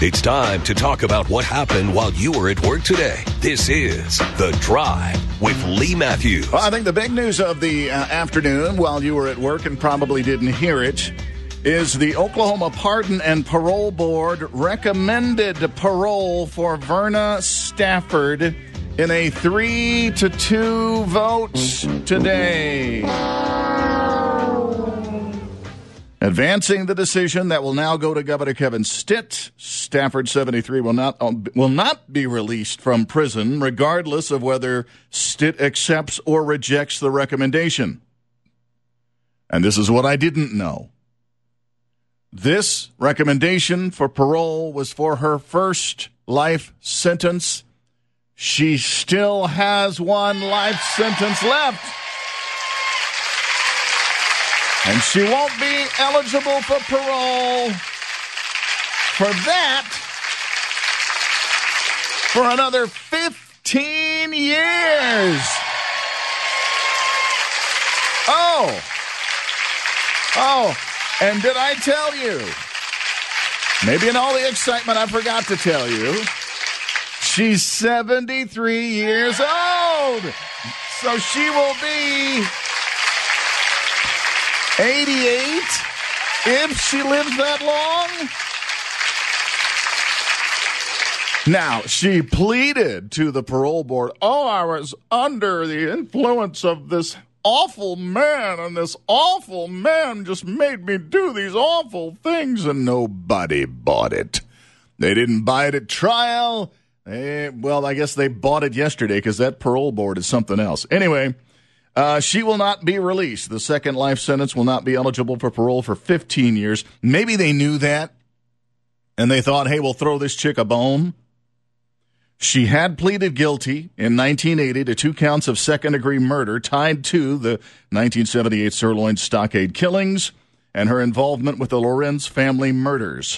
It's time to talk about what happened while you were at work today. This is The Drive with Lee Matthews. Well, I think the big news of the afternoon while you were at work and probably didn't hear it is the Oklahoma Pardon and Parole Board recommended parole for Verna Stafford in a 3-2 vote today. Advancing the decision that will now go to Governor Kevin Stitt. Stafford, 73, will not be released from prison, regardless of whether Stitt accepts or rejects the recommendation. And this is what I didn't know. This recommendation for parole was for her first life sentence. She still has one life sentence left. And she won't be eligible for parole for that for another 15 years. Oh, and did I tell you? Maybe in all the excitement I forgot to tell you. She's 73 years old. So she will be 88 if she lives that long. Now, she pleaded to the parole board, I was under the influence of this awful man, and this awful man just made me do these awful things, and nobody bought it. They didn't buy it at trial. I guess they bought it yesterday because that parole board is something else. Anyway, she will not be released. The second life sentence will not be eligible for parole for 15 years. Maybe they knew that, and they thought, hey, we'll throw this chick a bone. She had pleaded guilty in 1980 to 2 counts of second-degree murder tied to the 1978 Sirloin Stockade killings and her involvement with the Lorenz family murders.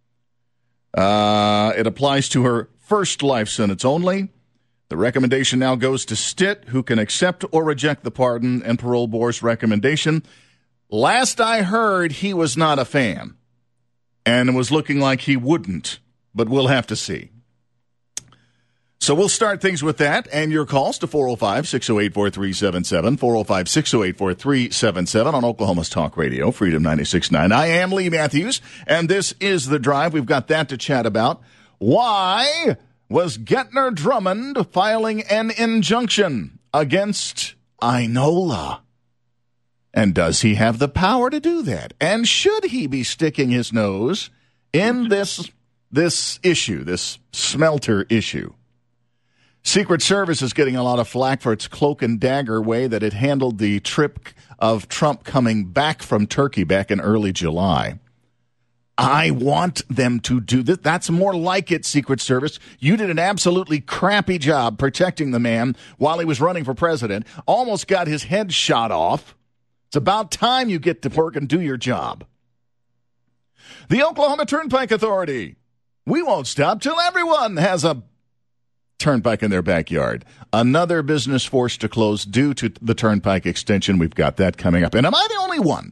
It applies to her first life sentence only. The recommendation now goes to Stitt, who can accept or reject the pardon and parole board's recommendation. Last I heard, he was not a fan, and it was looking like he wouldn't, but we'll have to see. So we'll start things with that, and your calls to 405-608-4377, 405-608-4377 on Oklahoma's Talk Radio, Freedom 96.9. I am Lee Matthews, and this is The Drive. We've got that to chat about. Why was Gettner Drummond filing an injunction against Inola? And does he have the power to do that? And should he be sticking his nose in this issue, this smelter issue? Secret Service is getting a lot of flack for its cloak and dagger way that it handled the trip of Trump coming back from Turkey back in early July. I want them to do that. That's more like it, Secret Service. You did an absolutely crappy job protecting the man while he was running for president. Almost got his head shot off. It's about time you get to work and do your job. The Oklahoma Turnpike Authority. We won't stop till everyone has a turnpike in their backyard. Another business forced to close due to the turnpike extension. We've got that coming up. And am I the only one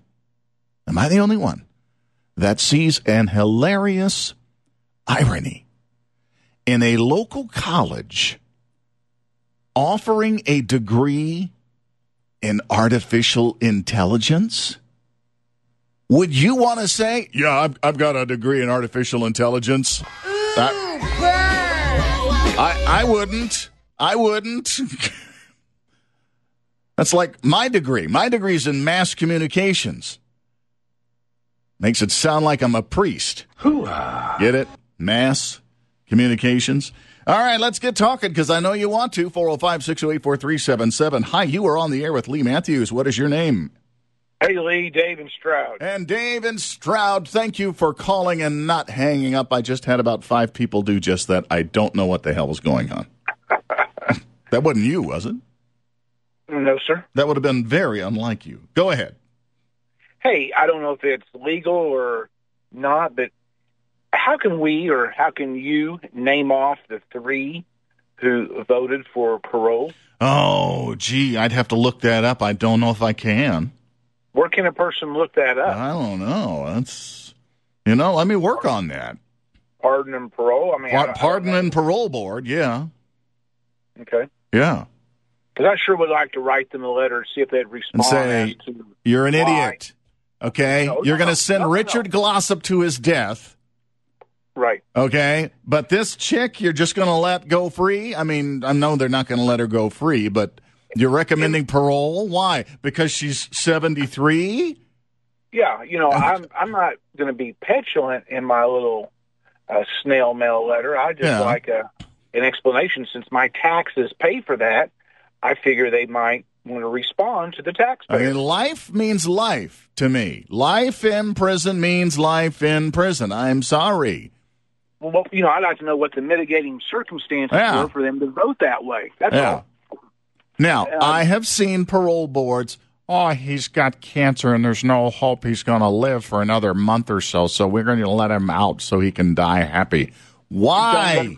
that sees an hilarious irony in a local college offering a degree in artificial intelligence? Would you want to say, yeah, I've got a degree in artificial intelligence? I wouldn't. That's like my degree. My degree's in mass communications. Makes it sound like I'm a priest. Hoo-ah. Get it? Mass communications. All right, let's get talking because I know you want to. 405-608-4377. Hi, you are on the air with Lee Matthews. What is your name? Hey, Lee, Dave and Stroud. And Dave and Stroud, thank you for calling and not hanging up. I just had about 5 people do just that. I don't know what the hell was going on. That wasn't you, was it? No, sir. That would have been very unlike you. Go ahead. Hey, I don't know if it's legal or not, but how can you name off the 3 who voted for parole? Oh, gee, I'd have to look that up. I don't know if I can. Where can a person look that up? I don't know. Let me work on that. pardon and parole. I mean, Pardon and parole board, yeah. Okay. Yeah. Because I sure would like to write them a letter and see if they'd respond. And say, as to you're an why. idiot, okay? You're going to send Richard Glossop to his death. Right. Okay, but this chick, you're just going to let go free? I mean, I know they're not going to let her go free, but you're recommending parole? Why? Because she's 73? Yeah, I'm not going to be petulant in my little snail mail letter. I just like an explanation. Since my taxes pay for that, I figure they might want to respond to the taxpayer. I mean, life means life to me. Life in prison means life in prison. I'm sorry. Well, I'd like to know what the mitigating circumstances were for them to vote that way. That's all. Now, I have seen parole boards. Oh, he's got cancer and there's no hope he's going to live for another month or so, so we're going to let him out so he can die happy. Why?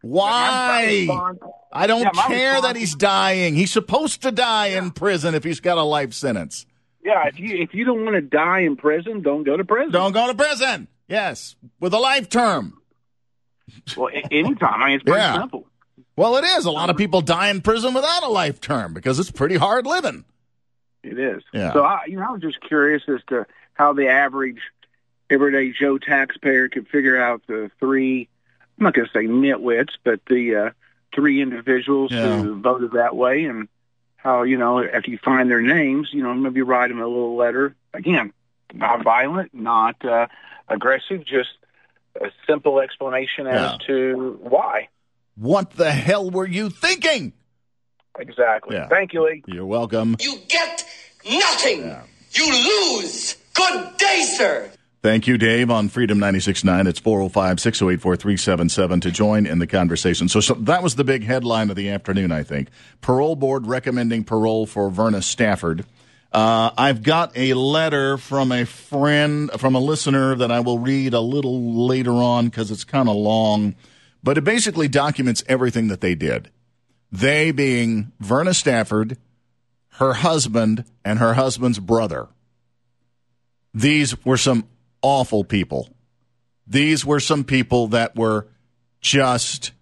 Why? I don't care that he's dying. He's supposed to die in prison if he's got a life sentence. Yeah, if you don't want to die in prison, don't go to prison. Don't go to prison. Yes, with a life term. Well, anytime. I mean, it's pretty simple. Well, it is. A lot of people die in prison without a life term because it's pretty hard living. It is. Yeah. So, I was just curious as to how the average everyday Joe taxpayer could figure out the three, I'm not going to say nitwits, but the three individuals who voted that way, and how, if you find their names, maybe write them a little letter. Again, not violent, not aggressive, just a simple explanation as to why. What the hell were you thinking? Exactly. Yeah. Thank you, Lee. You're welcome. You get nothing. Yeah. You lose. Good day, sir. Thank you, Dave, on Freedom 96.9. It's 405-608-4377 to join in the conversation. So that was the big headline of the afternoon, I think. Parole board recommending parole for Verna Stafford. I've got a letter from a listener that I will read a little later on because it's kind of long. But it basically documents everything that they did. They being Verna Stafford, her husband, and her husband's brother. These were some awful people. These were some people that were just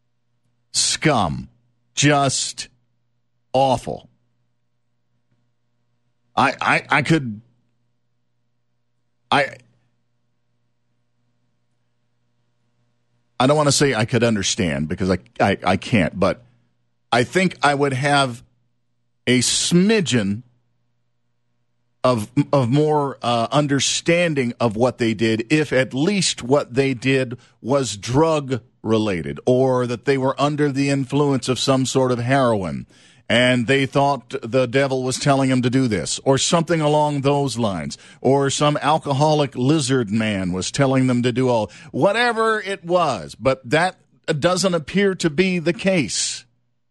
scum. Just awful. I don't want to say I could understand because I can't, but I think I would have a smidgen of more understanding of what they did if at least what they did was drug related or that they were under the influence of some sort of heroin and they thought the devil was telling them to do this or something along those lines or some alcoholic lizard man was telling them to do whatever it was, but that doesn't appear to be the case.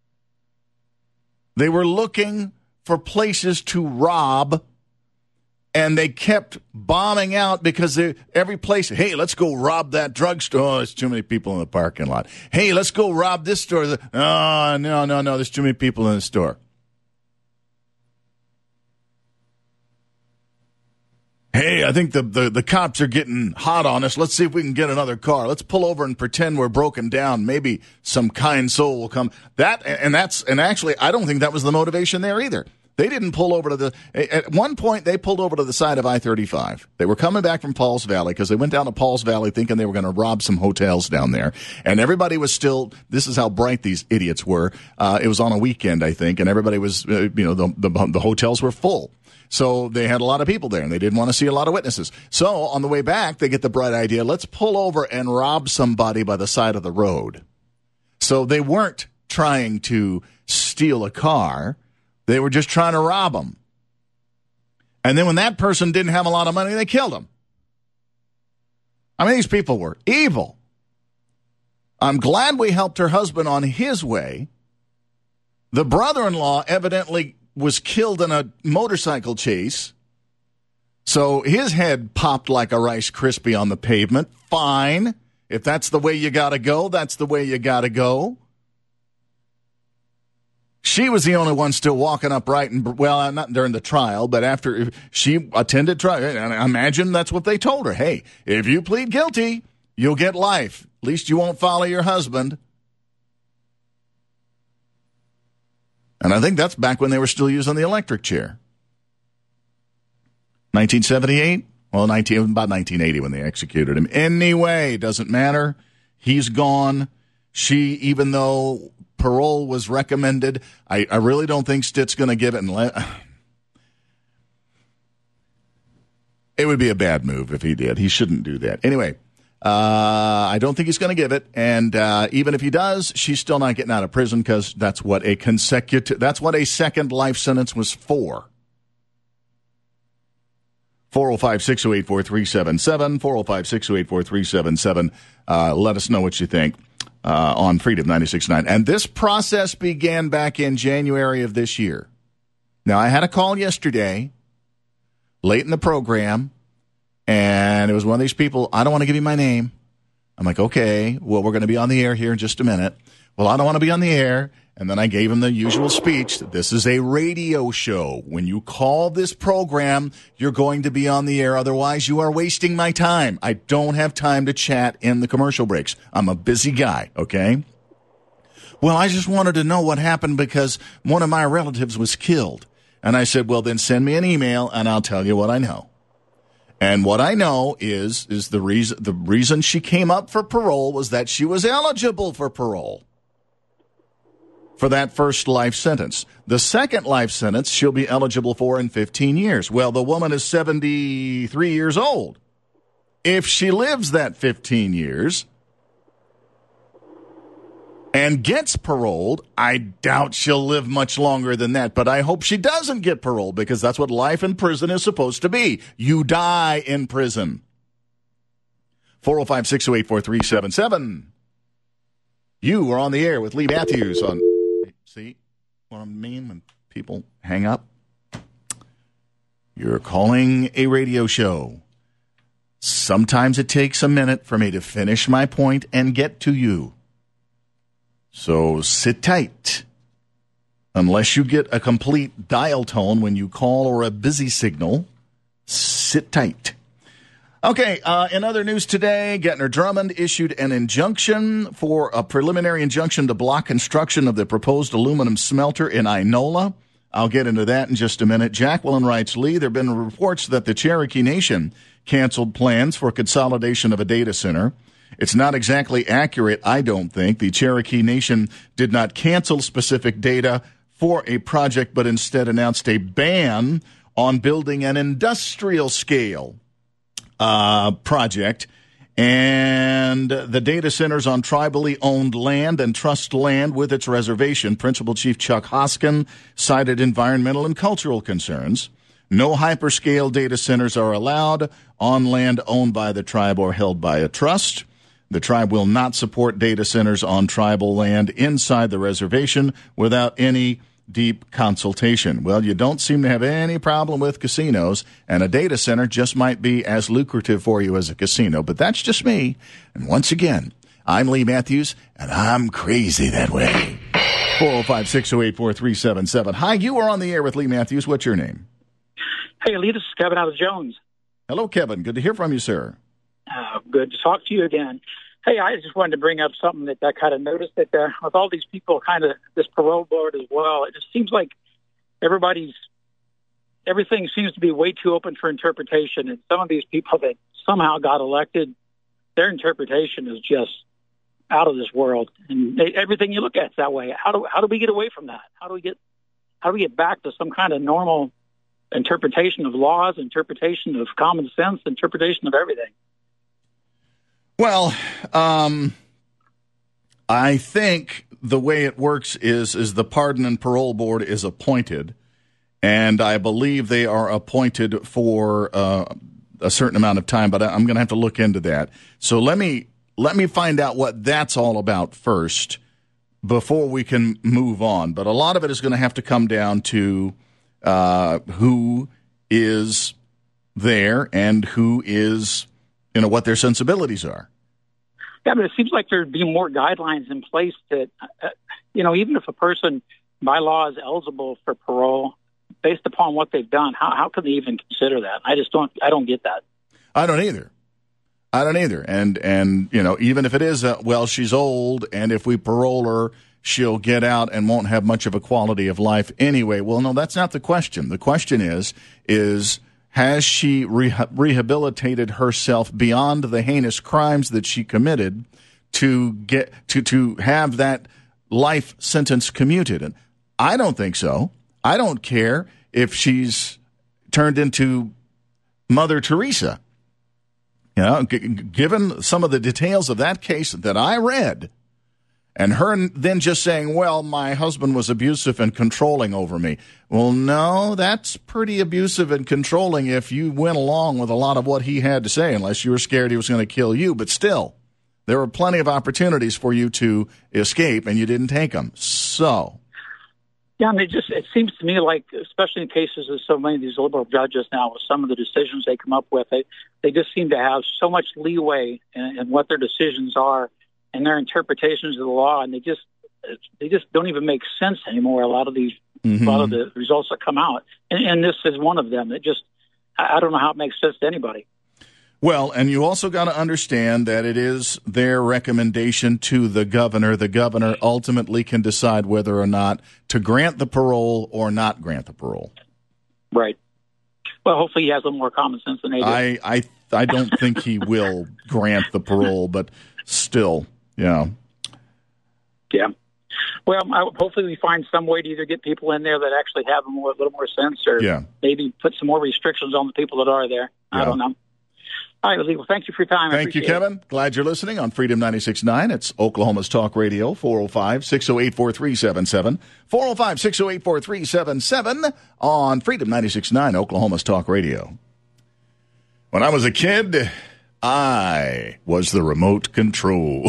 They were looking for places to rob, and they kept bombing out because every place, hey, let's go rob that drugstore. Oh, there's too many people in the parking lot. Hey, let's go rob this store. Oh, no, there's too many people in the store. Hey, I think the cops are getting hot on us. Let's see if we can get another car. Let's pull over and pretend we're broken down. Maybe some kind soul will come. And actually, I don't think that was the motivation there either. They didn't pull over to at one point, they pulled over to the side of I-35. They were coming back from Pauls Valley because they went down to Pauls Valley thinking they were going to rob some hotels down there. And everybody was still, this is how bright these idiots were. It was on a weekend, I think, and everybody was, the hotels were full. So they had a lot of people there, and they didn't want to see a lot of witnesses. So on the way back, they get the bright idea, let's pull over and rob somebody by the side of the road. So they weren't trying to steal a car. They were just trying to rob them. And then when that person didn't have a lot of money, they killed him. I mean, these people were evil. I'm glad we helped her husband on his way. The brother-in-law evidently was killed in a motorcycle chase. So his head popped like a Rice Krispie on the pavement. Fine. If that's the way you got to go, that's the way you got to go. She was the only one still walking upright, and well, not during the trial, but after she attended trial. And I imagine that's what they told her. Hey, if you plead guilty, you'll get life. At least you won't follow your husband. And I think that's back when they were still using the electric chair. 1978? Well, about 1980 when they executed him. Anyway, doesn't matter. He's gone. She, even though parole was recommended, I really don't think Stitt's going to give it. It would be a bad move if he did. He shouldn't do that. Anyway, I don't think he's going to give it. And even if he does, she's still not getting out of prison because that's what a second life sentence was for. 405-608-4377, 405-608-4377. Let us know what you think on Freedom 96.9. And this process began back in January of this year. Now, I had a call yesterday, late in the program, and it was one of these people, I don't want to give you my name. I'm like, okay, well, we're going to be on the air here in just a minute. Well, I don't want to be on the air. And then I gave him the usual speech. This is a radio show. When you call this program, you're going to be on the air. Otherwise, you are wasting my time. I don't have time to chat in the commercial breaks. I'm a busy guy, okay? Well, I just wanted to know what happened because one of my relatives was killed. And I said, well, then send me an email and I'll tell you what I know. And what I know is the reason she came up for parole was that she was eligible for parole for that first life sentence. The second life sentence she'll be eligible for in 15 years. Well, the woman is 73 years old. If she lives that 15 years and gets paroled, I doubt she'll live much longer than that. But I hope she doesn't get paroled because that's what life in prison is supposed to be. You die in prison. 405-608-4377. You are on the air with Lee Matthews on... See what I mean when people hang up? You're calling a radio show. Sometimes it takes a minute for me to finish my point and get to you. So sit tight. Unless you get a complete dial tone when you call or a busy signal, sit tight. Okay, in other news today, Gettner Drummond issued an injunction for a preliminary injunction to block construction of the proposed aluminum smelter in Inola. I'll get into that in just a minute. Jacqueline writes, Lee, there have been reports that the Cherokee Nation canceled plans for consolidation of a data center. It's not exactly accurate, I don't think. The Cherokee Nation did not cancel specific data for a project, but instead announced a ban on building an industrial scale project, and the data centers on tribally owned land and trust land with its reservation. Principal Chief Chuck Hoskin cited environmental and cultural concerns. No hyperscale data centers are allowed on land owned by the tribe or held by a trust. The tribe will not support data centers on tribal land inside the reservation without any deep consultation. Well, you don't seem to have any problem with casinos, and a data center just might be as lucrative for you as a casino, but that's just me. And once again, I'm Lee Matthews, and I'm crazy that way. 405-608-4377. Hi, you are on the air with Lee Matthews. What's your name? Hey, Lee, this is Kevin out of Jones. Hello, Kevin. Good to hear from you, sir. Good to talk to you again. Hey, I just wanted to bring up something that I kind of noticed that with all these people, kind of this parole board as well, it just seems like everything seems to be way too open for interpretation. And some of these people that somehow got elected, their interpretation is just out of this world. And everything you look at is that way. How do we get away from that? How do we get back to some kind of normal interpretation of laws, interpretation of common sense, interpretation of everything? Well, I think the way it works is the Pardon and Parole Board is appointed, and I believe they are appointed for a certain amount of time, but I'm going to have to look into that. So let me find out what that's all about first before we can move on. But a lot of it is going to have to come down to who is there and who is, what their sensibilities are. Yeah, but it seems like there'd be more guidelines in place that, even if a person by law is eligible for parole, based upon what they've done, how can they even consider that? I don't get that. I don't either. I don't either. And even if it is, she's old, and if we parole her, she'll get out and won't have much of a quality of life anyway. Well, no, that's not the question. The question is has she rehabilitated herself beyond the heinous crimes that she committed to get to have that life sentence commuted? And I don't think so. I don't care if she's turned into Mother Teresa. Given some of the details of that case that I read, and her then just saying, well, my husband was abusive and controlling over me. Well, no, that's pretty abusive and controlling if you went along with a lot of what he had to say, unless you were scared he was going to kill you. But still, there were plenty of opportunities for you to escape, and you didn't take them. So, yeah, and it seems to me like, especially in cases of so many of these liberal judges now, with some of the decisions they come up with, they just seem to have so much leeway in what their decisions are and their interpretations of the law, and they just don't even make sense anymore. A lot of the results that come out, and this is one of them. I don't know how it makes sense to anybody. Well, and you also got to understand that it is their recommendation to the governor. The governor ultimately can decide whether or not to grant the parole or not grant the parole. Right. Well, hopefully he has a little more common sense than they do. I don't think he will grant the parole, but still, yeah. Yeah. Well, hopefully we find some way to either get people in there that actually have a little more sense, or maybe put some more restrictions on the people that are there. Yeah. I don't know. All right, well, thank you for your time. Thank you, Kevin. Glad you're listening on Freedom 96.9. It's Oklahoma's Talk Radio, 405-608-4377. 405-608-4377 on Freedom 96.9, Oklahoma's Talk Radio. When I was a kid, I was the remote control.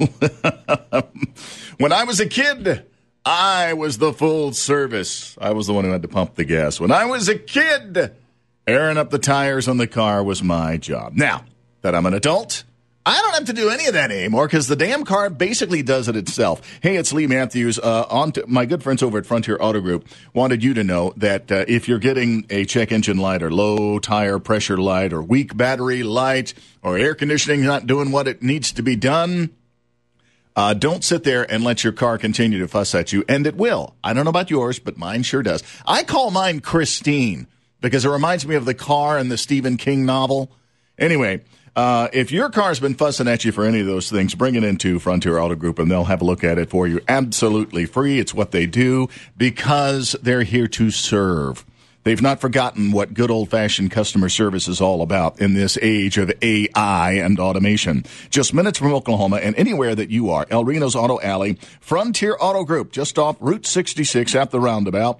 When I was a kid, I was the full service. I was the one who had to pump the gas. When I was a kid, airing up the tires on the car was my job. Now that I'm an adult, I don't have to do any of that anymore because the damn car basically does it itself. Hey, it's Lee Matthews. My good friends over at Frontier Auto Group wanted you to know that if you're getting a check engine light or low tire pressure light or weak battery light or air conditioning not doing what it needs to be done, don't sit there and let your car continue to fuss at you, and it will. I don't know about yours, but mine sure does. I call mine Christine, because it reminds me of the car in the Stephen King novel. Anyway, if your car's been fussing at you for any of those things, bring it into Frontier Auto Group, and they'll have a look at it for you absolutely free. It's what they do because they're here to serve. They've not forgotten what good old-fashioned customer service is all about in this age of AI and automation. Just minutes from Oklahoma and anywhere that you are, El Reno's Auto Alley, Frontier Auto Group, just off Route 66 at the roundabout,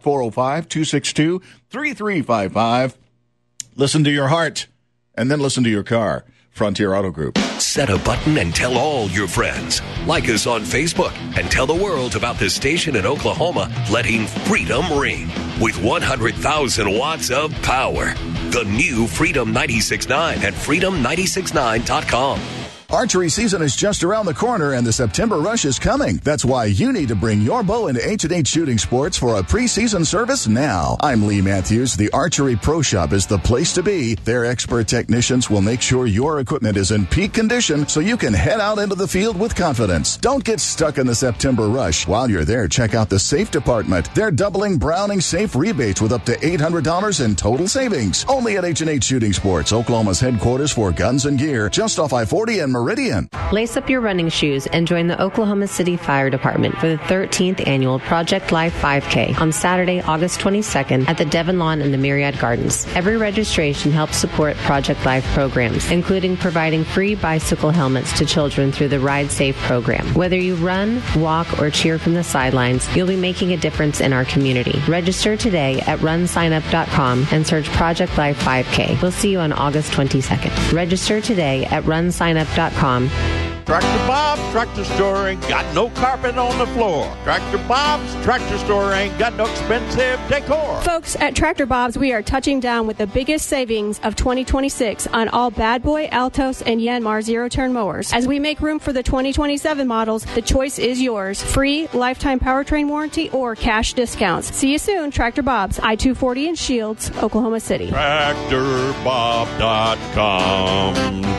405-262-3355. Listen to your heart, and then listen to your car. Frontier Auto Group. Set a button and tell all your friends. Like us on Facebook and tell the world about the station in Oklahoma letting freedom ring with 100,000 watts of power. The new Freedom 96.9 at freedom969.com. Archery season is just around the corner and the September rush is coming. That's why you need to bring your bow into H&H Shooting Sports for a preseason service now. I'm Lee Matthews. The Archery Pro Shop is the place to be. Their expert technicians will make sure your equipment is in peak condition so you can head out into the field with confidence. Don't get stuck in the September rush. While you're there, check out the Safe Department. They're doubling Browning Safe rebates with up to $800 in total savings. Only at H&H Shooting Sports, Oklahoma's headquarters for guns and gear, just off I-40 and Meridian. Lace up your running shoes and join the Oklahoma City Fire Department for the 13th annual Project Life 5K on Saturday, August 22nd at the Devon Lawn and the Myriad Gardens. Every registration helps support Project Life programs, including providing free bicycle helmets to children through the Ride Safe program. Whether you run, walk, or cheer from the sidelines, you'll be making a difference in our community. Register today at runsignup.com and search Project Life 5K. We'll see you on August 22nd. Register today at runsignup.com. Tractor Bob's Tractor Store ain't got no carpet on the floor. Tractor Bob's Tractor Store ain't got no expensive decor. Folks, at Tractor Bob's, we are touching down with the biggest savings of 2026 on all Bad Boy, Altos, and Yanmar zero-turn mowers. As we make room for the 2027 models, the choice is yours. Free, lifetime powertrain warranty, or cash discounts. See you soon, Tractor Bob's, I-240 in Shields, Oklahoma City. TractorBob.com.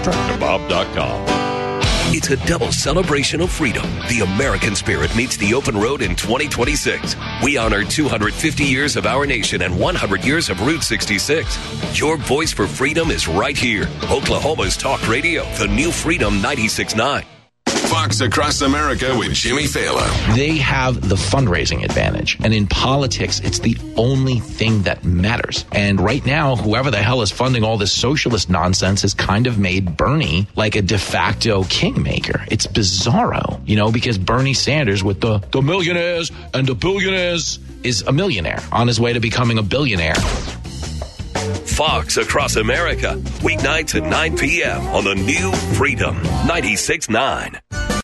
TractorBob.com. It's a double celebration of freedom. The American spirit meets the open road in 2026. We honor 250 years of our nation and 100 years of Route 66. Your voice for freedom is right here. Oklahoma's Talk Radio, the new Freedom 96.9. Fox Across America with Jimmy Fallon. They have the fundraising advantage. And in politics, it's the only thing that matters. And right now, whoever the hell is funding all this socialist nonsense has kind of made Bernie like a de facto kingmaker. It's bizarro, because Bernie Sanders with the millionaires and the billionaires is a millionaire on his way to becoming a billionaire. Fox Across America, weeknights at 9 p.m. on the new Freedom 96.9.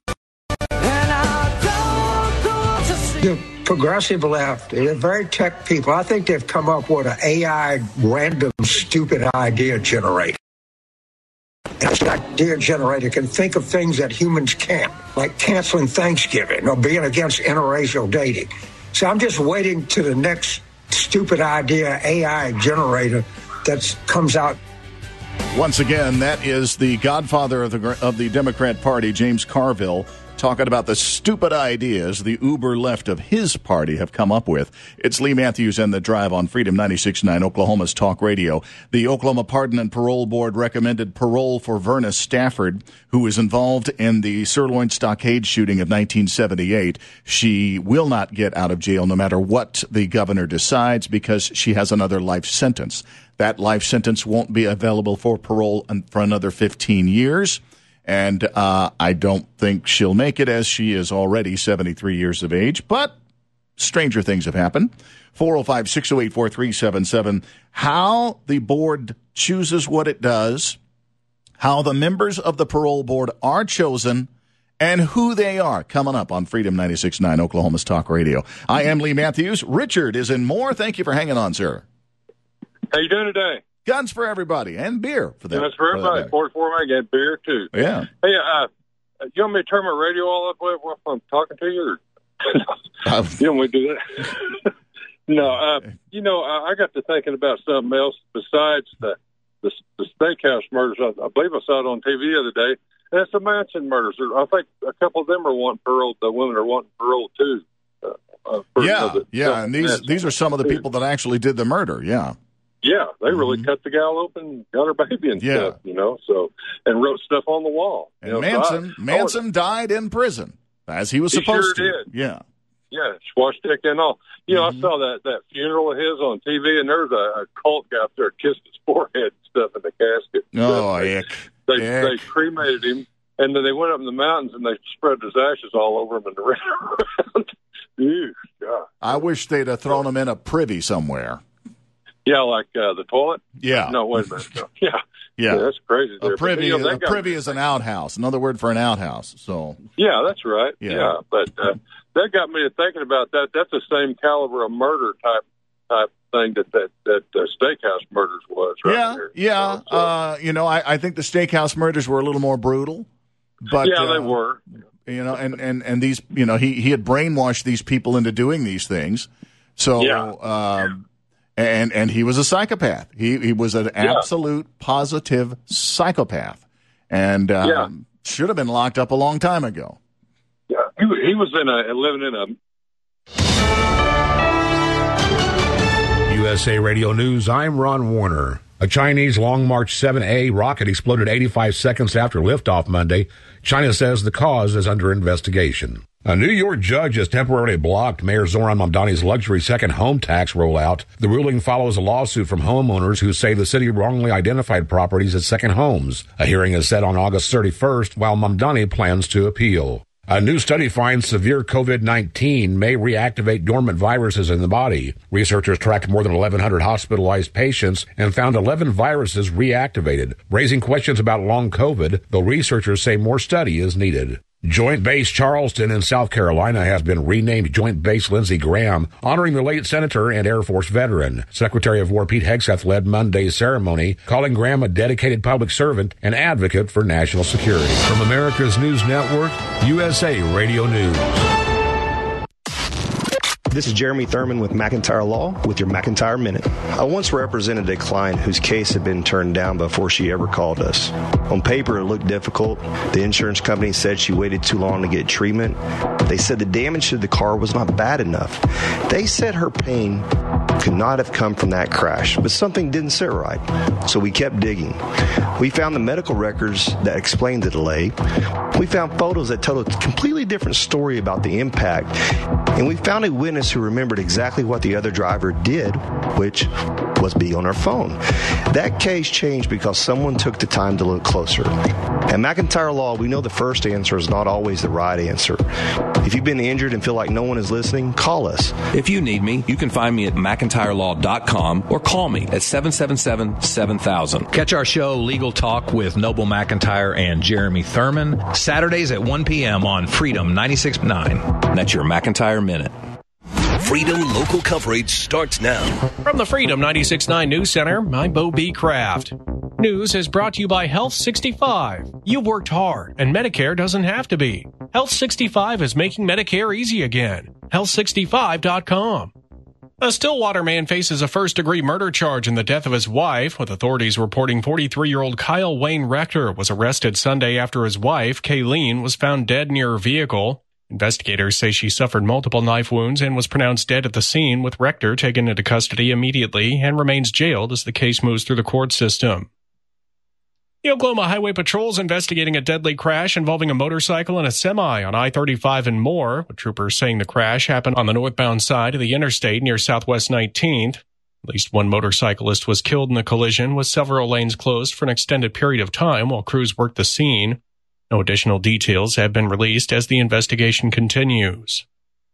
The progressive left, they're very tech people. I think they've come up with an AI random stupid idea generator. And this idea generator can think of things that humans can't, like canceling Thanksgiving or being against interracial dating. So I'm just waiting to the next stupid idea AI generator that comes out. Once again, that is the godfather of the Democrat Party, James Carville, talking about the stupid ideas the uber left of his party have come up with. It's Lee Matthews and The Drive on Freedom 96.9, Oklahoma's Talk Radio. The Oklahoma Pardon and Parole Board recommended parole for Verna Stafford, who was involved in the Sirloin Stockade shooting of 1978. She will not get out of jail no matter what the governor decides because she has another life sentence. That life sentence won't be available for parole for another 15 years. And I don't think she'll make it, as she is already 73 years of age. But stranger things have happened. 405-608-4377. How the board chooses what it does, how the members of the parole board are chosen, and who they are. Coming up on Freedom 96.9, Oklahoma's Talk Radio. I am Lee Matthews. Richard is in Moore. Thank you for hanging on, sir. How you doing today? Guns for everybody, and beer for them. Guns for everybody. 44 I get beer too. Yeah. Hey, you want me to turn my radio all up while I'm talking to you? Or? You want me to do that? No. I got to thinking about something else besides the steakhouse murders. I believe I saw it on TV the other day. And it's the Manson murders. I think a couple of them are wanting parole. The women are wanting parole too. And these are some of the people that actually did the murder. Yeah. Yeah, they really cut the gal open, got her baby and stuff, so, and wrote stuff on the wall. And Manson died in prison, as he was supposed to. Sure did. Yeah. Yeah, swastika and all. I saw that funeral of his on TV, and there was a cult guy up there kissed his forehead and stuff in the casket. Oh, They cremated him, and then they went up in the mountains, and they spread his ashes all over him and around. Ew, God. I wish they'd have thrown him in a privy somewhere. Yeah, like the toilet? Yeah. No, wait a minute. No. Yeah, that's crazy. A privy is an outhouse, another word for an outhouse. So. Yeah, that's right. Yeah. But that got me to thinking about that. That's the same caliber of murder type thing that Steakhouse Murders was. Right there. Yeah. I think the Steakhouse Murders were a little more brutal. But they were. And these, he had brainwashed these people into doing these things. So. And he was a psychopath. He was an absolute positive psychopath, and should have been locked up a long time ago. Yeah, he was living in a. USA Radio News. I'm Ron Warner. A Chinese Long March 7A rocket exploded 85 seconds after liftoff Monday. China says the cause is under investigation. A New York judge has temporarily blocked Mayor Zoran Mamdani's luxury second home tax rollout. The ruling follows a lawsuit from homeowners who say the city wrongly identified properties as second homes. A hearing is set on August 31st, while Mamdani plans to appeal. A new study finds severe COVID-19 may reactivate dormant viruses in the body. Researchers tracked more than 1,100 hospitalized patients and found 11 viruses reactivated, raising questions about long COVID, though researchers say more study is needed. Joint Base Charleston in South Carolina has been renamed Joint Base Lindsey Graham, honoring the late senator and Air Force veteran. Secretary of War Pete Hegseth led Monday's ceremony, calling Graham a dedicated public servant and advocate for national security. From America's News Network, USA Radio News. This is Jeremy Thurman with McIntyre Law with your McIntyre Minute. I once represented a client whose case had been turned down before she ever called us. On paper, it looked difficult. The insurance company said she waited too long to get treatment. They said the damage to the car was not bad enough. They said her pain could not have come from that crash, but something didn't sit right. So we kept digging. We found the medical records that explained the delay. We found photos that told a completely different story about the impact. And we found a witness who remembered exactly what the other driver did, which was be on her phone. That case changed because someone took the time to look closer. At McIntyre Law, we know the first answer is not always the right answer. If you've been injured and feel like no one is listening, call us. If you need me, you can find me at McIntyreLaw.com or call me at 777-7000. Catch our show, Legal Talk with Noble McIntyre and Jeremy Thurman, Saturdays at 1 p.m. on Freedom 96.9. That's your McIntyre Minute. Freedom local coverage starts now. From the Freedom 96.9 News Center, I'm Bo B. Kraft. News is brought to you by Health 65. You've worked hard, and Medicare doesn't have to be. Health 65 is making Medicare easy again. Health65.com. A Stillwater man faces a first-degree murder charge in the death of his wife, with authorities reporting 43-year-old Kyle Wayne Rector was arrested Sunday after his wife, Kayleen, was found dead near her vehicle. Investigators say she suffered multiple knife wounds and was pronounced dead at the scene, with Rector taken into custody immediately and remains jailed as the case moves through the court system. The Oklahoma Highway Patrol is investigating a deadly crash involving a motorcycle and a semi on I-35 and Moore, with troopers saying the crash happened on the northbound side of the interstate near Southwest 19th. At least one motorcyclist was killed in the collision, with several lanes closed for an extended period of time while crews worked the scene. No additional details have been released as the investigation continues.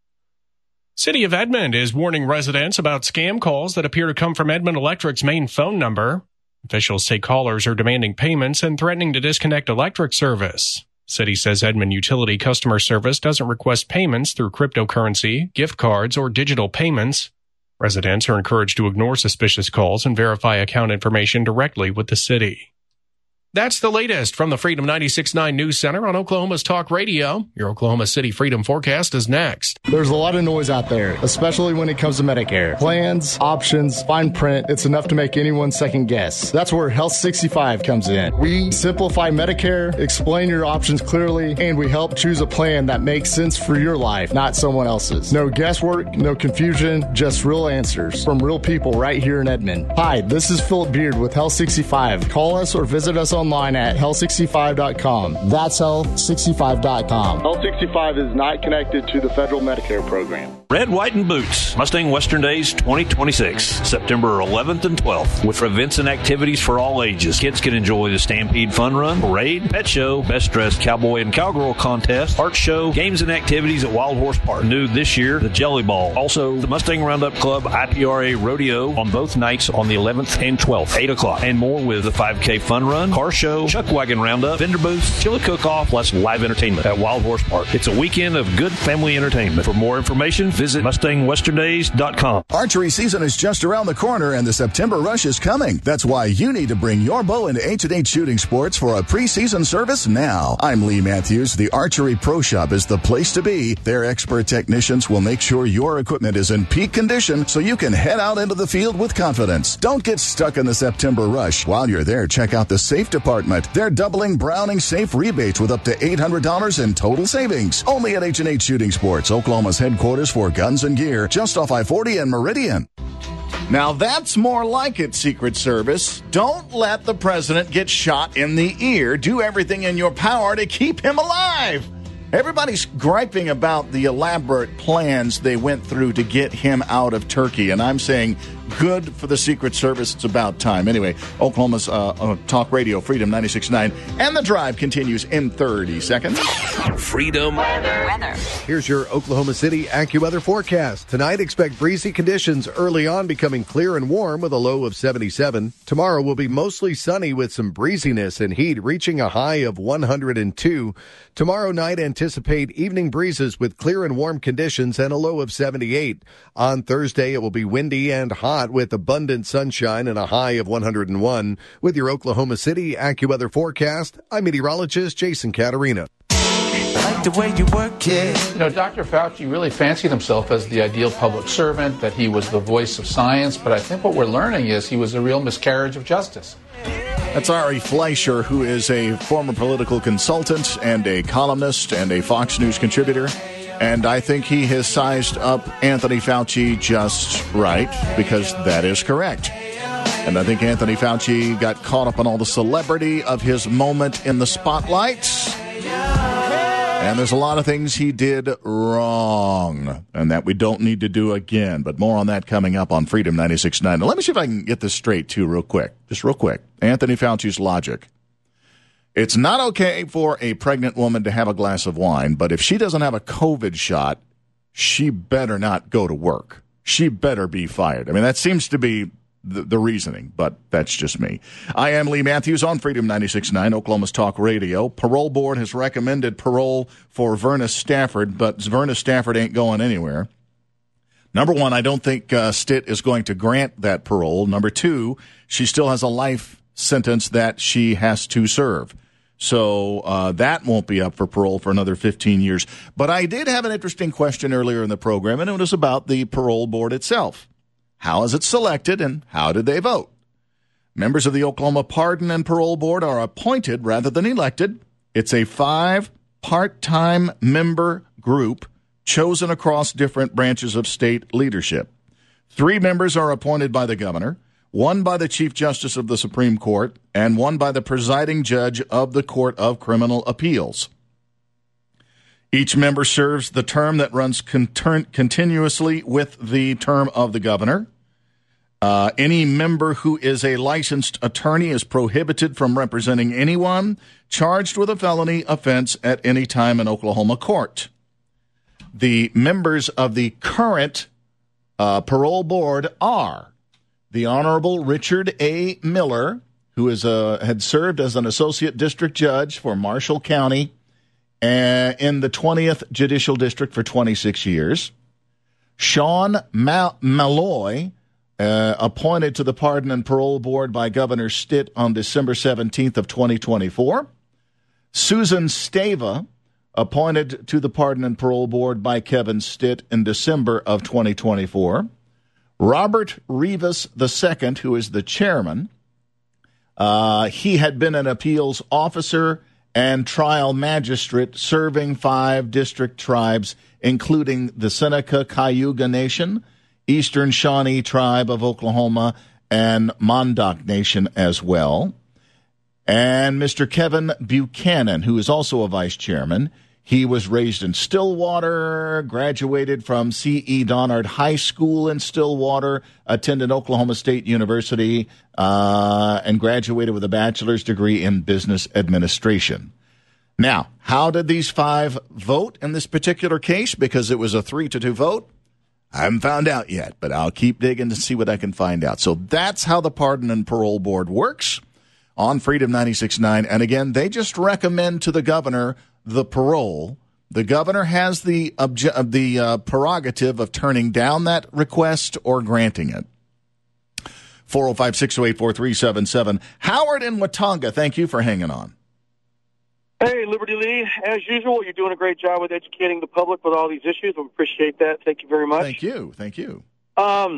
City of Edmond is warning residents about scam calls that appear to come from Edmond Electric's main phone number. Officials say callers are demanding payments and threatening to disconnect electric service. City says Edmond Utility Customer Service doesn't request payments through cryptocurrency, gift cards, or digital payments. Residents are encouraged to ignore suspicious calls and verify account information directly with the city. That's the latest from the Freedom 96.9 News Center on Oklahoma's Talk Radio. Your Oklahoma City Freedom Forecast is next. There's a lot of noise out there, especially when it comes to Medicare. Plans, options, fine print, it's enough to make anyone second guess. That's where Health 65 comes in. We simplify Medicare, explain your options clearly, and we help choose a plan that makes sense for your life, not someone else's. No guesswork, no confusion, just real answers from real people right here in Edmond. Hi, this is Philip Beard with Health 65. Call us or visit us online at health65.com. That's health65.com. Health 65 is not connected to the federal Medicare program. Red, White, and Boots, Mustang Western Days 2026, September 11th and 12th, with events and activities for all ages. Kids can enjoy the Stampede Fun Run, Parade, Pet Show, Best Dressed Cowboy and Cowgirl Contest, Art Show, games and activities at Wild Horse Park. New this year, the Jelly Ball. Also, the Mustang Roundup Club IPRA Rodeo on both nights on the 11th and 12th, 8 o'clock. And more with the 5K Fun Run, Car Show, Chuck Wagon Roundup, vendor booths, chili cook-off, plus live entertainment at Wild Horse Park. It's a weekend of good family entertainment. For more information, visit MustangWesternDays.com. Archery season is just around the corner, and the September rush is coming. That's why you need to bring your bow into H&H Shooting Sports for a preseason service now. I'm Lee Matthews. The Archery Pro Shop is the place to be. Their expert technicians will make sure your equipment is in peak condition so you can head out into the field with confidence. Don't get stuck in the September rush. While you're there, check out the Safe Department. They're doubling Browning Safe rebates with up to $800 in total savings. Only at H&H Shooting Sports, Oklahoma's headquarters for guns and gear, just off I-40 and Meridian. Now that's more like it, Secret Service. Don't let the president get shot in the ear. Do everything in your power to keep him alive. Everybody's griping about the elaborate plans they went through to get him out of Turkey, and I'm saying good for the Secret Service. It's about time. Anyway, Oklahoma's Talk Radio, Freedom 96.9, and The Drive continues in 30 seconds. Freedom Weather. Here's your Oklahoma City AccuWeather forecast. Tonight, expect breezy conditions early on, becoming clear and warm with a low of 77. Tomorrow will be mostly sunny with some breeziness and heat, reaching a high of 102. Tomorrow night, anticipate evening breezes with clear and warm conditions and a low of 78. On Thursday, it will be windy and hot with abundant sunshine and a high of 101. With your Oklahoma City AccuWeather forecast, I'm meteorologist Jason Caterina. the way you work it. You know, Dr. Fauci really fancied himself as the ideal public servant, that he was the voice of science, but I think what we're learning is he was a real miscarriage of justice. That's Ari Fleischer, who is a former political consultant and a columnist and a Fox News contributor. And I think he has sized up Anthony Fauci just right, because that is correct. And I think Anthony Fauci got caught up on all the celebrity of his moment in the spotlight. And there's a lot of things he did wrong and that we don't need to do again. But more on that coming up on Freedom 96.9. Now, let me see if I can get this straight, too, real quick. Just real quick. Anthony Fauci's logic. It's not okay for a pregnant woman to have a glass of wine, but if she doesn't have a COVID shot, she better not go to work. She better be fired. I mean, that seems to be the reasoning, but that's just me. I am Lee Matthews on Freedom 96.9, Oklahoma's Talk Radio. Parole Board has recommended parole for Verna Stafford, but Verna Stafford ain't going anywhere. Number one, I don't think Stitt is going to grant that parole. Number two, she still has a life sentence that she has to serve. So that won't be up for parole for another 15 years. But I did have an interesting question earlier in the program, and it was about the parole board itself. How is it selected, and how did they vote? Members of the Oklahoma Pardon and Parole Board are appointed rather than elected. It's a 5 part-time member group chosen across different branches of state leadership. 3 members are appointed by the governor, 1 by the Chief Justice of the Supreme Court, and 1 by the presiding judge of the Court of Criminal Appeals. Each member serves the term that runs continuously with the term of the governor. Any member who is a licensed attorney is prohibited from representing anyone charged with a felony offense at any time in Oklahoma court. The members of the current parole board are the Honorable Richard A. Miller, who had served as an associate district judge for Marshall County in the 20th Judicial District for 26 years. Sean Malloy, appointed to the Pardon and Parole Board by Governor Stitt on December 17th of 2024. Susan Stava, appointed to the Pardon and Parole Board by Kevin Stitt in December of 2024. Robert Rivas II, who is the chairman, he had been an appeals officer and trial magistrate serving 5 district tribes, including the Seneca Cayuga Nation, Eastern Shawnee Tribe of Oklahoma, and Mondoc Nation as well. And Mr. Kevin Buchanan, who is also a vice chairman. He was raised in Stillwater, graduated from C.E. Donard High School in Stillwater, attended Oklahoma State University, and graduated with a bachelor's degree in business administration. Now, how did these 5 vote in this particular case? Because it was a 3-2 vote. I haven't found out yet, but I'll keep digging to see what I can find out. So that's how the Pardon and Parole Board works on Freedom 96.9. And again, they just recommend to the governor the parole. The governor has the prerogative of turning down that request or granting it. 405-608-4377. Howard in Watauga, thank you for hanging on. Hey, Liberty Lee. As usual, you're doing a great job with educating the public with all these issues. We appreciate that. Thank you very much. Thank you. Thank you. I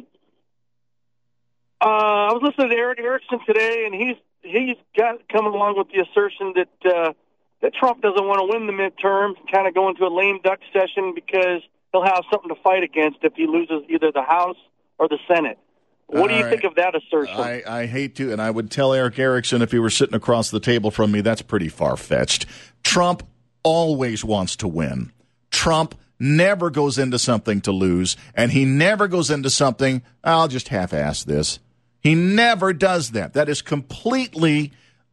was listening to Eric Erickson today, and he's coming along with the assertion that Trump doesn't want to win the midterms, kind of go into a lame duck session because he'll have something to fight against if he loses either the House or the Senate. What do you think of that assertion? I hate to, and I would tell Eric Erickson if he were sitting across the table from me, that's pretty far-fetched. Trump always wants to win. Trump never goes into something to lose, and he never goes into something, I'll just half-ass this. He never does that. That is completely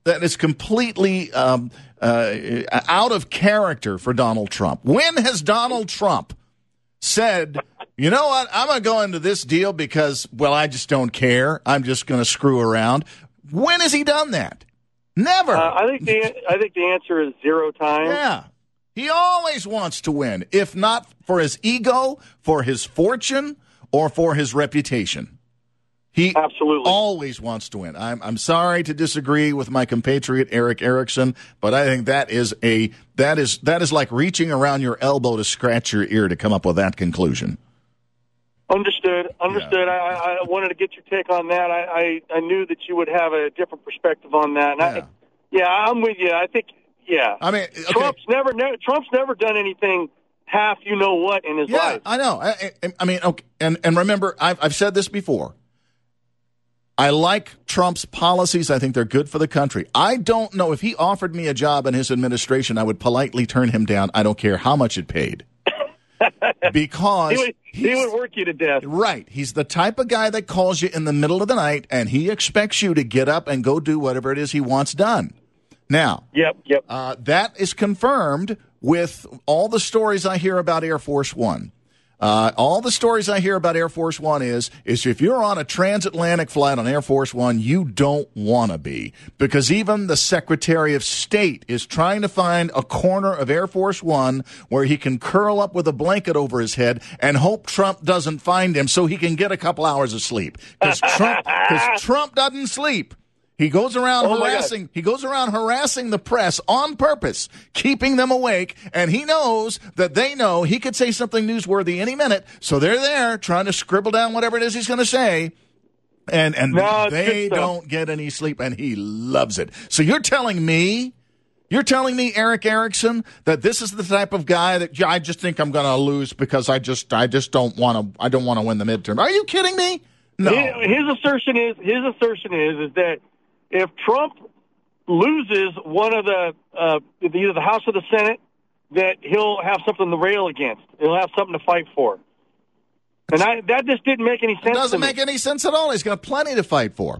out of character for Donald Trump. When has Donald Trump said, you know what, I'm going to go into this deal because, well, I just don't care. I'm just going to screw around. When has he done that? Never. I think the answer is 0 times. Yeah. He always wants to win, if not for his ego, for his fortune, or for his reputation. He absolutely always wants to win. I'm sorry to disagree with my compatriot Eric Erickson, but I think that is like reaching around your elbow to scratch your ear to come up with that conclusion. Understood. Yeah. I wanted to get your take on that. I knew that you would have a different perspective on that. And I'm with you. I think, I mean, okay. Trump's never done anything half you know what in his life. I know. I mean, okay. And remember, I've said this before. I like Trump's policies. I think they're good for the country. I don't know if he offered me a job in his administration, I would politely turn him down. I don't care how much it paid. Because he would work you to death. Right. He's the type of guy that calls you in the middle of the night, and he expects you to get up and go do whatever it is he wants done. Now, Yep. That is confirmed with all the stories I hear about Air Force One. All the stories I hear about Air Force One is if you're on a transatlantic flight on Air Force One, you don't want to be, because even the Secretary of State is trying to find a corner of Air Force One where he can curl up with a blanket over his head and hope Trump doesn't find him so he can get a couple hours of sleep. Because Trump doesn't sleep. He goes around harassing. He goes around harassing the press on purpose, keeping them awake, and he knows that they know he could say something newsworthy any minute. So they're there trying to scribble down whatever it is he's going to say, and they don't get any sleep, and he loves it. So you're telling me, Eric Erickson, that this is the type of guy that I just think I'm going to lose because I just don't want to. I don't want to win the midterm. Are you kidding me? No. His assertion is that if Trump loses one of the either the House or the Senate, that he'll have something to rail against. He'll have something to fight for. And that just didn't make any sense. It doesn't make any sense at all. He's got plenty to fight for.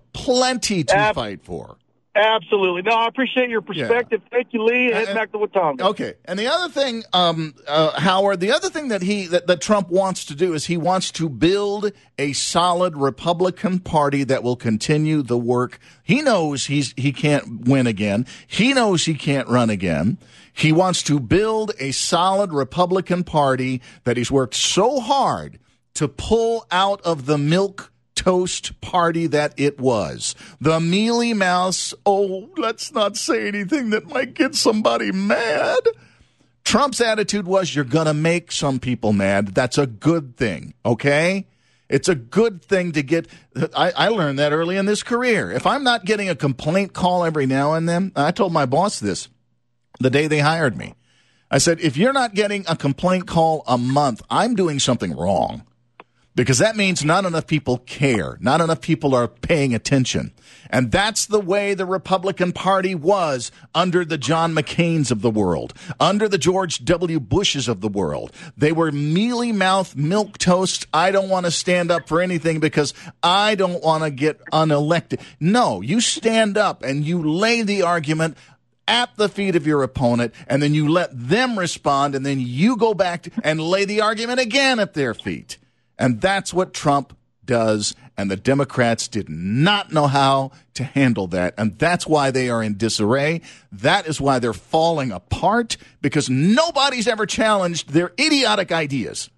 Fight for. Absolutely. No, I appreciate your perspective. Yeah. Thank you, Lee. Head back to Watauga. Okay. And the other thing, Howard, that Trump wants to do is he wants to build a solid Republican Party that will continue the work. He knows he can't win again. He knows he can't run again. He wants to build a solid Republican Party that he's worked so hard to pull out of the milk toast party that it was. The mealy mouse, let's not say anything that might get somebody mad. Trump's attitude was, you're going to make some people mad. That's a good thing, okay? It's a good thing to get. I learned that early in this career. If I'm not getting a complaint call every now and then, I told my boss this the day they hired me. I said, if you're not getting a complaint call a month, I'm doing something wrong. Because that means not enough people care. Not enough people are paying attention. And that's the way the Republican Party was under the John McCains of the world, under the George W. Bushes of the world. They were mealy-mouthed milquetoast. I don't want to stand up for anything because I don't want to get unelected. No, you stand up and you lay the argument at the feet of your opponent, and then you let them respond, and then you go back and lay the argument again at their feet. And that's what Trump does, and the Democrats did not know how to handle that, and that's why they are in disarray. That is why they're falling apart, because nobody's ever challenged their idiotic ideas.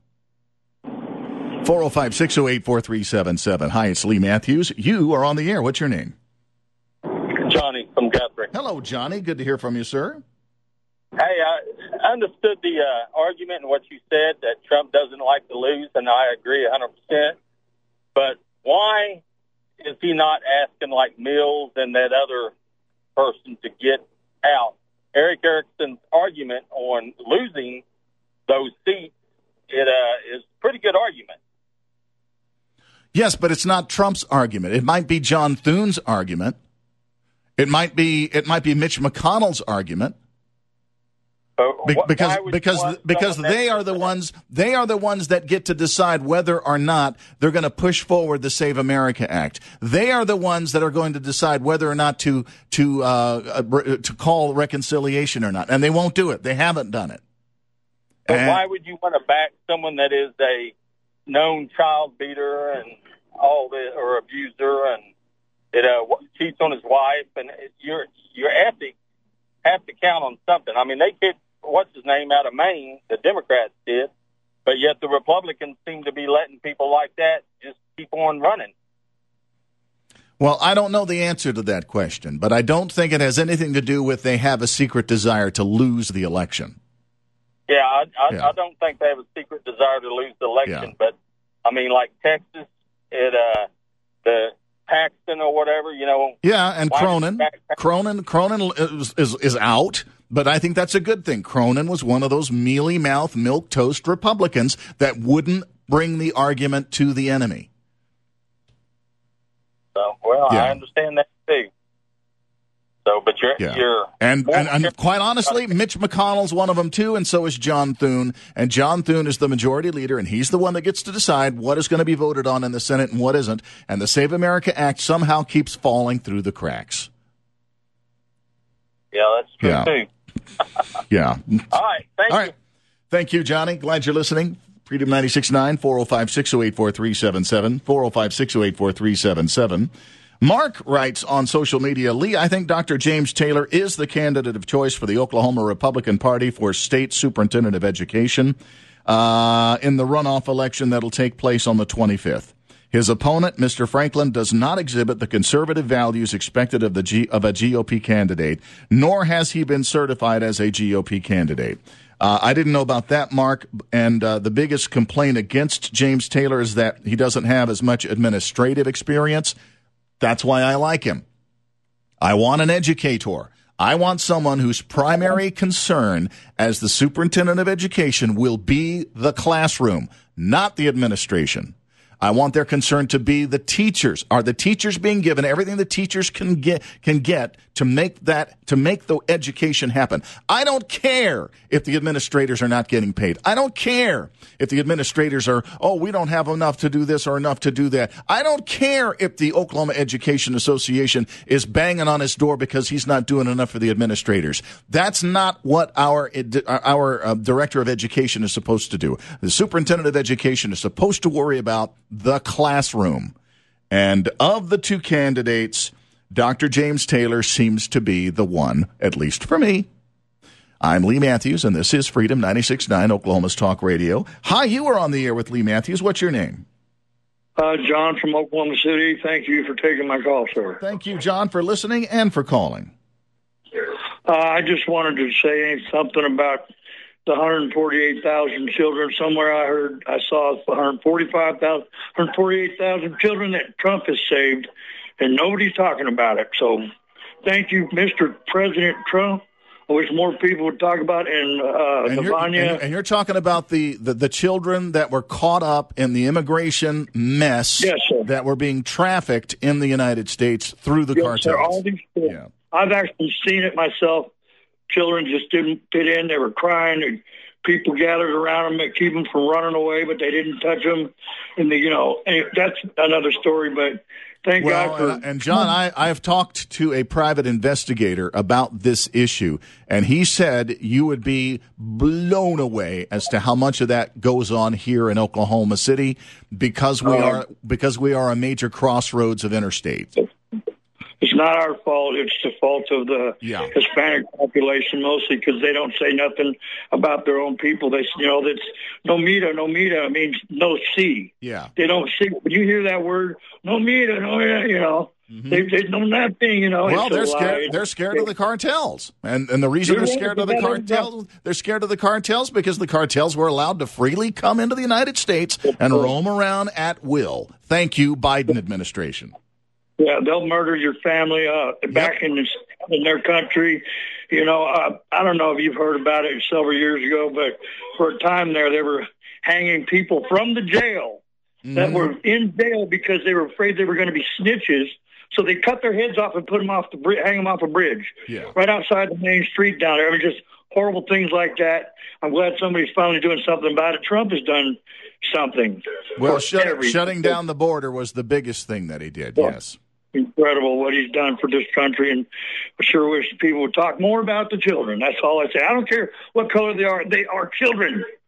405-608-4377. Hi, it's Lee Matthews. You are on the air. What's your name? Johnny from Guthrie. Hello, Johnny. Good to hear from you, sir. Hey, I understood the argument and what you said, that Trump doesn't like to lose, and I agree 100%. But why is he not asking, like, Mills and that other person to get out? Eric Erickson's argument on losing those seats, it is a pretty good argument. Yes, but it's not Trump's argument. It might be John Thune's argument. It might be Mitch McConnell's argument. Because they are the ones that get to decide whether or not they're going to push forward the Save America Act. They are the ones that are going to decide whether or not to call reconciliation or not, and they won't do it. They haven't done it. But why would you want to back someone that is a known child beater and all this, or abuser, and cheats on his wife? And your ethics have to count on something. I mean, they could. What's his name out of Maine, the Democrats did, but yet the Republicans seem to be letting people like that just keep on running. Well, I don't know the answer to that question, but I don't think it has anything to do with they have a secret desire to lose the election. Yeah, I don't think they have a secret desire to lose the election, but I mean, like Texas, the Paxton or whatever, you know. Yeah, and Cronin is out, but I think that's a good thing. Cronin was one of those mealy-mouthed, milquetoast Republicans that wouldn't bring the argument to the enemy. So, I understand that too. So, but you're and quite honestly, Mitch McConnell's one of them too, and so is John Thune. And John Thune is the majority leader, and he's the one that gets to decide what is going to be voted on in the Senate and what isn't. And the Save America Act somehow keeps falling through the cracks. Yeah, that's true too. Yeah. All right. Thank you. Thank you, Johnny. Glad you're listening. Freedom 96.9, 405-608-4377, 405-608-4377. Mark writes on social media, Lee, I think Dr. James Taylor is the candidate of choice for the Oklahoma Republican Party for state superintendent of education in the runoff election that'll take place on the 25th. His opponent, Mr. Franklin, does not exhibit the conservative values expected of a GOP candidate, nor has he been certified as a GOP candidate. I didn't know about that, Mark, and the biggest complaint against James Taylor is that he doesn't have as much administrative experience. That's why I like him. I want an educator. I want someone whose primary concern as the superintendent of education will be the classroom, not the administration. I want their concern to be the teachers. Are the teachers being given everything the teachers can get to make the education happen? I don't care if the administrators are not getting paid. I don't care if the administrators are, we don't have enough to do this or enough to do that. I don't care if the Oklahoma Education Association is banging on his door because he's not doing enough for the administrators. That's not what our director of education is supposed to do. The superintendent of education is supposed to worry about the classroom. And of the two candidates, Dr. James Taylor seems to be the one, at least for me. I'm Lee Matthews, and this is Freedom 96.9, Oklahoma's Talk Radio. Hi, you are on the air with Lee Matthews. What's your name? John from Oklahoma City. Thank you for taking my call, sir. Thank you, John, for listening and for calling. I just wanted to say something about the 148,000 children. Somewhere I saw 148,000 children that Trump has saved, and nobody's talking about it. So thank you, Mr. President Trump. I wish more people would talk about it. And you're talking about the children that were caught up in the immigration mess, yes, sir, that were being trafficked in the United States through the cartels. Sir, all these I've actually seen it myself. Children just didn't fit in. They were crying. And people gathered around them to keep them from running away, but they didn't touch them. And that's another story. But thank God for. And John, I've talked to a private investigator about this issue, and he said you would be blown away as to how much of that goes on here in Oklahoma City because we are a major crossroads of interstate. It's not our fault. It's the fault of the Hispanic population mostly because they don't say nothing about their own people. That's no mita means no see. Yeah. They don't see. When you hear that word, no mita, they know nothing, Well, they're scared. They're scared of the cartels, and the reason they're scared of the cartels, because the cartels were allowed to freely come into the United States and roam around at will. Thank you, Biden administration. Yeah, they'll murder your family back in their country. I don't know if you've heard about it several years ago, but for a time there, they were hanging people from the jail that were in jail because they were afraid they were going to be snitches. So they cut their heads off and put them hang them off a bridge right outside the main street down there. I mean, just horrible things like that. I'm glad somebody's finally doing something about it. Trump has done something. Well, shutting down the border was the biggest thing that he did, yes. Incredible what he's done for this country, and I sure wish people would talk more about the children. That's all I say. I don't care what color they are. They are children.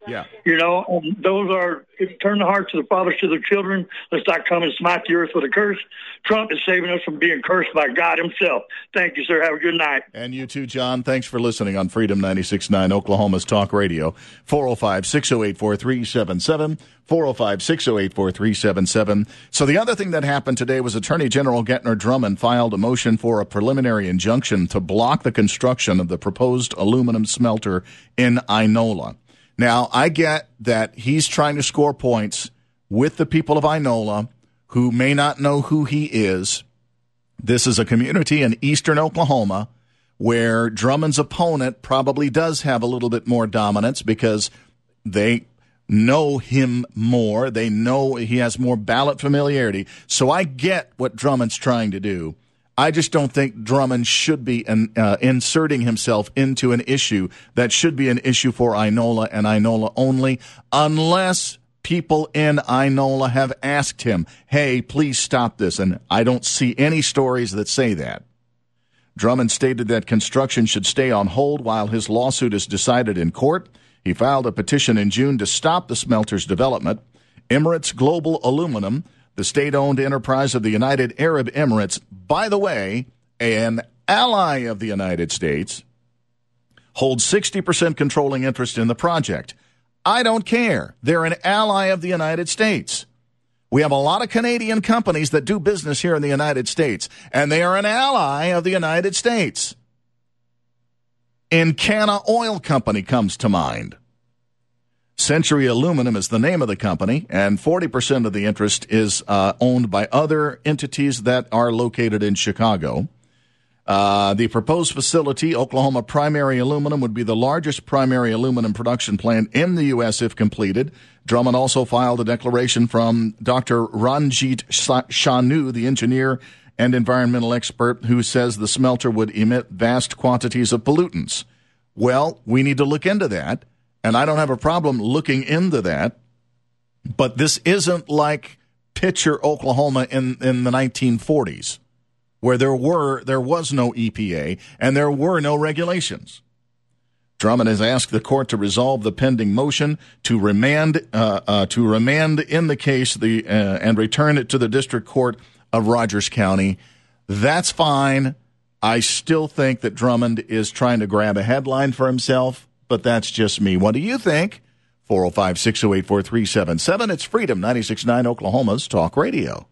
Yeah. You know, those are turn the hearts of the fathers to their children. Let's not come and smite the earth with a curse. Trump is saving us from being cursed by God himself. Thank you, sir. Have a good night. And you too, John. Thanks for listening on Freedom 96.9, Oklahoma's Talk Radio. 405-608-4377. 405-608-4377. So the other thing that happened today was Attorney General Gentner Drummond filed a motion for a preliminary injunction to block the construction of the proposed aluminum smelter in Inola. Now, I get that he's trying to score points with the people of Inola who may not know who he is. This is a community in eastern Oklahoma where Drummond's opponent probably does have a little bit more dominance because they know him more. They know he has more ballot familiarity. So I get what Drummond's trying to do. I just don't think Drummond should be inserting himself into an issue that should be an issue for Inola and Inola only, unless people in Inola have asked him, hey, please stop this. And I don't see any stories that say that. Drummond stated that construction should stay on hold while his lawsuit is decided in court. He filed a petition in June to stop the smelter's development. Emirates Global Aluminum, the state-owned enterprise of the United Arab Emirates, by the way, an ally of the United States, holds 60% controlling interest in the project. I don't care. They're an ally of the United States. We have a lot of Canadian companies that do business here in the United States, and they are an ally of the United States. Encana Oil Company comes to mind. Century Aluminum is the name of the company, and 40% of the interest is owned by other entities that are located in Chicago. The proposed facility, Oklahoma Primary Aluminum, would be the largest primary aluminum production plant in the U.S. if completed. Drummond also filed a declaration from Dr. Ranjit Shanu, the engineer and environmental expert, who says the smelter would emit vast quantities of pollutants. Well, we need to look into that. And I don't have a problem looking into that, but this isn't like Pitcher, Oklahoma in the 1940s, where there was no EPA and there were no regulations. Drummond has asked the court to resolve the pending motion to remand in the case and return it to the District Court of Rogers County. That's fine. I still think that Drummond is trying to grab a headline for himself. But that's just me. What do you think? 405-608-4377. It's Freedom 96.9 Oklahoma's Talk Radio.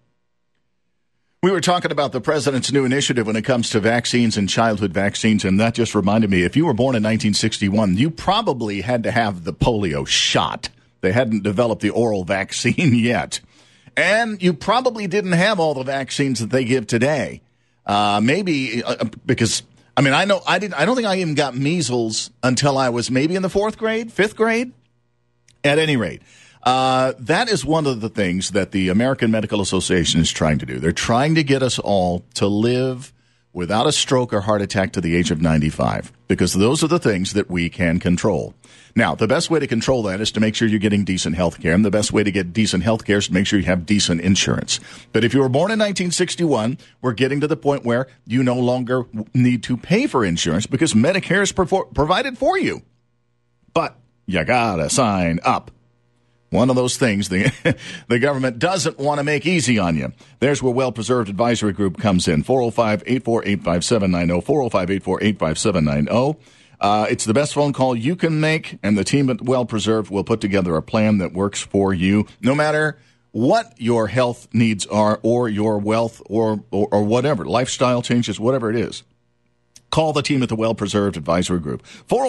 We were talking about the president's new initiative when it comes to vaccines and childhood vaccines, and that just reminded me, if you were born in 1961, you probably had to have the polio shot. They hadn't developed the oral vaccine yet. And you probably didn't have all the vaccines that they give today. Maybe because... I mean, I don't think I even got measles until I was maybe in the 4th grade, 5th grade. At any rate, that is one of the things that the American Medical Association is trying to do. They're trying to get us all to live without a stroke or heart attack to the age of 95, because those are the things that we can control. Now, the best way to control that is to make sure you're getting decent health care, and the best way to get decent health care is to make sure you have decent insurance. But if you were born in 1961, we're getting to the point where you no longer need to pay for insurance because Medicare is provided for you. But you gotta sign up. One of those things the government doesn't want to make easy on you. There's where Well Preserved Advisory Group comes in. 405-848-5790, 405-848-5790. It's the best phone call you can make, and the team at Well Preserved will put together a plan that works for you, no matter what your health needs are or your wealth or whatever, lifestyle changes, whatever it is. Call the team at the Well Preserved Advisory Group.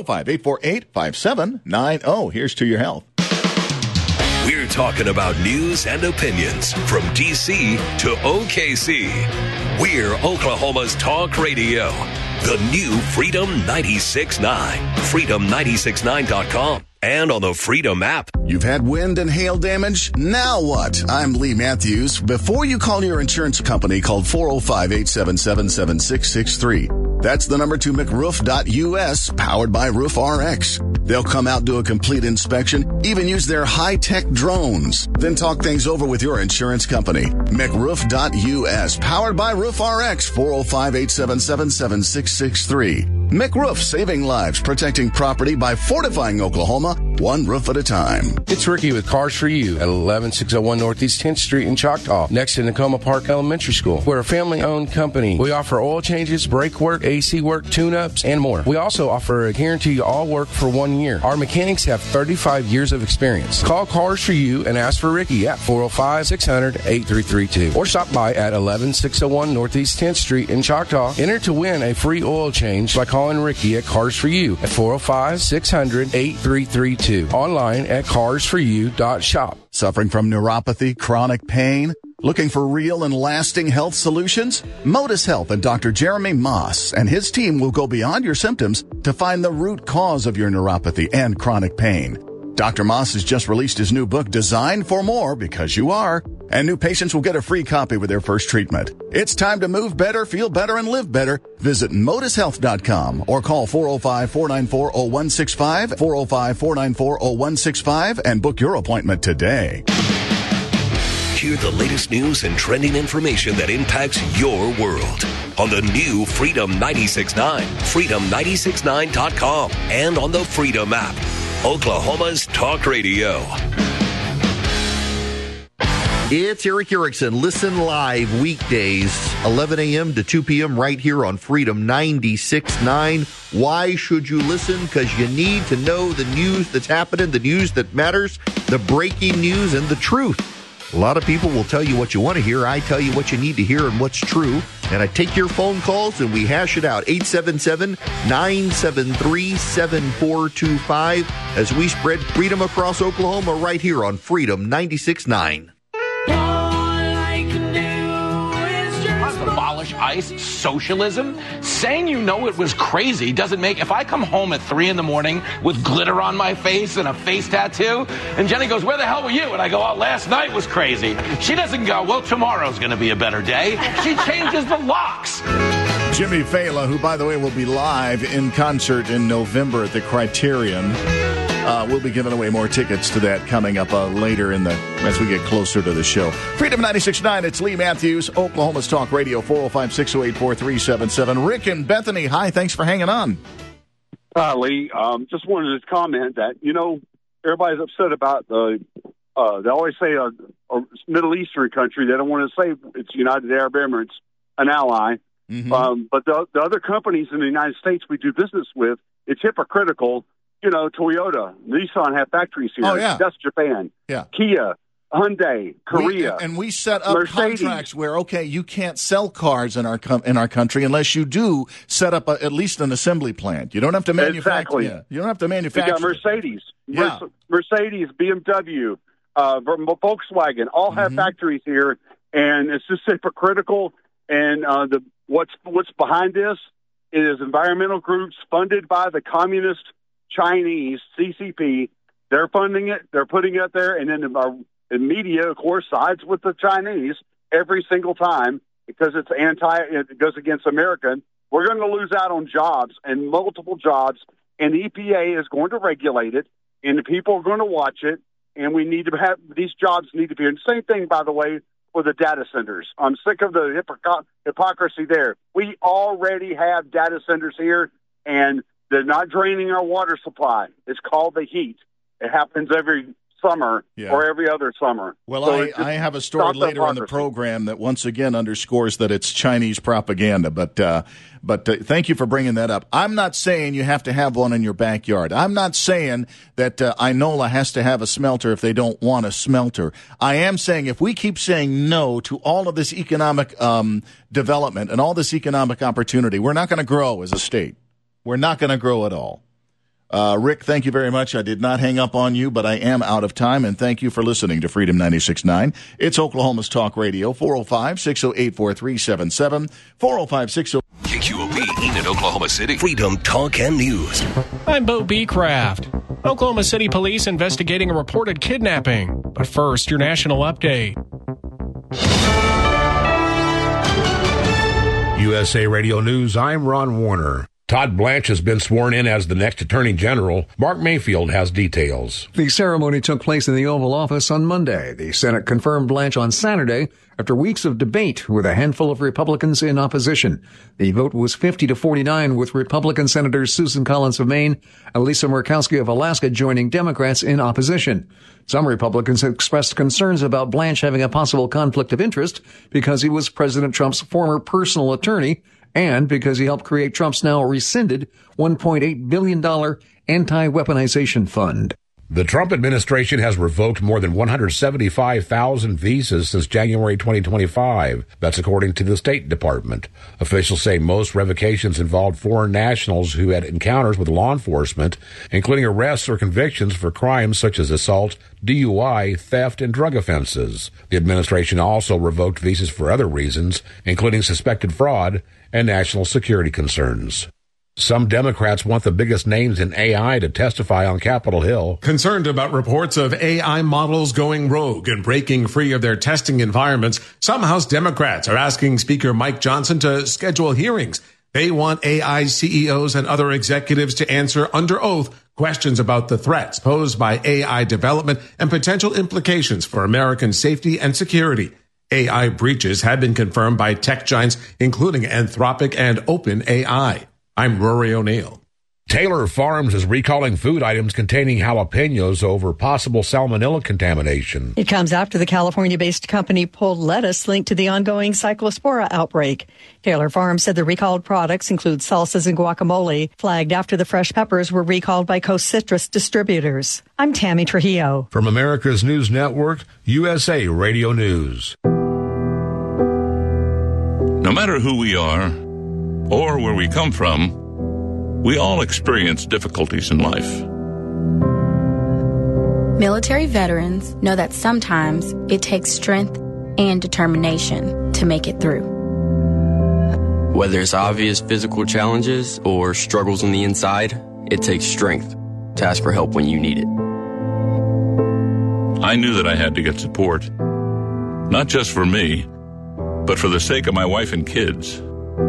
405-848-5790. Here's To Your Health. We're talking about news and opinions from D.C. to OKC. We're Oklahoma's Talk Radio. The new Freedom 96.9. Freedom969.com. And on the Freedom app. You've had wind and hail damage? Now what? I'm Lee Matthews. Before you call your insurance company, call 405-877-7663. That's the number to McRoof.us, powered by Roof RX. They'll come out, do a complete inspection, even use their high-tech drones. Then talk things over with your insurance company. McRoof.us, powered by Roof RX, 405-877-7663. McRoof, saving lives, protecting property by fortifying Oklahoma. one roof at a time. It's Ricky with Cars for You at 11601 Northeast 10th Street in Choctaw, next to Nakoma Park Elementary School. We're a family-owned company. We offer oil changes, brake work, AC work, tune-ups, and more. We also offer a guarantee all work for 1 year. Our mechanics have 35 years of experience. Call Cars for You and ask for Ricky at 405-600-8332 or stop by at 11601 Northeast 10th Street in Choctaw. Enter to win a free oil change by calling Ricky at Cars for You at 405-600-8332. Online at carsforyou.shop. Suffering from neuropathy, chronic pain? Looking for real and lasting health solutions? Modus Health and Dr. Jeremy Moss and his team will go beyond your symptoms to find the root cause of your neuropathy and chronic pain. Dr. Moss has just released his new book, Designed for More, because you are, and new patients will get a free copy with their first treatment. It's time to move better, feel better, and live better. Visit modushealth.com or call 405-494-0165, 405-494-0165, and book your appointment today. Hear the latest news and trending information that impacts your world on the new Freedom 96.9, freedom969.com, and on the Freedom app. Oklahoma's Talk Radio. It's Eric Erickson. Listen live weekdays, 11 a.m. to 2 p.m. right here on Freedom 96.9. Why should you listen? Because you need to know the news that's happening, the news that matters, the breaking news, and the truth. A lot of people will tell you what you want to hear. I tell you what you need to hear and what's true. And I take your phone calls and we hash it out. 877-973-7425 as we spread freedom across Oklahoma right here on Freedom 96.9. Abolish ICE, socialism. Saying you know it was crazy doesn't make... If I come home at 3 in the morning with glitter on my face and a face tattoo, and Jenny goes, where the hell were you? And I go, oh, last night was crazy. She doesn't go, well, tomorrow's going to be a better day. She changes the locks. Jimmy Fallon, who, by the way, will be live in concert in November at the Criterion. We'll be giving away more tickets to that coming up later as we get closer to the show. Freedom 96.9, it's Lee Matthews, Oklahoma's Talk Radio, 405-608-4377. Rick and Bethany, hi, thanks for hanging on. Hi, Lee. Just wanted to comment that, everybody's upset about they always say a Middle Eastern country. They don't want to say it's United Arab Emirates, an ally. Mm-hmm. But the other companies in the United States we do business with, it's hypocritical. Toyota, Nissan have factories here. Oh, yeah. That's Japan. Yeah. Kia, Hyundai, Korea. We set up Mercedes. Contracts where, okay, you can't sell cars in our country unless you do set up at least an assembly plant. You don't have to manufacture. Exactly. Yeah, you don't have to manufacture. You got Mercedes. Yeah. Mercedes, BMW, Volkswagen, all have factories here, and it's just hypocritical. And what's behind this is environmental groups funded by the communist Chinese, CCP. They're funding it. They're putting it there. And then the media, of course, sides with the Chinese every single time because it goes against America. We're going to lose out on jobs and multiple jobs. And the EPA is going to regulate it. And the people are going to watch it. And we need to have these jobs need to be. And same thing, by the way, for the data centers. I'm sick of the hypocrisy there. We already have data centers here, and they're not draining our water supply. It's called the heat. It happens every summer or every other summer. Well, so I have a story later in the program that once again underscores that it's Chinese propaganda. But thank you for bringing that up. I'm not saying you have to have one in your backyard. I'm not saying that Inola has to have a smelter if they don't want a smelter. I am saying if we keep saying no to all of this economic development and all this economic opportunity, we're not going to grow as a state. We're not going to grow at all. Rick, thank you very much. I did not hang up on you, but I am out of time, and thank you for listening to Freedom 96.9. It's Oklahoma's Talk Radio, 405-608-4377, 405-608... KQOP, Enid, Oklahoma City. Freedom Talk and News. I'm Bo B. Craft. Oklahoma City Police investigating a reported kidnapping. But first, your national update. USA Radio News, I'm Ron Warner. Todd Blanche has been sworn in as the next Attorney General. Mark Mayfield has details. The ceremony took place in the Oval Office on Monday. The Senate confirmed Blanche on Saturday after weeks of debate with a handful of Republicans in opposition. The vote was 50-49, with Republican Senators Susan Collins of Maine and Lisa Murkowski of Alaska joining Democrats in opposition. Some Republicans expressed concerns about Blanche having a possible conflict of interest because he was President Trump's former personal attorney and because he helped create Trump's now rescinded $1.8 billion anti-weaponization fund. The Trump administration has revoked more than 175,000 visas since January 2025. That's according to the State Department. Officials say most revocations involved foreign nationals who had encounters with law enforcement, including arrests or convictions for crimes such as assault, DUI, theft, and drug offenses. The administration also revoked visas for other reasons, including suspected fraud and national security concerns. Some Democrats want the biggest names in AI to testify on Capitol Hill. Concerned about reports of AI models going rogue and breaking free of their testing environments, some House Democrats are asking Speaker Mike Johnson to schedule hearings. They want AI CEOs and other executives to answer under oath questions about the threats posed by AI development and potential implications for American safety and security. AI breaches have been confirmed by tech giants, including Anthropic and OpenAI. I'm Rory O'Neill. Taylor Farms is recalling food items containing jalapenos over possible salmonella contamination. It comes after the California-based company pulled lettuce linked to the ongoing Cyclospora outbreak. Taylor Farms said the recalled products include salsas and guacamole, flagged after the fresh peppers were recalled by Coast Citrus distributors. I'm Tammy Trujillo. From America's News Network, USA Radio News. No matter who we are or where we come from, we all experience difficulties in life. Military veterans know that sometimes it takes strength and determination to make it through. Whether it's obvious physical challenges or struggles on the inside, it takes strength to ask for help when you need it. I knew that I had to get support, not just for me, but for the sake of my wife and kids.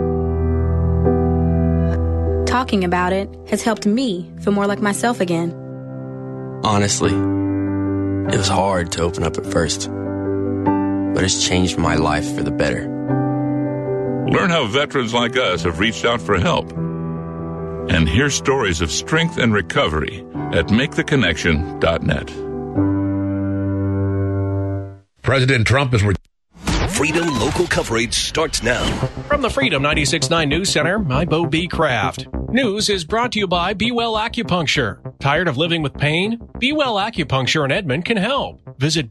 Talking about it has helped me feel more like myself again. Honestly, it was hard to open up at first, but it's changed my life for the better. Learn how veterans like us have reached out for help. And hear stories of strength and recovery at MakeTheConnection.net. President Trump is... Freedom local coverage starts now. From the Freedom 96.9 News Center, I'm Bo B. Kraft. News is brought to you by Be Well Acupuncture. Tired of living with pain? Be Well Acupuncture in Edmond can help. Visit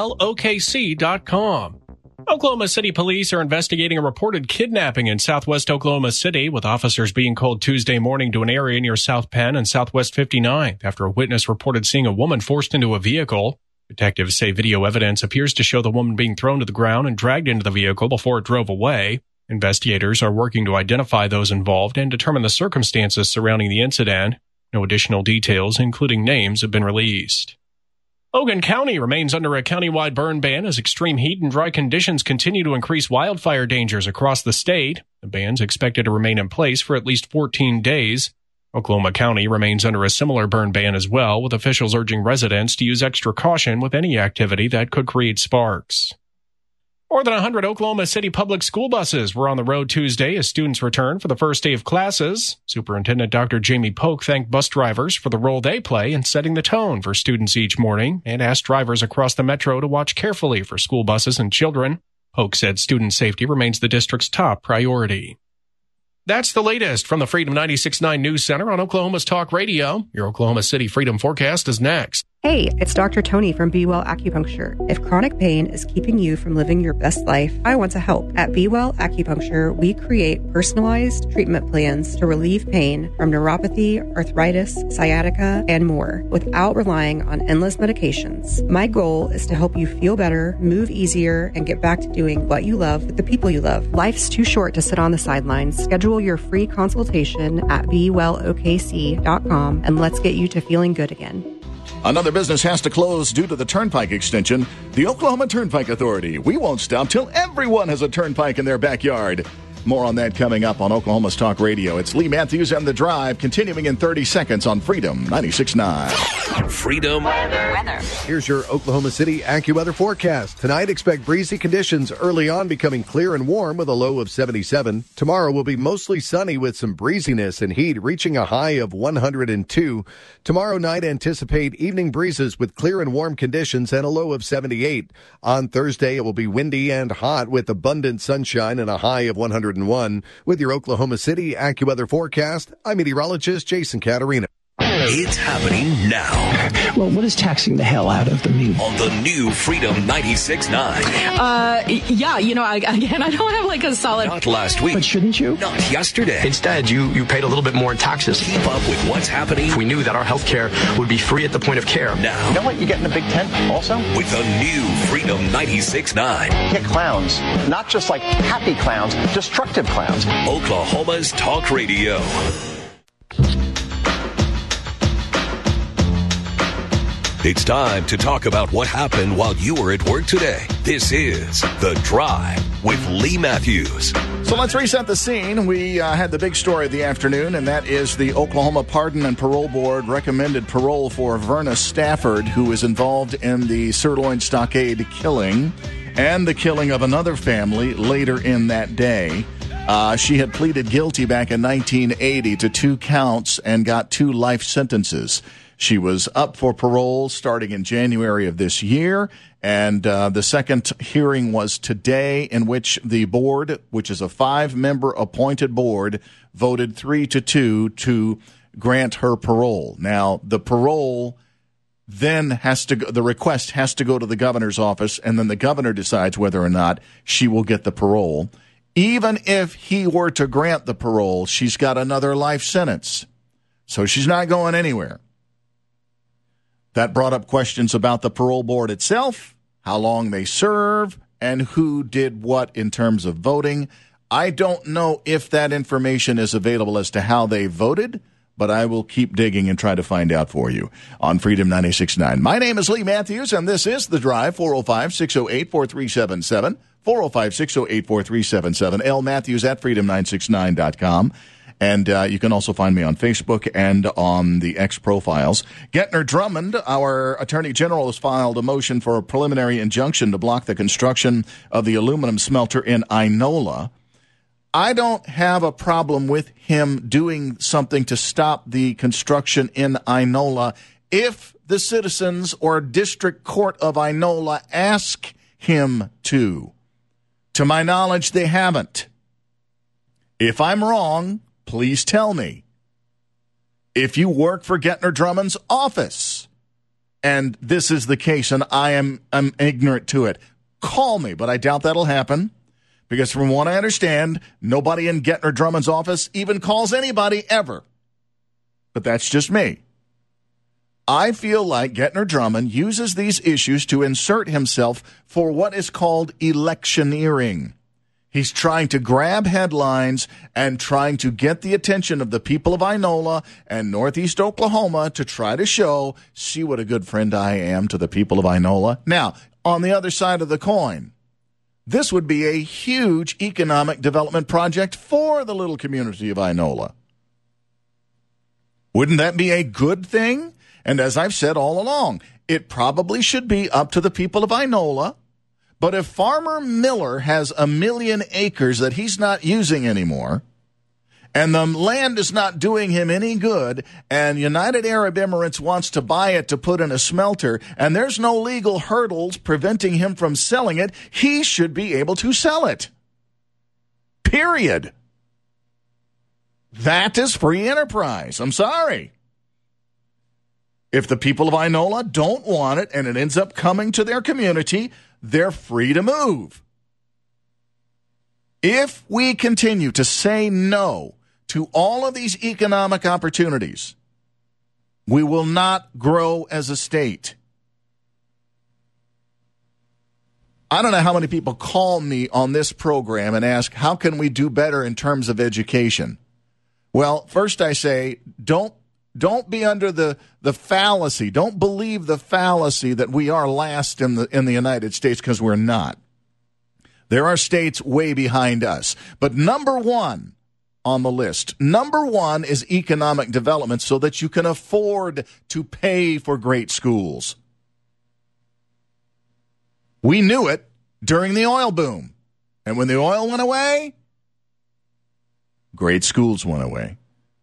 BeWellOKC.com. Oklahoma City police are investigating a reported kidnapping in southwest Oklahoma City, with officers being called Tuesday morning to an area near South Penn and Southwest 59th after a witness reported seeing a woman forced into a vehicle. Detectives say video evidence appears to show the woman being thrown to the ground and dragged into the vehicle before it drove away. Investigators are working to identify those involved and determine the circumstances surrounding the incident. No additional details, including names, have been released. Logan County remains under a countywide burn ban as extreme heat and dry conditions continue to increase wildfire dangers across the state. The ban's expected to remain in place for at least 14 days. Oklahoma County remains under a similar burn ban as well, with officials urging residents to use extra caution with any activity that could create sparks. More than 100 Oklahoma City public school buses were on the road Tuesday as students returned for the first day of classes. Superintendent Dr. Jamie Polk thanked bus drivers for the role they play in setting the tone for students each morning and asked drivers across the metro to watch carefully for school buses and children. Polk said student safety remains the district's top priority. That's the latest from the Freedom 96.9 News Center on Oklahoma's Talk Radio. Your Oklahoma City Freedom Forecast is next. Hey, it's Dr. Tony from Be Well Acupuncture. If chronic pain is keeping you from living your best life, I want to help. At Be Well Acupuncture, we create personalized treatment plans to relieve pain from neuropathy, arthritis, sciatica, and more without relying on endless medications. My goal is to help you feel better, move easier, and get back to doing what you love with the people you love. Life's too short to sit on the sidelines. Schedule your free consultation at BeWellOKC.com and let's get you to feeling good again. Another business has to close due to the Turnpike extension. The Oklahoma Turnpike Authority. We won't stop till everyone has a turnpike in their backyard. More on that coming up on Oklahoma's Talk Radio. It's Lee Matthews and The Drive, continuing in 30 seconds on Freedom 96.9. Freedom Weather. Here's your Oklahoma City AccuWeather forecast. Tonight, expect breezy conditions early on, becoming clear and warm with a low of 77. Tomorrow will be mostly sunny with some breeziness and heat, reaching a high of 102. Tomorrow night, anticipate evening breezes with clear and warm conditions and a low of 78. On Thursday, it will be windy and hot with abundant sunshine and a high of 101. With your Oklahoma City AccuWeather forecast, I'm meteorologist Jason Caterina. It's happening now. Well, what is taxing the hell out of the mute? On the new Freedom 96.9. Yeah, I don't have like a solid... Not last week. But shouldn't you? Not yesterday. Instead, you paid a little bit more in taxes. Keep up with what's happening. If we knew that our health care would be free at the point of care. Now. You know what you get in the Big Tent also? With the new Freedom 96.9. Get clowns. Not just like happy clowns, destructive clowns. Oklahoma's Talk Radio. It's time to talk about what happened while you were at work today. This is The Drive with Lee Matthews. So let's reset the scene. We had the big story of the afternoon, and that is the Oklahoma Pardon and Parole Board recommended parole for Verna Stafford, who is involved in the Sirloin Stockade killing and the killing of another family later in that day. She had pleaded guilty back in 1980 to 2 counts and got 2 life sentences. She was up for parole starting in January of this year, and the second hearing was today, in which the board, which is a 5-member appointed board, voted 3-2 to grant her parole. Now, the parole then the request has to go to the governor's office, and then the governor decides whether or not she will get the parole. Even if he were to grant the parole, she's got another life sentence, so she's not going anywhere. That brought up questions about the parole board itself, how long they serve, and who did what in terms of voting. I don't know if that information is available as to how they voted, but I will keep digging and try to find out for you on Freedom 96.9. My name is Lee Matthews, and this is The Drive, 405-608-4377, 405-608-4377, L. Matthews at freedom969.com. And you can also find me on Facebook and on the X profiles. Gettner Drummond, our Attorney General, has filed a motion for a preliminary injunction to block the construction of the aluminum smelter in Inola. I don't have a problem with him doing something to stop the construction in Inola if the citizens or District Court of Inola ask him to. To my knowledge, they haven't. If I'm wrong, please tell me. If you work for Gettner Drummond's office and this is the case and I'm ignorant to it, call me, but I doubt that'll happen because from what I understand, nobody in Gettner Drummond's office even calls anybody ever. But that's just me. I feel like Gettner Drummond uses these issues to insert himself for what is called electioneering. He's trying to grab headlines and trying to get the attention of the people of Inola and Northeast Oklahoma to try to show, see what a good friend I am to the people of Inola. Now, on the other side of the coin, this would be a huge economic development project for the little community of Inola. Wouldn't that be a good thing? And as I've said all along, it probably should be up to the people of Inola. But if Farmer Miller has 1 million acres that he's not using anymore, and the land is not doing him any good, and United Arab Emirates wants to buy it to put in a smelter, and there's no legal hurdles preventing him from selling it, he should be able to sell it. Period. That is free enterprise. I'm sorry. If the people of Inola don't want it and it ends up coming to their community, they're free to move. If we continue to say no to all of these economic opportunities, we will not grow as a state. I don't know how many people call me on this program and ask, how can we do better in terms of education? Well, first I say, don't be under the fallacy. Don't believe the fallacy that we are last in the United States, because we're not. There are states way behind us. But number one on the list, number one is economic development so that you can afford to pay for great schools. We knew it during the oil boom. And when the oil went away, great schools went away.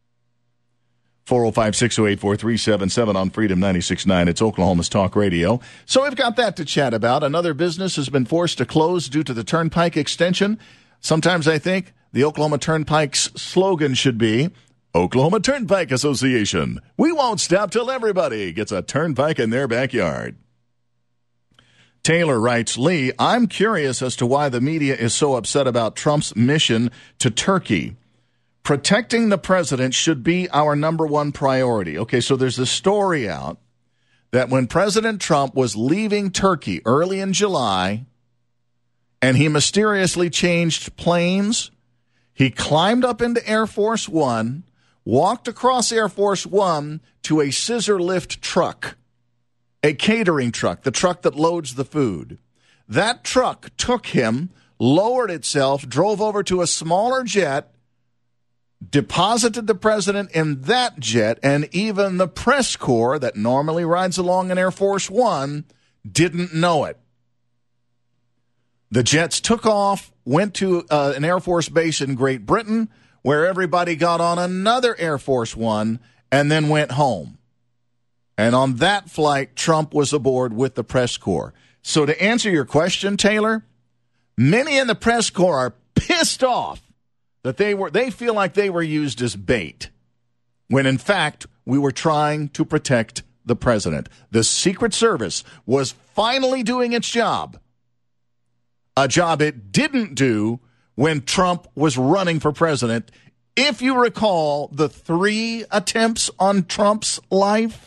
405-608-4377 on Freedom 96.9. It's Oklahoma's Talk Radio. So we've got that to chat about. Another business has been forced to close due to the Turnpike extension. Sometimes I think the Oklahoma Turnpike's slogan should be, Oklahoma Turnpike Association. We won't stop till everybody gets a turnpike in their backyard. Taylor writes, Lee, I'm curious as to why the media is so upset about Trump's mission to Turkey. Protecting the president should be our number one priority. Okay, so there's a story out that when President Trump was leaving Turkey early in July and he mysteriously changed planes, he climbed up into Air Force One, walked across Air Force One to a scissor lift truck, a catering truck, the truck that loads the food. That truck took him, lowered itself, drove over to a smaller jet, deposited the president in that jet, and even the press corps that normally rides along in Air Force One didn't know it. The jets took off, went to an Air Force base in Great Britain, where everybody got on another Air Force One and then went home. And on that flight, Trump was aboard with the press corps. So to answer your question, Taylor, many in the press corps are pissed off that they feel like they were used as bait, when in fact we were trying to protect the president. The Secret Service was finally doing its job, a job it didn't do when Trump was running for president. If you recall the 3 attempts on Trump's life.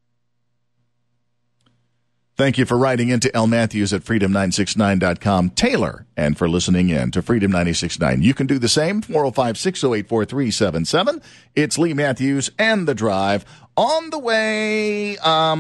Thank you for writing into L. Matthews at freedom969.com, Taylor, and for listening in to Freedom 96.9. You can do the same, 405-608-4377. It's Lee Matthews and The Drive. On the way,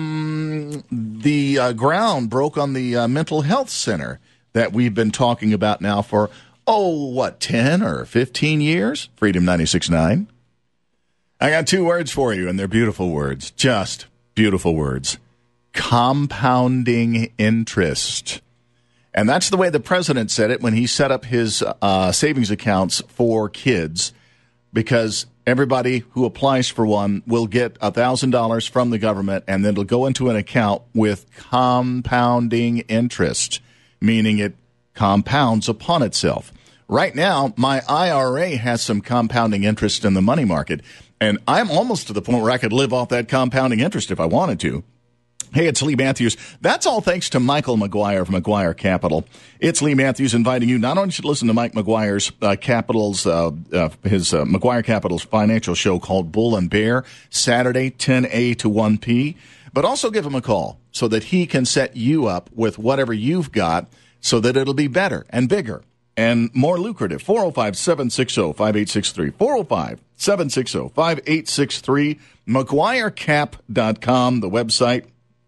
the ground broke on the mental health center that we've been talking about now for, 10 or 15 years? Freedom 96.9. I got 2 words for you, and they're beautiful words, just beautiful words. Compounding interest. And that's the way the president said it when he set up his savings accounts for kids, because everybody who applies for one will get $1,000 from the government, and then it'll go into an account with compounding interest, meaning it compounds upon itself. Right now, my IRA has some compounding interest in the money market, and I'm almost to the point where I could live off that compounding interest if I wanted to. Hey, it's Lee Matthews. That's all thanks to Michael McGuire of McGuire Capital. It's Lee Matthews inviting you not only to listen to Mike McGuire's McGuire Capital's financial show called Bull and Bear, Saturday, 10 to 1 p, but also give him a call so that he can set you up with whatever you've got so that it'll be better and bigger and more lucrative. 405-760-5863. 405-760-5863. McGuireCap.com, the website.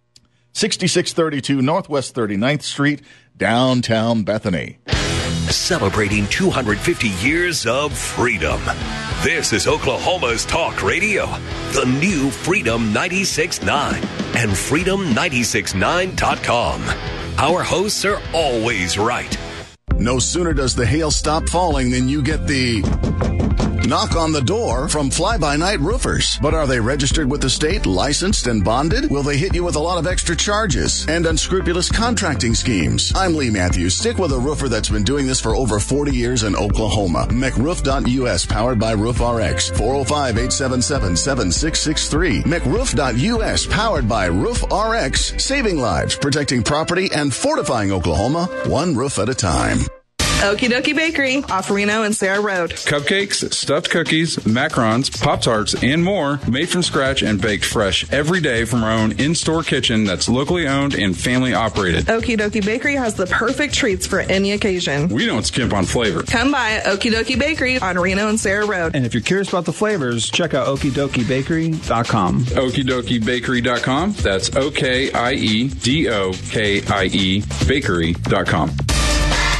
6632 Northwest 39th Street, downtown Bethany. Celebrating 250 years of freedom. This is Oklahoma's Talk Radio, the new Freedom 96.9 and Freedom969.com. Our hosts are always right. No sooner does the hail stop falling than you get the knock on the door from Fly-By-Night Roofers. But are they registered with the state, licensed and bonded? Will they hit you with a lot of extra charges and unscrupulous contracting schemes? I'm Lee Matthews. Stick with a roofer that's been doing this for over 40 years in Oklahoma. McRoof.us, powered by RoofRx. 405-877-7663. McRoof.us, powered by RoofRx. Saving lives, protecting property, and fortifying Oklahoma, one roof at a time. Okie Dokie Bakery off Reno and Sarah Road. Cupcakes, stuffed cookies, macarons, Pop-Tarts, and more made from scratch and baked fresh every day from our own in-store kitchen that's locally owned and family operated. Okie Dokie Bakery has the perfect treats for any occasion. We don't skimp on flavor. Come by Okie Dokie Bakery on Reno and Sarah Road. And if you're curious about the flavors, check out okiedokie.com. okiedokie.com. That's OKIEDOKIE bakery.com.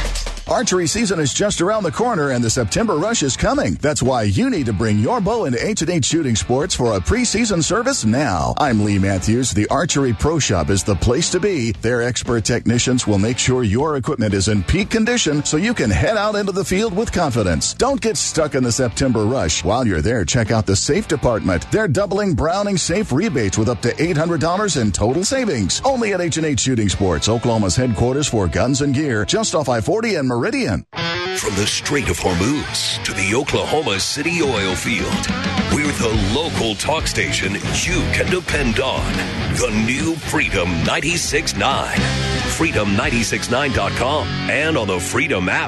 Archery season is just around the corner and the September rush is coming. That's why you need to bring your bow into H&H Shooting Sports for a preseason service now. I'm Lee Matthews. The Archery Pro Shop is the place to be. Their expert technicians will make sure your equipment is in peak condition so you can head out into the field with confidence. Don't get stuck in the September rush. While you're there, check out the Safe Department. They're doubling Browning Safe rebates with up to $800 in total savings. Only at H&H Shooting Sports, Oklahoma's headquarters for guns and gear, just off I-40 and Meridian. From the Strait of Hormuz to the Oklahoma City oil field, we're the local talk station you can depend on. The new Freedom 96.9. Freedom969.com and on the Freedom app.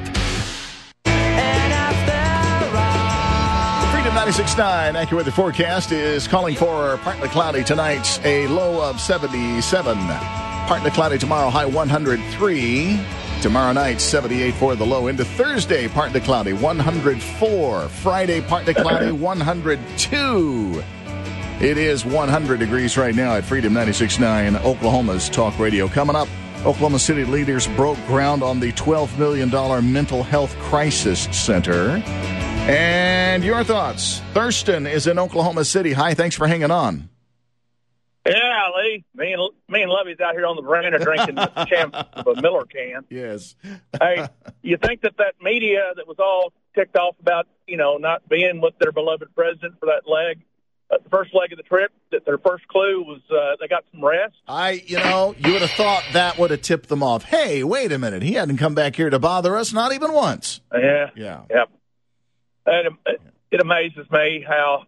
Freedom 96.9 AccuWeather forecast is calling for partly cloudy tonight, a low of 77. Partly cloudy tomorrow, high 103. Tomorrow night, 78 for the low. Into Thursday, partly cloudy, 104. Friday, partly cloudy, 102. It is 100 degrees right now at Freedom 96.9, Oklahoma's Talk Radio. Coming up, Oklahoma City leaders broke ground on the $12 million Mental Health Crisis Center. And your thoughts. Thurston is in Oklahoma City. Hi, thanks for hanging on. Yeah, Lee. Me and Lovey's out here on the veranda drinking the champ of a Miller can. Yes. Hey, you think that media that was all ticked off about, not being with their beloved president for that leg, the first leg of the trip, that their first clue was they got some rest? You would have thought that would have tipped them off. Hey, wait a minute. He hadn't come back here to bother us, not even once. Yeah. Yeah. It amazes me how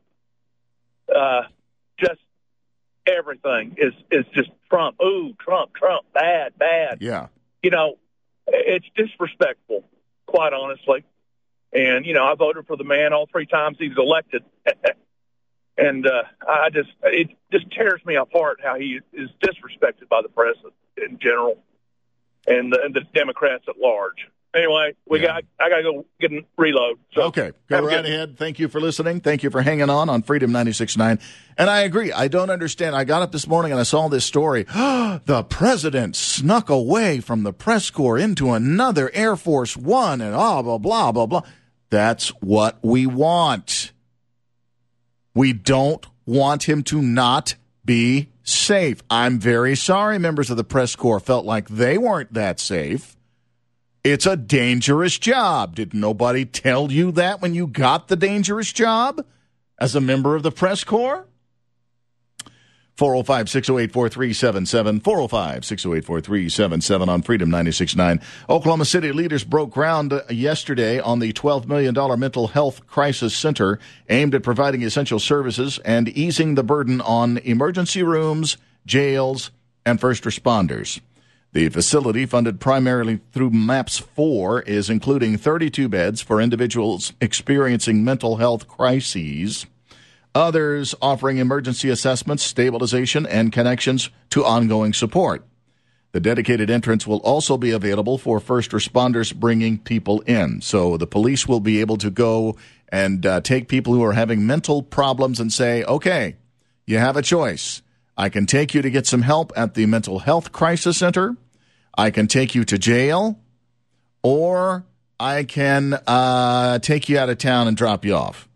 just everything is just Trump. Ooh, Trump, bad. Yeah. It's disrespectful, quite honestly. And, I voted for the man all three times he was elected. And it just tears me apart how he is disrespected by the president in general and the Democrats at large. Anyway, I got to go get a reload. So okay, go right ahead. Thank you for listening. Thank you for hanging on Freedom 96.9. And I agree. I don't understand. I got up this morning and I saw this story. The president snuck away from the press corps into another Air Force One and blah, blah, blah, blah. That's what we want. We don't want him to not be safe. I'm very sorry members of the press corps felt like they weren't that safe. It's a dangerous job. Did nobody tell you that when you got the dangerous job as a member of the press corps? 405-608-4377, 405-608-4377 on Freedom 96.9. Oklahoma City leaders broke ground yesterday on the $12 million Mental Health Crisis Center aimed at providing essential services and easing the burden on emergency rooms, jails, and first responders. The facility, funded primarily through MAPS 4, is including 32 beds for individuals experiencing mental health crises, others offering emergency assessments, stabilization, and connections to ongoing support. The dedicated entrance will also be available for first responders bringing people in. So the police will be able to go and take people who are having mental problems and say, okay, you have a choice. I can take you to get some help at the Mental Health Crisis Center. I can take you to jail, or I can take you out of town and drop you off.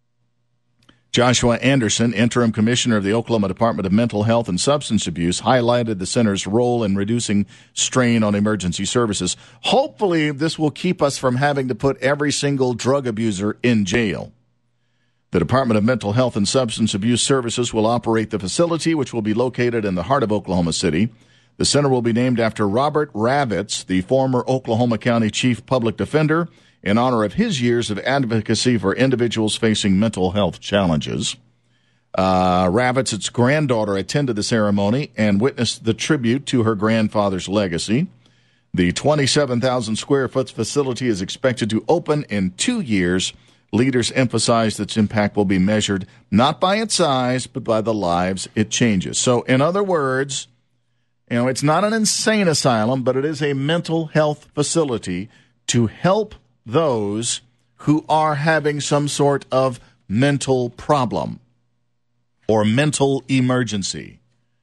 Joshua Anderson, interim commissioner of the Oklahoma Department of Mental Health and Substance Abuse, highlighted the center's role in reducing strain on emergency services. Hopefully, this will keep us from having to put every single drug abuser in jail. The Department of Mental Health and Substance Abuse Services will operate the facility, which will be located in the heart of Oklahoma City. The center will be named after Robert Ravitz, the former Oklahoma County Chief Public Defender, in honor of his years of advocacy for individuals facing mental health challenges. Ravitz's granddaughter attended the ceremony and witnessed the tribute to her grandfather's legacy. The 27,000 square foot facility is expected to open in 2 years. Leaders emphasized its impact will be measured not by its size, but by the lives it changes. So, in other words, it's not an insane asylum, but it is a mental health facility to help those who are having some sort of mental problem or mental emergency.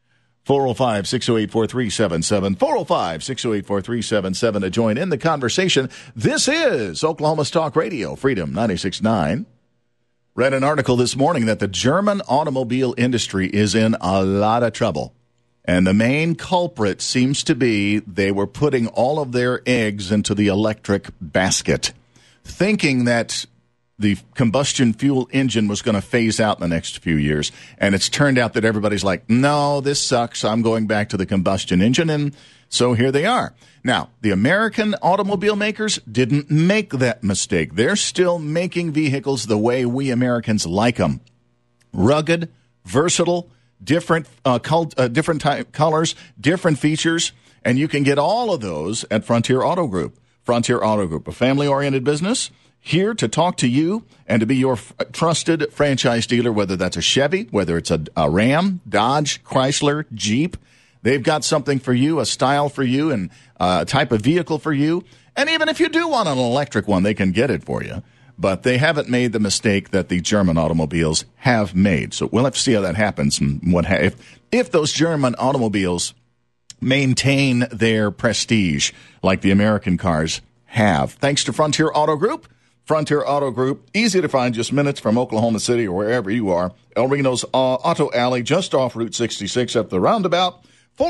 405-608-4377. 405-608-4377 to join in the conversation. This is Oklahoma's Talk Radio, Freedom 96.9. Read an article this morning that the German automobile industry is in a lot of trouble. And the main culprit seems to be they were putting all of their eggs into the electric basket, thinking that the combustion fuel engine was going to phase out in the next few years. And it's turned out that everybody's like, no, this sucks. I'm going back to the combustion engine. And so here they are. Now, the American automobile makers didn't make that mistake. They're still making vehicles the way we Americans like them. Rugged, versatile, different colors, different features. And you can get all of those at Frontier Auto Group. Frontier Auto Group, a family-oriented business, here to talk to you and to be your trusted franchise dealer, whether that's a Chevy, whether it's a Ram, Dodge, Chrysler, Jeep. They've got something for you, a style for you, and a type of vehicle for you. And even if you do want an electric one, they can get it for you. But they haven't made the mistake that the German automobiles have made. So we'll have to see how that happens and if those German automobiles maintain their prestige like the American cars have. Thanks to Frontier Auto Group. Frontier Auto Group, easy to find, just minutes from Oklahoma City or wherever you are. El Reno's Auto Alley, just off Route 66 at the roundabout.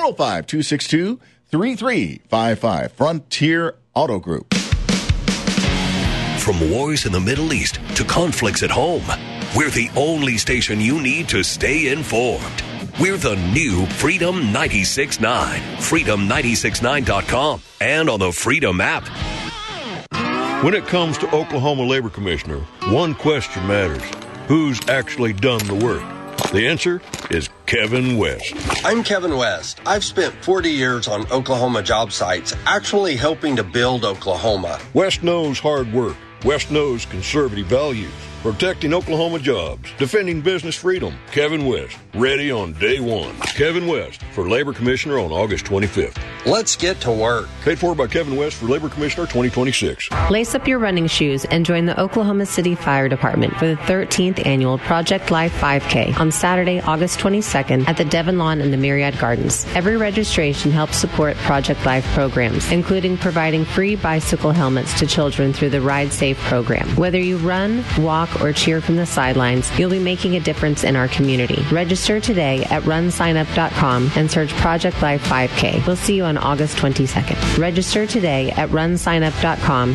405-262-3355. Frontier Auto Group. From wars in the Middle East to conflicts at home, we're the only station you need to stay informed. We're the new Freedom 96.9, freedom969.com, and on the Freedom app. When it comes to Oklahoma Labor Commissioner, one question matters. Who's actually done the work? The answer is Kevin West. I'm Kevin West. I've spent 40 years on Oklahoma job sites actually helping to build Oklahoma. West knows hard work. West knows conservative values. Protecting Oklahoma jobs, defending business freedom. Kevin West, ready on day one. Kevin West for Labor Commissioner on August 25th. Let's get to work. Paid for by Kevin West for Labor Commissioner 2026. Lace up your running shoes and join the Oklahoma City Fire Department for the 13th annual Project Life 5K on Saturday, August 22nd at the Devon Lawn and the Myriad Gardens. Every registration helps support Project Life programs, including providing free bicycle helmets to children through the Ride Safe program. Whether you run, walk, or cheer from the sidelines, you'll be making a difference in our community. Register today at runsignup.com and search Project Life 5K. We'll see you on August 22nd. Register today at runsignup.com.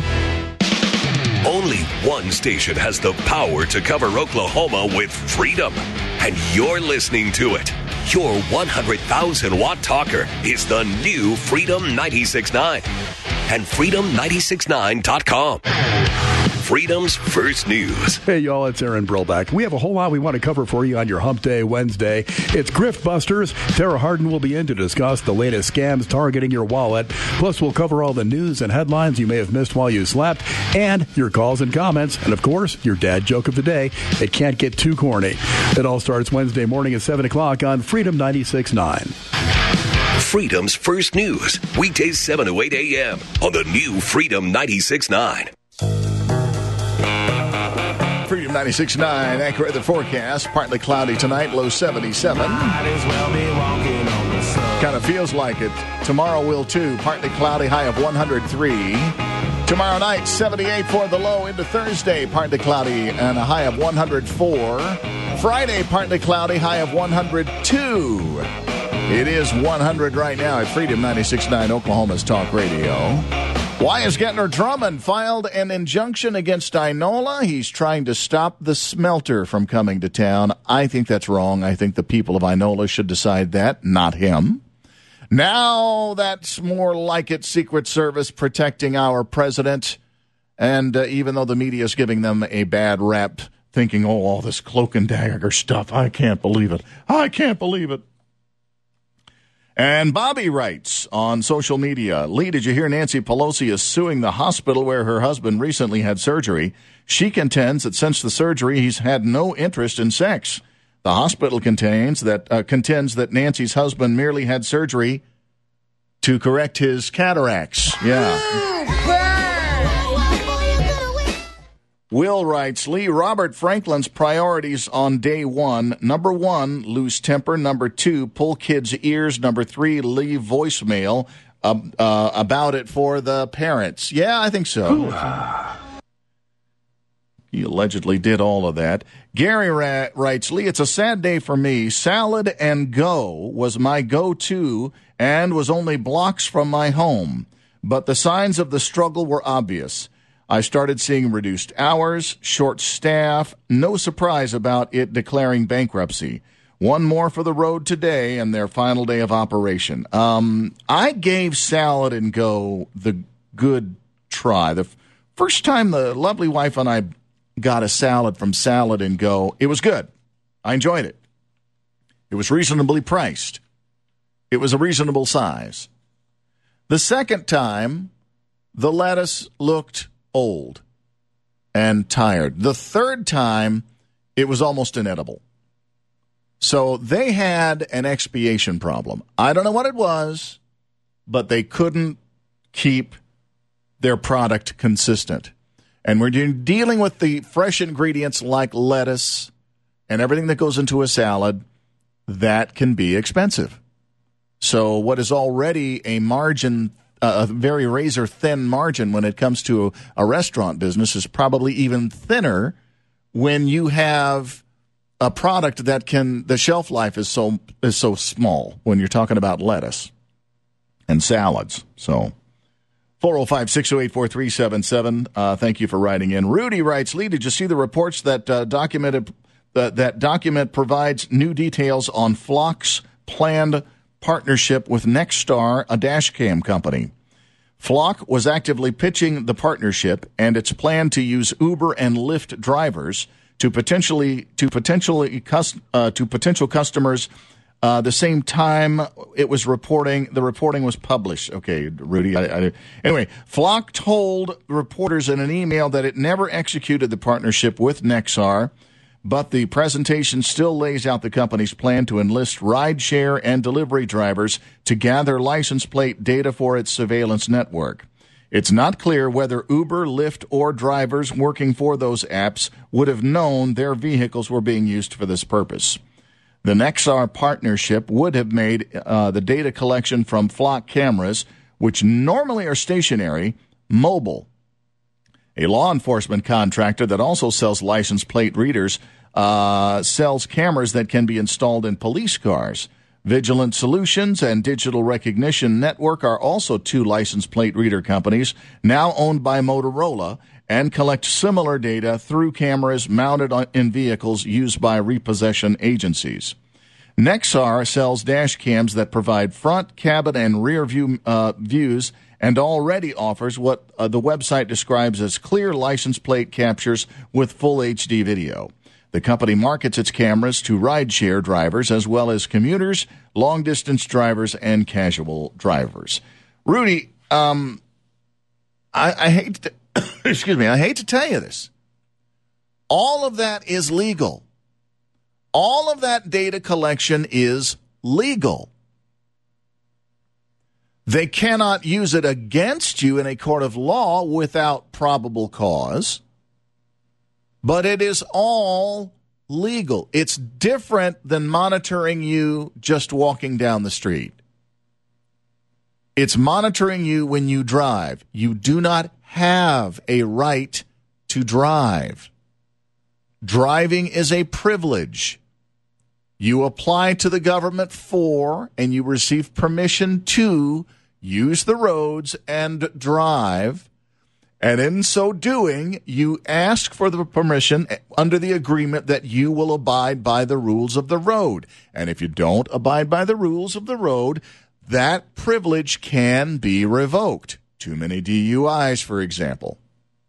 Only one station has the power to cover Oklahoma with freedom, and you're listening to it. Your 100,000-watt talker is the new Freedom 96.9 and freedom969.com. Freedom's first news. Hey, y'all, it's Aaron Brillback. We have a whole lot we want to cover for you on your Hump Day Wednesday. It's Grift Busters. Tara Harden will be in to discuss the latest scams targeting your wallet. Plus, we'll cover all the news and headlines you may have missed while you slept, and your calls and comments, and, of course, your dad joke of the day. It can't get too corny. It all starts Wednesday morning at 7 o'clock on Freedom 96.9. Freedom's first news, weekdays 7 to 8 a.m. on the new Freedom 96.9. Freedom 96.9, accurate the forecast. Partly cloudy tonight, low 77. Kind of feels like it. Tomorrow will too. Partly cloudy, high of 103. Tomorrow night, 78 for the low into Thursday. Partly cloudy and a high of 104. Friday, partly cloudy, high of 102. It is 100 right now at Freedom 96.9, Oklahoma's Talk Radio. Why has Gentner Drummond filed an injunction against Inola? He's trying to stop the smelter from coming to town. I think that's wrong. I think the people of Inola should decide that, not him. Now that's more like it, Secret Service protecting our president. And even though the media is giving them a bad rap, thinking, oh, all this cloak and dagger stuff, I can't believe it. I can't believe it. And Bobby writes on social media, Lee, did you hear Nancy Pelosi is suing the hospital where her husband recently had surgery? She contends that since the surgery, he's had no interest in sex. The hospital contends that Nancy's husband merely had surgery to correct his cataracts. Yeah. Will writes, Lee, Robert Franklin's priorities on day one. Number 1, lose temper. Number 2, pull kids' ears. Number 3, leave voicemail about it for the parents. Yeah, I think so. He allegedly did all of that. Gary writes, Lee, it's a sad day for me. Salad and Go was my go-to and was only blocks from my home. But the signs of the struggle were obvious. I started seeing reduced hours, short staff, no surprise about it declaring bankruptcy. One more for the road today and their final day of operation. I gave Salad and Go the good try. The first time the lovely wife and I got a salad from Salad and Go, it was good. I enjoyed it. It was reasonably priced. It was a reasonable size. The second time, the lettuce looked old and tired. The third time, it was almost inedible. So they had an expiation problem. I don't know what it was, but they couldn't keep their product consistent. And when you're dealing with the fresh ingredients like lettuce and everything that goes into a salad, that can be expensive. So what is already a margin, a very razor-thin margin when it comes to a restaurant business, is probably even thinner when you have a product that the shelf life is so small when you're talking about lettuce and salads. So 405-608-4377. Thank you for writing in. Rudy writes, Lee, did you see the reports that document provides new details on Flock's planned partnership with Nexstar, a dash cam company? Flock was actively pitching the partnership and its plan to use Uber and Lyft drivers to potential customers the same time it was reporting. The reporting was published. Okay, Rudy. Anyway, Flock told reporters in an email that it never executed the partnership with Nexstar, but the presentation still lays out the company's plan to enlist rideshare and delivery drivers to gather license plate data for its surveillance network. It's not clear whether Uber, Lyft, or drivers working for those apps would have known their vehicles were being used for this purpose. The Nexstar partnership would have made the data collection from Flock cameras, which normally are stationary, mobile. A law enforcement contractor that also sells license plate readers sells cameras that can be installed in police cars. Vigilant Solutions and Digital Recognition Network are also two license plate reader companies now owned by Motorola and collect similar data through cameras mounted in vehicles used by repossession agencies. Nexstar sells dash cams that provide front, cabin, and rear view views and already offers what the website describes as clear license plate captures with full HD video. The company markets its cameras to rideshare drivers as well as commuters, long-distance drivers, and casual drivers. Rudy, I hate to, I hate to tell you this. All of that is legal. All of that data collection is legal. They cannot use it against you in a court of law without probable cause. But it is all legal. It's different than monitoring you just walking down the street. It's monitoring you when you drive. You do not have a right to drive. Driving is a privilege. You apply to the government for, and you receive permission to, use the roads and drive. And in so doing, you ask for the permission under the agreement that you will abide by the rules of the road. And if you don't abide by the rules of the road, that privilege can be revoked. Too many DUIs, for example.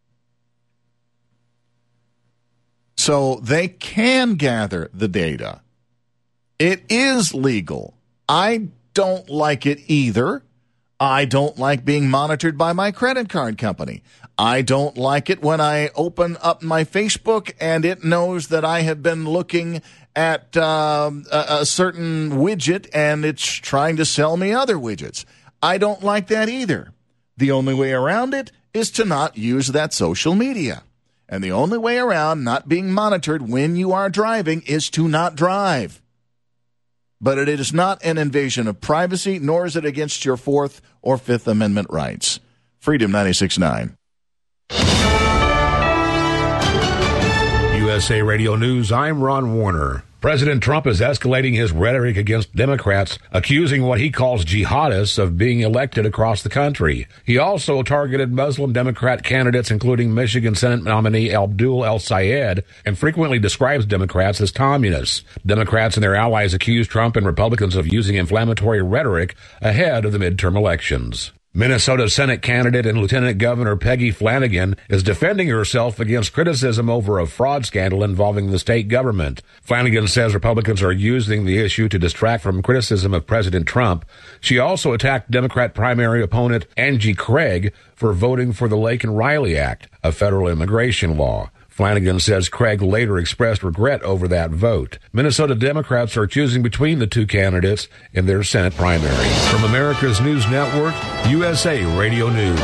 So they can gather the data. It is legal. I don't like it either. I don't like being monitored by my credit card company. I don't like it when I open up my Facebook and it knows that I have been looking at a certain widget and it's trying to sell me other widgets. I don't like that either. The only way around it is to not use that social media. And the only way around not being monitored when you are driving is to not drive. But it is not an invasion of privacy, nor is it against your Fourth or Fifth Amendment rights. Freedom 96.9. USA Radio News, I'm Ron Warner. President Trump is escalating his rhetoric against Democrats, accusing what he calls jihadists of being elected across the country. He also targeted Muslim Democrat candidates, including Michigan Senate nominee Abdul El-Sayed, and frequently describes Democrats as communists. Democrats and their allies accuse Trump and Republicans of using inflammatory rhetoric ahead of the midterm elections. Minnesota Senate candidate and Lieutenant Governor Peggy Flanagan is defending herself against criticism over a fraud scandal involving the state government. Flanagan says Republicans are using the issue to distract from criticism of President Trump. She also attacked Democrat primary opponent Angie Craig for voting for the Laken Riley Act, a federal immigration law. Flanagan says Craig later expressed regret over that vote. Minnesota Democrats are choosing between the two candidates in their Senate primary. From America's News Network, USA Radio News.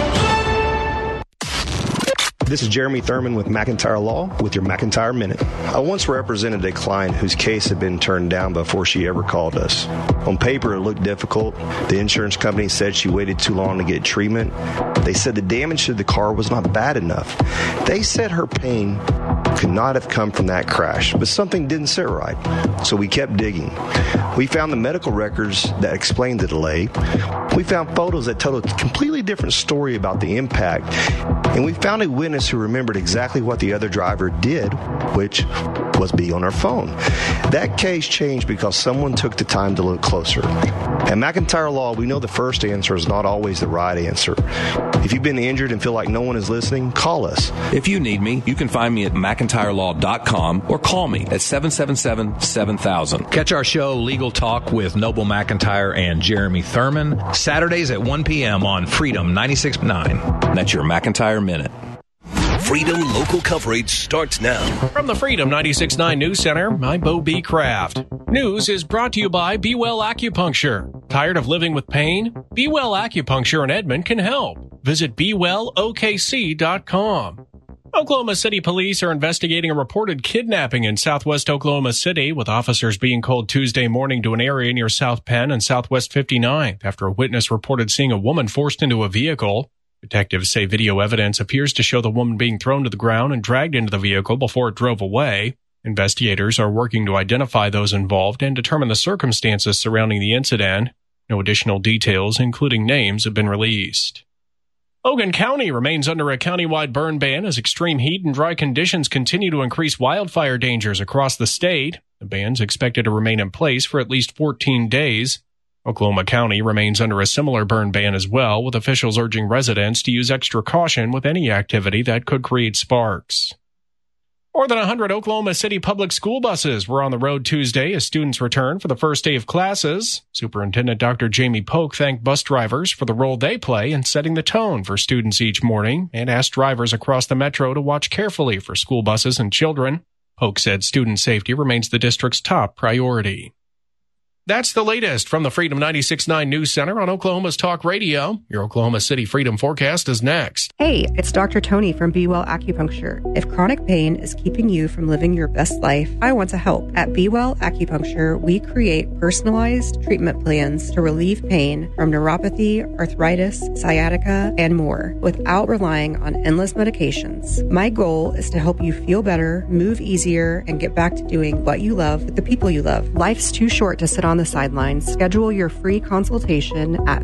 This is Jeremy Thurman with McIntyre Law with your McIntyre Minute. I once represented a client whose case had been turned down before she ever called us. On paper, it looked difficult. The insurance company said she waited too long to get treatment. They said the damage to the car was not bad enough. They said her pain could not have come from that crash, but something didn't sit right. So we kept digging. We found the medical records that explained the delay. We found photos that told a completely different story about the impact. And we found a witness who remembered exactly what the other driver did, which was be on her phone. That case changed because someone took the time to look closer. At McIntyre Law, we know the first answer is not always the right answer. If you've been injured and feel like no one is listening, call us. If you need me, you can find me at McIntyreLaw.com or call me at 777-7000. Catch our show, Legal Talk with Noble McIntyre and Jeremy Thurman, Saturdays at 1 p.m. on Freedom 96.9. That's your McIntyre Minute. Freedom local coverage starts now. From the Freedom 96.9 News Center, I'm Bo B. Kraft. News is brought to you by Be Well Acupuncture. Tired of living with pain? Be Well Acupuncture in Edmond can help. Visit BeWellOKC.com. Oklahoma City police are investigating a reported kidnapping in southwest Oklahoma City, with officers being called Tuesday morning to an area near South Penn and Southwest 59th after a witness reported seeing a woman forced into a vehicle. Detectives say video evidence appears to show the woman being thrown to the ground and dragged into the vehicle before it drove away. Investigators are working to identify those involved and determine the circumstances surrounding the incident. No additional details, including names, have been released. Logan County remains under a countywide burn ban as extreme heat and dry conditions continue to increase wildfire dangers across the state. The ban's expected to remain in place for at least 14 days. Oklahoma County remains under a similar burn ban as well, with officials urging residents to use extra caution with any activity that could create sparks. More than 100 Oklahoma City public school buses were on the road Tuesday as students returned for the first day of classes. Superintendent Dr. Jamie Polk thanked bus drivers for the role they play in setting the tone for students each morning and asked drivers across the metro to watch carefully for school buses and children. Polk said student safety remains the district's top priority. That's the latest from the Freedom 96.9 News Center on Oklahoma's Talk Radio. Your Oklahoma City Freedom Forecast is next. Hey, it's Dr. Tony from Be Well Acupuncture. If chronic pain is keeping you from living your best life, I want to help. At Be Well Acupuncture, we create personalized treatment plans to relieve pain from neuropathy, arthritis, sciatica, and more without relying on endless medications. My goal is to help you feel better, move easier, and get back to doing what you love with the people you love. Life's too short to sit on the sidelines. Schedule your free consultation at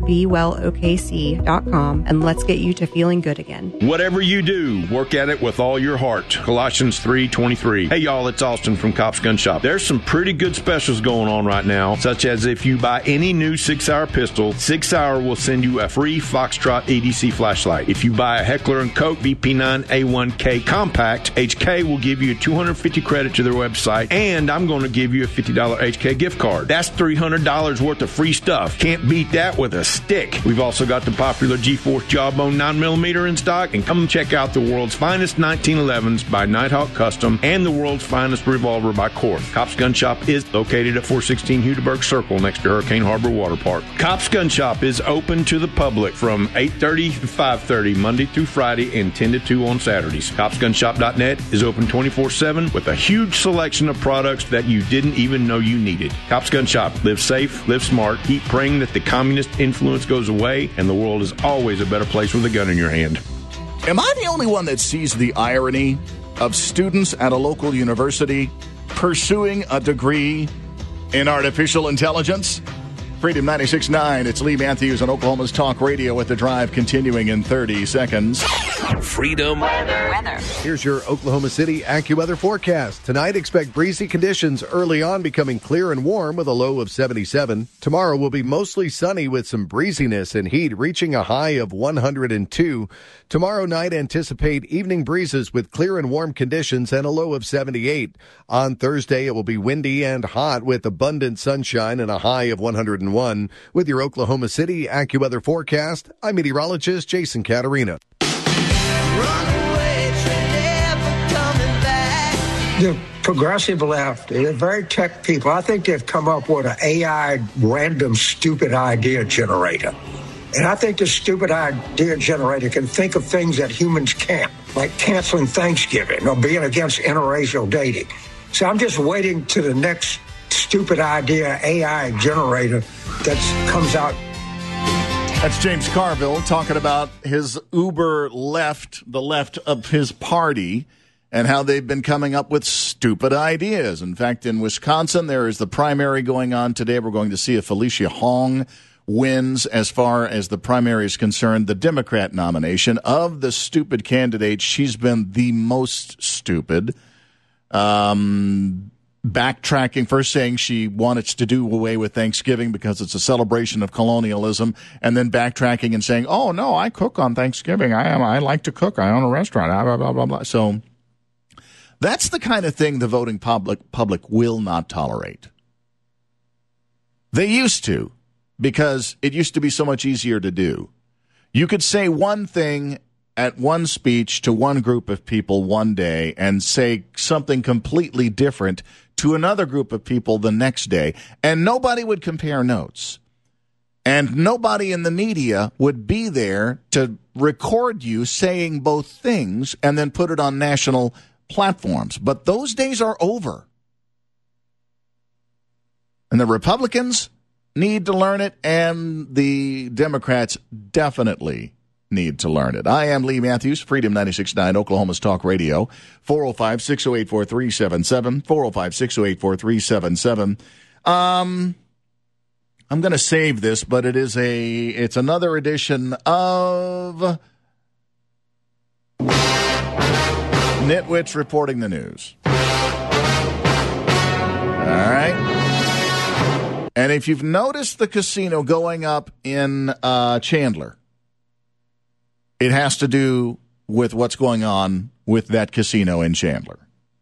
BeWellOKC.com and let's get you to feeling good again. Whatever you do, work at it with all your heart. Colossians 3:23. Hey y'all, it's Austin from Cops Gun Shop. There's some pretty good specials going on right now, such as if you buy any new 6-hour pistol, 6 Hour will send you a free Foxtrot EDC flashlight. If you buy a Heckler & Koch VP9A1K compact, HK will give you 250 credit to their website, and I'm going to give you a $50 HK gift card. That's $300 worth of free stuff. Can't beat that with a stick. We've also got the popular G-Force Jawbone 9mm in stock, and come check out the world's finest 1911s by Nighthawk Custom and the world's finest revolver by Korth. Kopp's Gun Shop is located at 416 Hudeberg Circle next to Hurricane Harbor Water Park. Kopp's Gun Shop is open to the public from 8:30 to 5:30 Monday through Friday and 10 to 2 on Saturdays. CoppsGunShop.net is open 24/7 with a huge selection of products that you didn't even know you needed. Kopp's Gun Shop. Live safe, live smart, keep praying that the communist influence goes away, and the world is always a better place with a gun in your hand. Am I the only one that sees the irony of students at a local university pursuing a degree in artificial intelligence? Freedom 96.9, it's Lee Matthews on Oklahoma's Talk Radio with The Drive continuing in 30 seconds. Freedom weather. Here's your Oklahoma City AccuWeather forecast. Tonight, expect breezy conditions early on, becoming clear and warm with a low of 77. Tomorrow will be mostly sunny with some breeziness and heat, reaching a high of 102. Tomorrow night, anticipate evening breezes with clear and warm conditions and a low of 78. On Thursday, it will be windy and hot with abundant sunshine and a high of 101. With your Oklahoma City AccuWeather forecast, I'm meteorologist Jason Caterina. The progressive left, they're very tech people. I think they've come up with an AI random stupid idea generator. And I think this stupid idea generator can think of things that humans can't, like canceling Thanksgiving or being against interracial dating. So I'm just waiting to the next stupid idea AI generator that comes out. That's James Carville talking about his Uber left, the left of his party, and how they've been coming up with stupid ideas. In fact, in Wisconsin, there is the primary going on today. We're going to see if Felicia Hong wins as far as the primary is concerned. The Democrat nomination of the stupid candidate, she's been the most stupid. Backtracking, first saying she wanted to do away with Thanksgiving because it's a celebration of colonialism, and then backtracking and saying, "Oh no, I cook on Thanksgiving. I like to cook. I own a restaurant." Blah blah blah blah. So that's the kind of thing the voting public will not tolerate. They used to, because it used to be so much easier to do. You could say one thing at one speech to one group of people one day and say something completely different to another group of people the next day, and nobody would compare notes. And nobody in the media would be there to record you saying both things and then put it on national platforms. But those days are over. And the Republicans need to learn it, and the Democrats definitely need to learn it. I am Lee Matthews, Freedom 96.9, Oklahoma's Talk Radio, 405-608-4377, 405-608-4377. I'm going to save this, but it's another edition of Nitwits Reporting the News. All right. And if you've noticed the casino going up in Chandler, it has to do with what's going on with that casino in Chandler.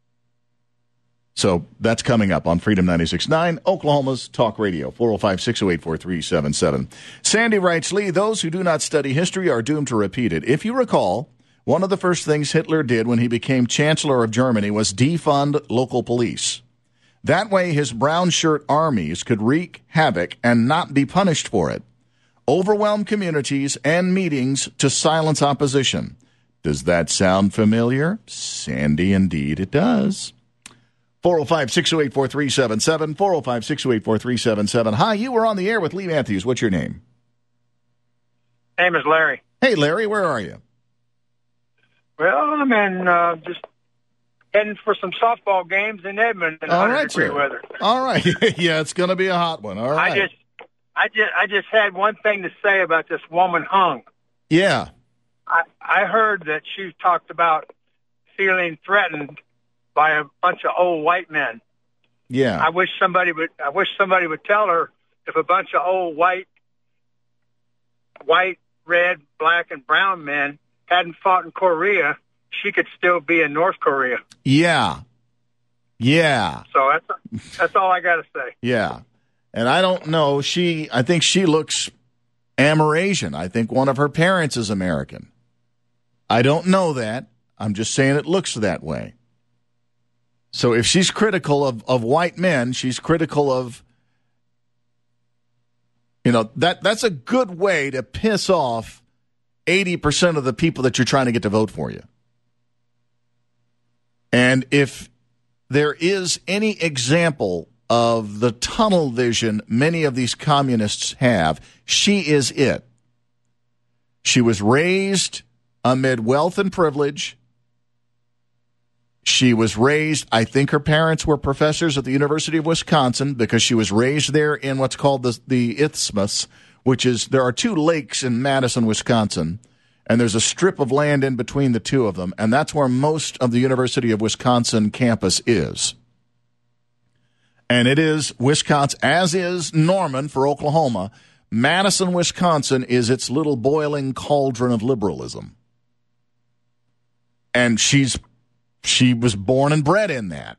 So that's coming up on Freedom 96.9, Oklahoma's Talk Radio, 405-608-4377. Sandy writes, Lee, those who do not study history are doomed to repeat it. If you recall, one of the first things Hitler did when he became Chancellor of Germany was defund local police. That way his brown shirt armies could wreak havoc and not be punished for it. Overwhelm communities and meetings to silence opposition. Does that sound familiar? Sandy, indeed it does. 405-608-4377, 405-608-4377. Hi, you were on the air with Lee Matthews. What's your name? Name is Larry. Hey, Larry, where are you? Well, I'm in just heading for some softball games in Edmond in 100-degree weather. All right. Yeah, it's going to be a hot one. All right. I just had one thing to say about this woman Hung. Yeah. I heard that she talked about feeling threatened by a bunch of old white men. Yeah. I wish somebody would tell her if a bunch of old white, red, black, and brown men hadn't fought in Korea, she could still be in North Korea. Yeah. Yeah. So that's all I got to say. Yeah. And I don't know. I think she looks Amerasian. I think one of her parents is American. I don't know that. I'm just saying it looks that way. So if she's critical of white men, she's critical of, that's a good way to piss off 80% of the people that you're trying to get to vote for you. And if there is any example of the tunnel vision many of these communists have, she is it. She was raised amid wealth and privilege. She was raised, I think her parents were professors at the University of Wisconsin, because she was raised there in what's called the Isthmus, which is, there are 2 lakes in Madison, Wisconsin, and there's a strip of land in between the 2 of them, and that's where most of the University of Wisconsin campus is. And it is Wisconsin, as is Norman for Oklahoma. Madison, Wisconsin is its little boiling cauldron of liberalism. And she was born and bred in that.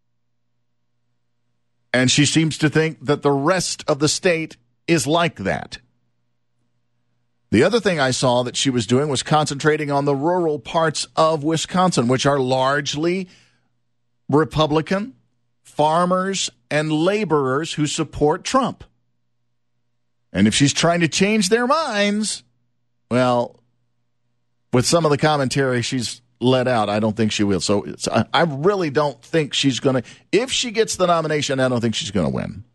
And she seems to think that the rest of the state is like that. The other thing I saw that she was doing was concentrating on the rural parts of Wisconsin, which are largely Republican, farmers, and laborers who support Trump. And if she's trying to change their minds, well, with some of the commentary she's let out, I don't think she will. So I really don't think she's going to. If she gets the nomination, I don't think she's going to win.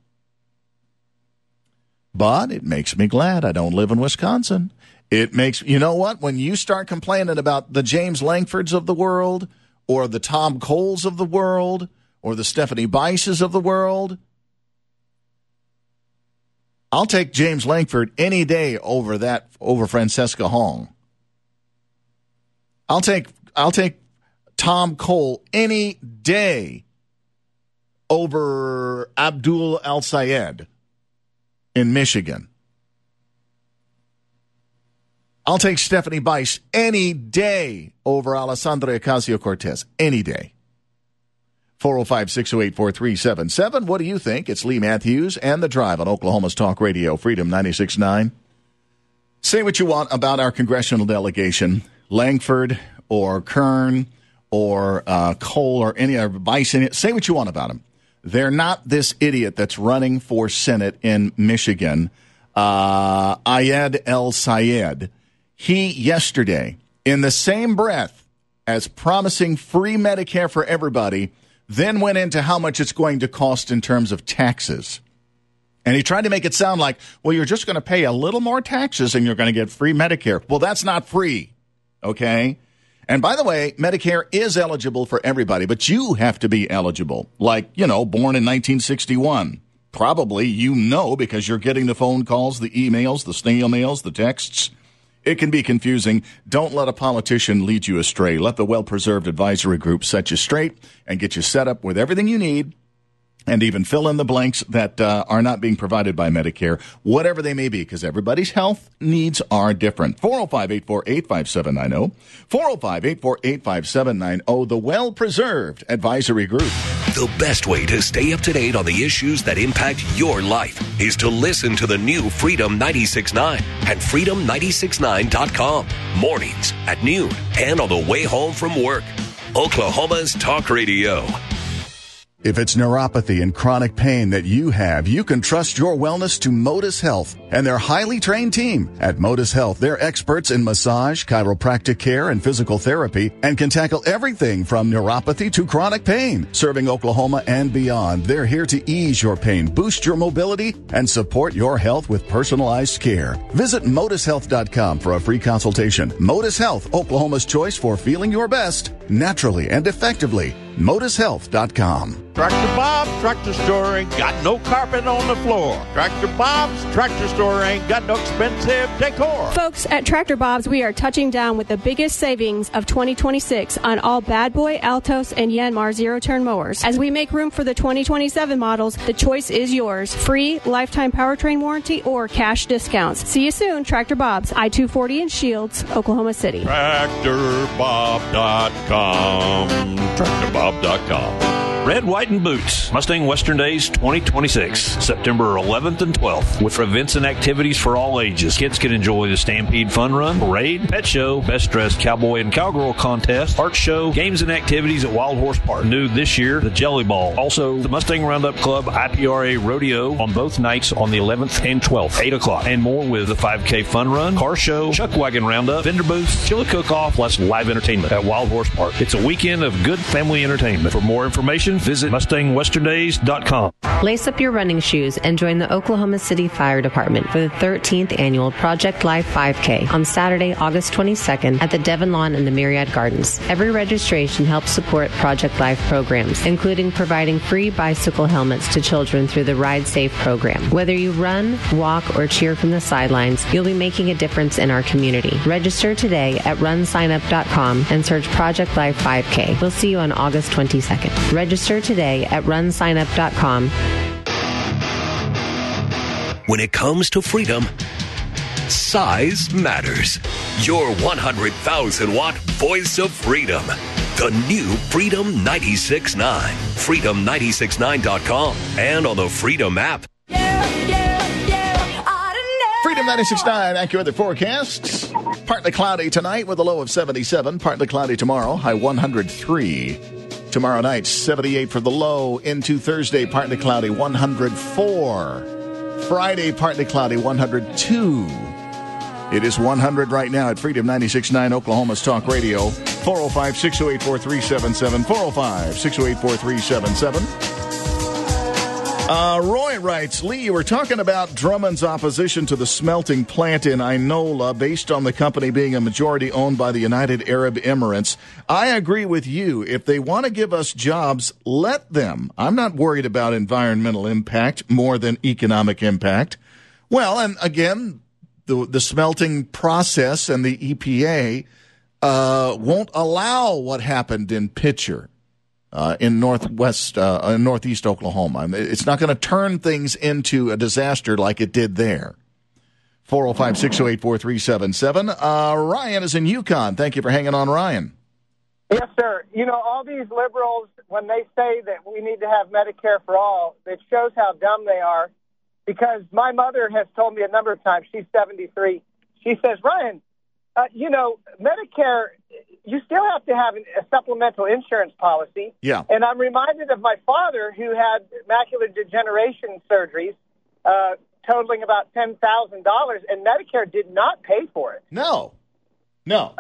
But it makes me glad I don't live in Wisconsin. It makes, you know what? When you start complaining about the James Langfords of the world, or the Tom Coles of the world, or the Stephanie Bices of the world, I'll take James Langford any day over Francesca Hong. I'll take Tom Cole any day over Abdul El-Sayed in Michigan. I'll take Stephanie Bice any day over Alessandra Ocasio-Cortez. Any day. 405-608-4377. What do you think? It's Lee Matthews and The Drive on Oklahoma's Talk Radio, Freedom 96.9. Say what you want about our congressional delegation, Langford or Kern or Cole or any other Bice. Say what you want about them. They're not this idiot that's running for Senate in Michigan, Ayed El-Sayed. He, yesterday, in the same breath as promising free Medicare for everybody, then went into how much it's going to cost in terms of taxes. And he tried to make it sound like, well, you're just going to pay a little more taxes and you're going to get free Medicare. Well, that's not free, okay? And by the way, Medicare is eligible for everybody, but you have to be eligible. Like, born in 1961. Probably because you're getting the phone calls, the emails, the snail mails, the texts. It can be confusing. Don't let a politician lead you astray. Let the well-preserved advisory group set you straight and get you set up with everything you need, and even fill in the blanks that are not being provided by Medicare, whatever they may be, because everybody's health needs are different. 405-848-5790. 405-848-5790. The well-preserved advisory group. The best way to stay up to date on the issues that impact your life is to listen to the new Freedom 96.9 at freedom969.com. Mornings at noon and on the way home from work. Oklahoma's Talk Radio. If it's neuropathy and chronic pain that you have, you can trust your wellness to Modus Health and their highly trained team. At Modus Health, they're experts in massage, chiropractic care, and physical therapy, and can tackle everything from neuropathy to chronic pain. Serving Oklahoma and beyond, they're here to ease your pain, boost your mobility, and support your health with personalized care. Visit ModusHealth.com for a free consultation. Modus Health, Oklahoma's choice for feeling your best, naturally and effectively. ModusHealth.com. Tractor Bob's Tractor Store ain't got no carpet on the floor. Tractor Bob's Tractor Store ain't got no expensive decor. Folks, at Tractor Bob's, we are touching down with the biggest savings of 2026 on all Bad Boy, Altos, and Yanmar zero-turn mowers. As we make room for the 2027 models, the choice is yours. Free lifetime powertrain warranty or cash discounts. See you soon, Tractor Bob's, I-240 in Shields, Oklahoma City. TractorBob.com. TractorBob.com. Red, White, and Boots, Mustang Western Days 2026, September 11th and 12th, with events and activities for all ages. Kids can enjoy the Stampede Fun Run, Parade, Pet Show, Best Dressed Cowboy and Cowgirl Contest, Art Show, games and activities at Wild Horse Park. New this year, the Jelly Ball. Also, the Mustang Roundup Club IPRA Rodeo on both nights on the 11th and 12th, 8 o'clock. And more with the 5K Fun Run, Car Show, Chuck Wagon Roundup, vendor booth, chili cook-off, plus live entertainment at Wild Horse Park. It's a weekend of good family entertainment. For more information, visit MustangWesternDays.com. Lace up your running shoes and join the Oklahoma City Fire Department for the 13th annual Project Life 5K on Saturday, August 22nd at the Devon Lawn and the Myriad Gardens. Every registration helps support Project Life programs, including providing free bicycle helmets to children through the Ride Safe program. Whether you run, walk, or cheer from the sidelines, you'll be making a difference in our community. Register today at runsignup.com and search Project Life 5K. We'll see you on August 22nd. Register today at runsignup.com. When it comes to freedom, size matters. Your 100,000-watt voice of freedom. The new Freedom 96.9. Freedom969.com and on the Freedom app. Freedom 96.9 AccuWeather forecasts. Partly cloudy tonight with a low of 77. Partly cloudy tomorrow, high 103. Tomorrow night, 78 for the low. Into Thursday, partly cloudy, 104. Friday, partly cloudy, 102. It is 100 right now at Freedom 96.9, Oklahoma's Talk Radio. 405-608-4377. 405-608-4377. Roy writes, Lee, you were talking about Drummond's opposition to the smelting plant in Inola based on the company being a majority owned by the United Arab Emirates. I agree with you. If they want to give us jobs, let them. I'm not worried about environmental impact more than economic impact. Well, and again, the smelting process and the EPA won't allow what happened in Pitcher. In northeast Oklahoma. It's not going to turn things into a disaster like it did there. 405-608-4377. Ryan is in Yukon. Thank you for hanging on, Ryan. Yes, sir. You know, all these liberals, when they say that we need to have Medicare for all, it shows how dumb they are, because my mother has told me a number of times, she's 73, she says, Ryan, Medicare, you still have to have a supplemental insurance policy. Yeah. And I'm reminded of my father, who had macular degeneration surgeries totaling about $10,000, and Medicare did not pay for it. No. So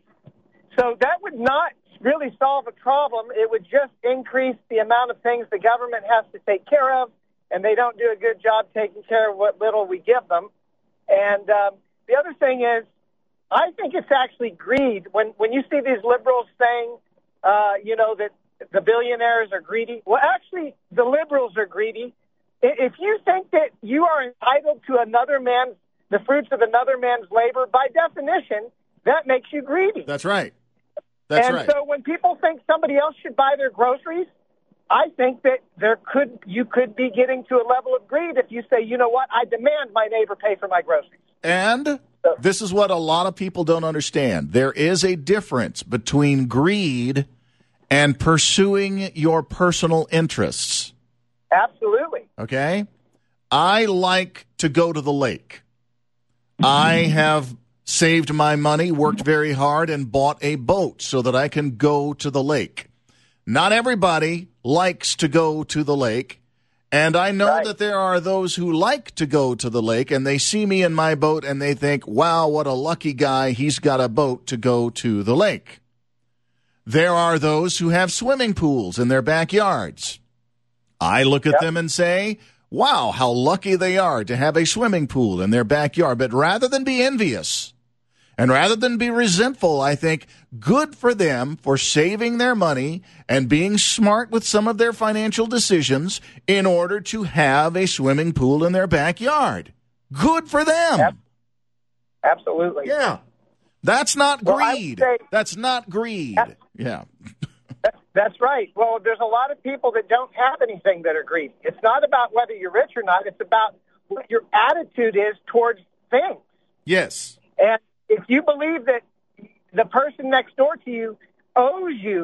that would not really solve a problem. It would just increase the amount of things the government has to take care of, and they don't do a good job taking care of what little we give them. And the other thing is, I think it's actually greed. When you see these liberals saying, that the billionaires are greedy, well, actually, the liberals are greedy. If you think that you are entitled to the fruits of another man's labor, by definition, that makes you greedy. That's right. So when people think somebody else should buy their groceries, I think that you could be getting to a level of greed if you say, you know what, I demand my neighbor pay for my groceries. And this is what a lot of people don't understand. There is a difference between greed and pursuing your personal interests. Absolutely. Okay? I like to go to the lake. I have saved my money, worked very hard, and bought a boat so that I can go to the lake. Not everybody likes to go to the lake. And I know that there are those who like to go to the lake, and they see me in my boat, and they think, wow, what a lucky guy, he's got a boat to go to the lake. There are those who have swimming pools in their backyards. I look at them and say, wow, how lucky they are to have a swimming pool in their backyard. But rather than be envious, and rather than be resentful, I think good for them for saving their money and being smart with some of their financial decisions in order to have a swimming pool in their backyard. Good for them. Absolutely. Yeah. That's not greed. That's not greed. Yeah. That's right. Well, there's a lot of people that don't have anything that are greedy. It's not about whether you're rich or not. It's about what your attitude is towards things. Yes. And if you believe that the person next door to you owes you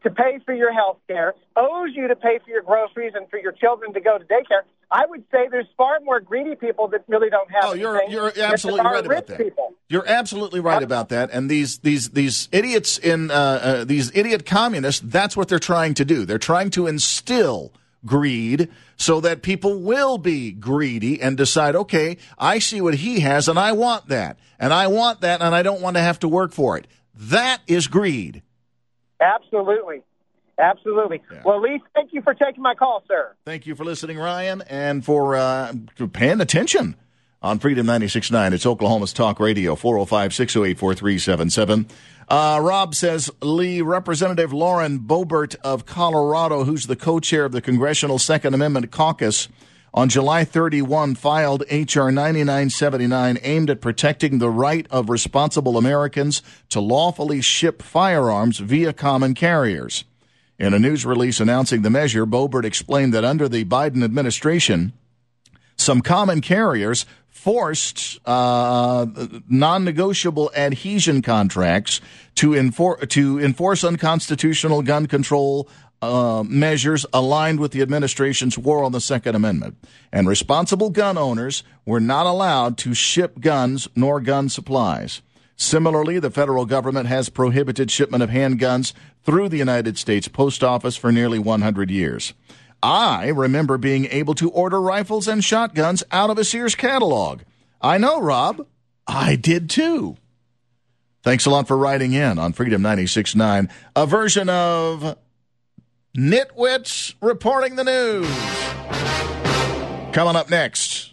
to pay for your health care, owes you to pay for your groceries and for your children to go to daycare. I would say there's far more greedy people that really don't have anything. You're absolutely right about that. People. You're absolutely right about that. And these idiots in these idiot communists, that's what they're trying to do. They're trying to instill greed so that people will be greedy and decide, okay, I see what he has and I want that. And I want that and I don't want to have to work for it. That is greed. Absolutely. Absolutely. Yeah. Well, Lee, thank you for taking my call, sir. Thank you for listening, Ryan, and for paying attention on Freedom 96.9. It's Oklahoma's Talk Radio, 405-608-4377. Rob says, Lee, Representative Lauren Boebert of Colorado, who's the co-chair of the Congressional Second Amendment Caucus, on July 31 filed H.R. 9979 aimed at protecting the right of responsible Americans to lawfully ship firearms via common carriers. In a news release announcing the measure, Boebert explained that under the Biden administration, some common carriers forced non-negotiable adhesion contracts to enforce unconstitutional gun control measures aligned with the administration's war on the Second Amendment. And responsible gun owners were not allowed to ship guns nor gun supplies. Similarly, the federal government has prohibited shipment of handguns through the United States Post Office for nearly 100 years. I remember being able to order rifles and shotguns out of a Sears catalog. I know, Rob. I did too. Thanks a lot for writing in on Freedom 96.9, a version of Nitwits Reporting the News. Coming up next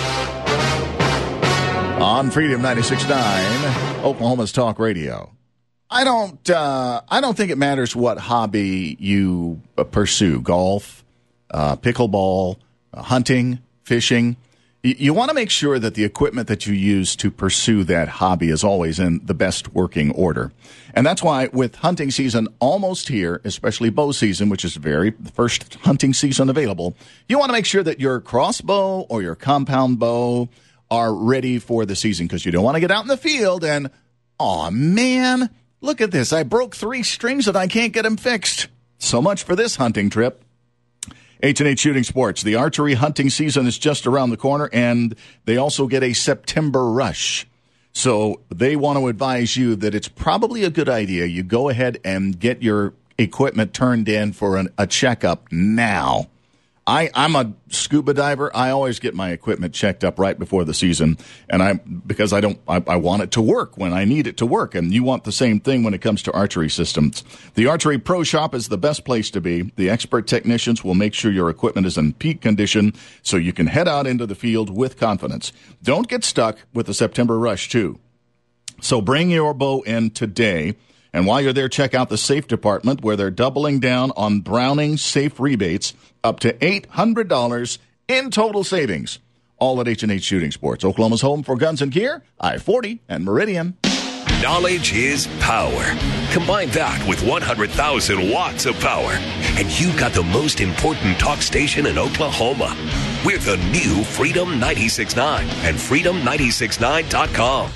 on Freedom 96.9, Oklahoma's Talk Radio. I don't think it matters what hobby you pursue: golf, pickleball, hunting, fishing. You want to make sure that the equipment that you use to pursue that hobby is always in the best working order. And that's why with hunting season almost here, especially bow season, which is the first hunting season available, you want to make sure that your crossbow or your compound bow are ready for the season, because you don't want to get out in the field and, oh man, look at this. I broke 3 strings and I can't get them fixed. So much for this hunting trip. H&H Shooting Sports. The archery hunting season is just around the corner, and they also get a September rush. So they want to advise you that it's probably a good idea you go ahead and get your equipment turned in for a checkup now. I'm a scuba diver. I always get my equipment checked up right before the season, and because I want it to work when I need it to work, and you want the same thing when it comes to archery systems. The Archery Pro Shop is the best place to be. The expert technicians will make sure your equipment is in peak condition so you can head out into the field with confidence. Don't get stuck with the September rush, too. So bring your bow in today. And while you're there, check out the Safe Department, where they're doubling down on Browning Safe rebates, up to $800 in total savings. All at H&H Shooting Sports, Oklahoma's home for guns and gear, I-40 and Meridian. Knowledge is power. Combine that with 100,000 watts of power, and you've got the most important talk station in Oklahoma. We're the new Freedom 96.9 and freedom969.com.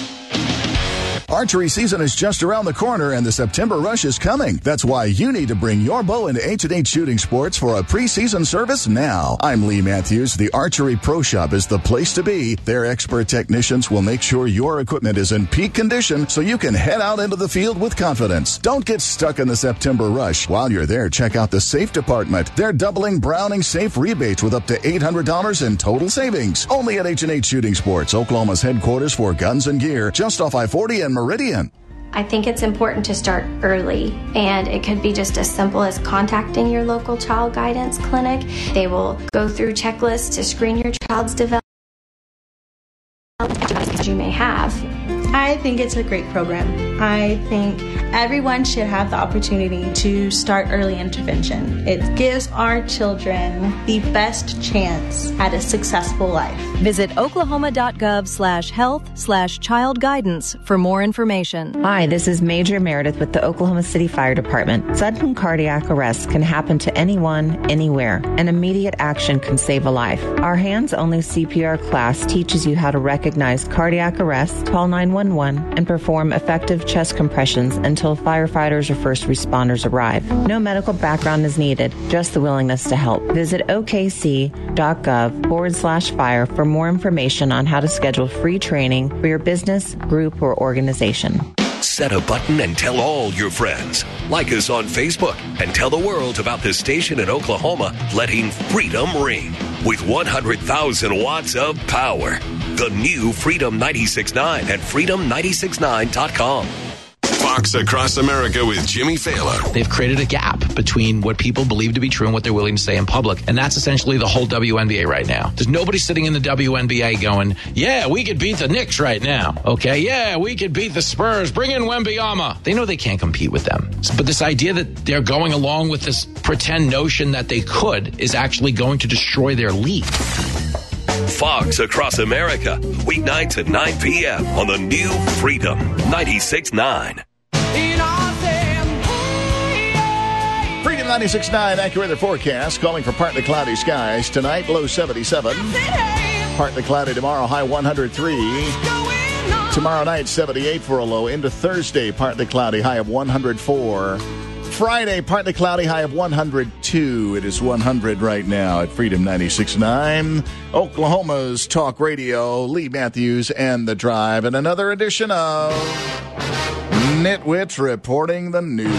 Archery season is just around the corner, and the September rush is coming. That's why you need to bring your bow into H&H Shooting Sports for a preseason service now. I'm Lee Matthews. The Archery Pro Shop is the place to be. Their expert technicians will make sure your equipment is in peak condition so you can head out into the field with confidence. Don't get stuck in the September rush. While you're there, check out the Safe Department. They're doubling Browning Safe rebates with up to $800 in total savings. Only at H&H Shooting Sports, Oklahoma's headquarters for guns and gear, just off I-40 and Meridian. I think it's important to start early, and it could be just as simple as contacting your local child guidance clinic. They will go through checklists to screen your child's development you may have. I think it's a great program. I think everyone should have the opportunity to start early intervention. It gives our children the best chance at a successful life. Visit oklahoma.gov/health/child guidance for more information. Hi, this is Major Meredith with the Oklahoma City Fire Department. Sudden cardiac arrest can happen to anyone, anywhere, and immediate action can save a life. Our hands-only CPR class teaches you how to recognize cardiac arrest, call 911, and perform effective chest compressions and until firefighters or first responders arrive. No medical background is needed, just the willingness to help. Visit okc.gov/fire for more information on how to schedule free training for your business, group, or organization. Set a button and tell all your friends. Like us on Facebook and tell the world about the station in Oklahoma letting freedom ring with 100,000 watts of power. The new Freedom 96.9 at freedom969.com. Fox Across America with Jimmy Fallon. They've created a gap between what people believe to be true and what they're willing to say in public. And that's essentially the whole WNBA right now. There's nobody sitting in the WNBA going, yeah, we could beat the Knicks right now. Okay, yeah, we could beat the Spurs. Bring in Wembanyama. They know they can't compete with them. But this idea that they're going along with this pretend notion that they could is actually going to destroy their league. Fox Across America, weeknights at 9 p.m. on the new Freedom 96.9. Freedom 96.9 AccuWeather forecast calling for partly cloudy skies tonight, low 77. Partly cloudy tomorrow, high 103. Tomorrow night, 78 for a low. Into Thursday, partly cloudy, high of 104. Friday, partly cloudy, high of 102. It is 100 right now at Freedom 96.9. Oklahoma's Talk Radio, Lee Matthews and The Drive, and another edition of Nitwits Reporting the News.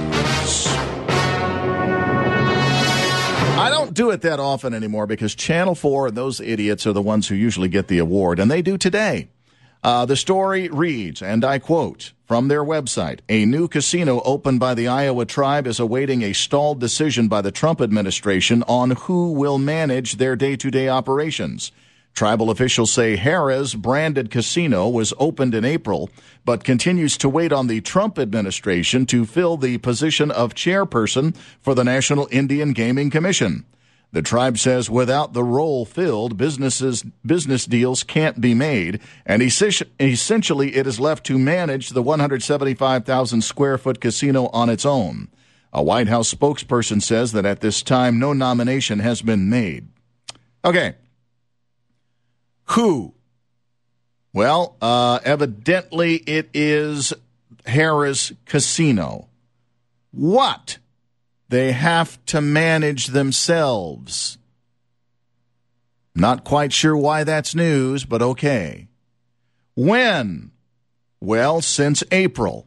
I don't do it that often anymore because Channel 4 and those idiots are the ones who usually get the award, and they do today. The story reads, and I quote, from their website, a new casino opened by the Iowa tribe is awaiting a stalled decision by the Trump administration on who will manage their day-to-day operations. Tribal officials say Harrah's branded casino was opened in April, but continues to wait on the Trump administration to fill the position of chairperson for the National Indian Gaming Commission. The tribe says without the role filled, business deals can't be made, and essentially it is left to manage the 175,000 square foot casino on its own. A White House spokesperson says that at this time, no nomination has been made. Okay. Who? Well, evidently it is Harrah's Casino. What? They have to manage themselves. Not quite sure why that's news, but okay. When? Well, since April.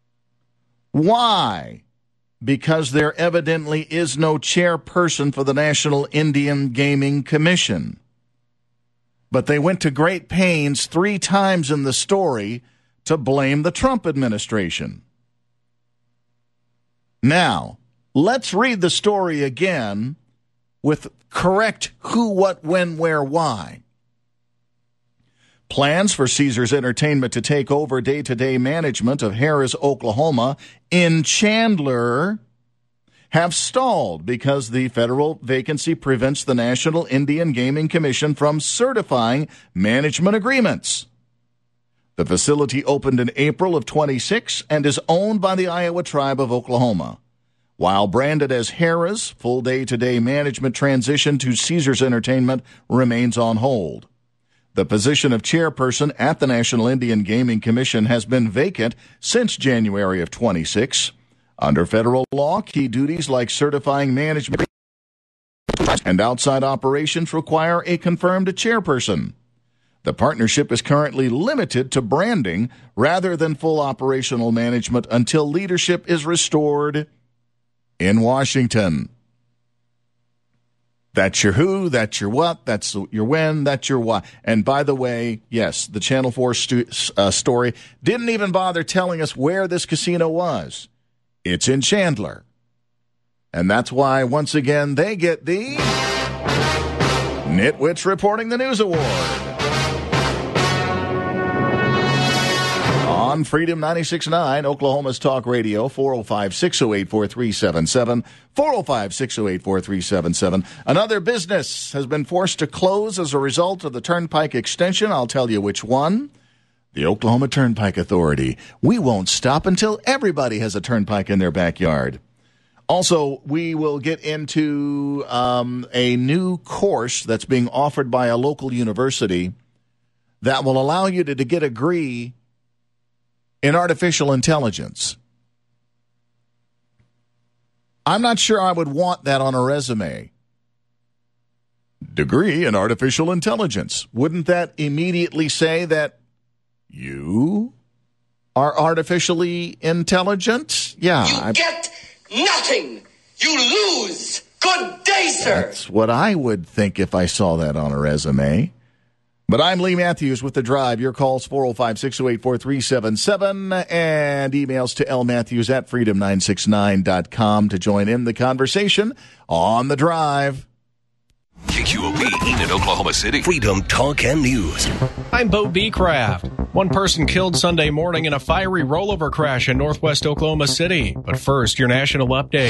Why? Because there evidently is no chairperson for the National Indian Gaming Commission. But they went to great pains 3 times in the story to blame the Trump administration. Now, let's read the story again with correct who, what, when, where, why. Plans for Caesars Entertainment to take over day-to-day management of Harrah's Oklahoma in Chandler have stalled because the federal vacancy prevents the National Indian Gaming Commission from certifying management agreements. The facility opened in April of 26 and is owned by the Iowa Tribe of Oklahoma. While branded as Harrah's, full day-to-day management transition to Caesars Entertainment remains on hold. The position of chairperson at the National Indian Gaming Commission has been vacant since January of 26. Under federal law, key duties like certifying management and outside operations require a confirmed chairperson. The partnership is currently limited to branding rather than full operational management until leadership is restored in Washington. That's your who, that's your what, that's your when, that's your why. And by the way, yes, the Channel 4 story didn't even bother telling us where this casino was. It's in Chandler. And that's why, once again, they get the Nitwits Reporting the News Award. On Freedom 96.9, Oklahoma's Talk Radio, 405-608-4377, 405-608-4377. Another business has been forced to close as a result of the Turnpike extension. I'll tell you which one. The Oklahoma Turnpike Authority. We won't stop until everybody has a turnpike in their backyard. Also, we will get into a new course that's being offered by a local university that will allow you to get a degree in artificial intelligence. I'm not sure I would want that on a resume. Degree in artificial intelligence. Wouldn't that immediately say that you are artificially intelligent? Yeah. You get nothing. You lose. Good day, sir. That's what I would think if I saw that on a resume. But I'm Lee Matthews with The Drive. Your calls 405-628-4377 and emails to lmatthews@freedom969.com to join in the conversation on The Drive. KQOP Enid, Oklahoma City. Freedom Talk and News. I'm Bo B. Craft. One person killed Sunday morning in a fiery rollover crash in northwest Oklahoma City. But first, your national update.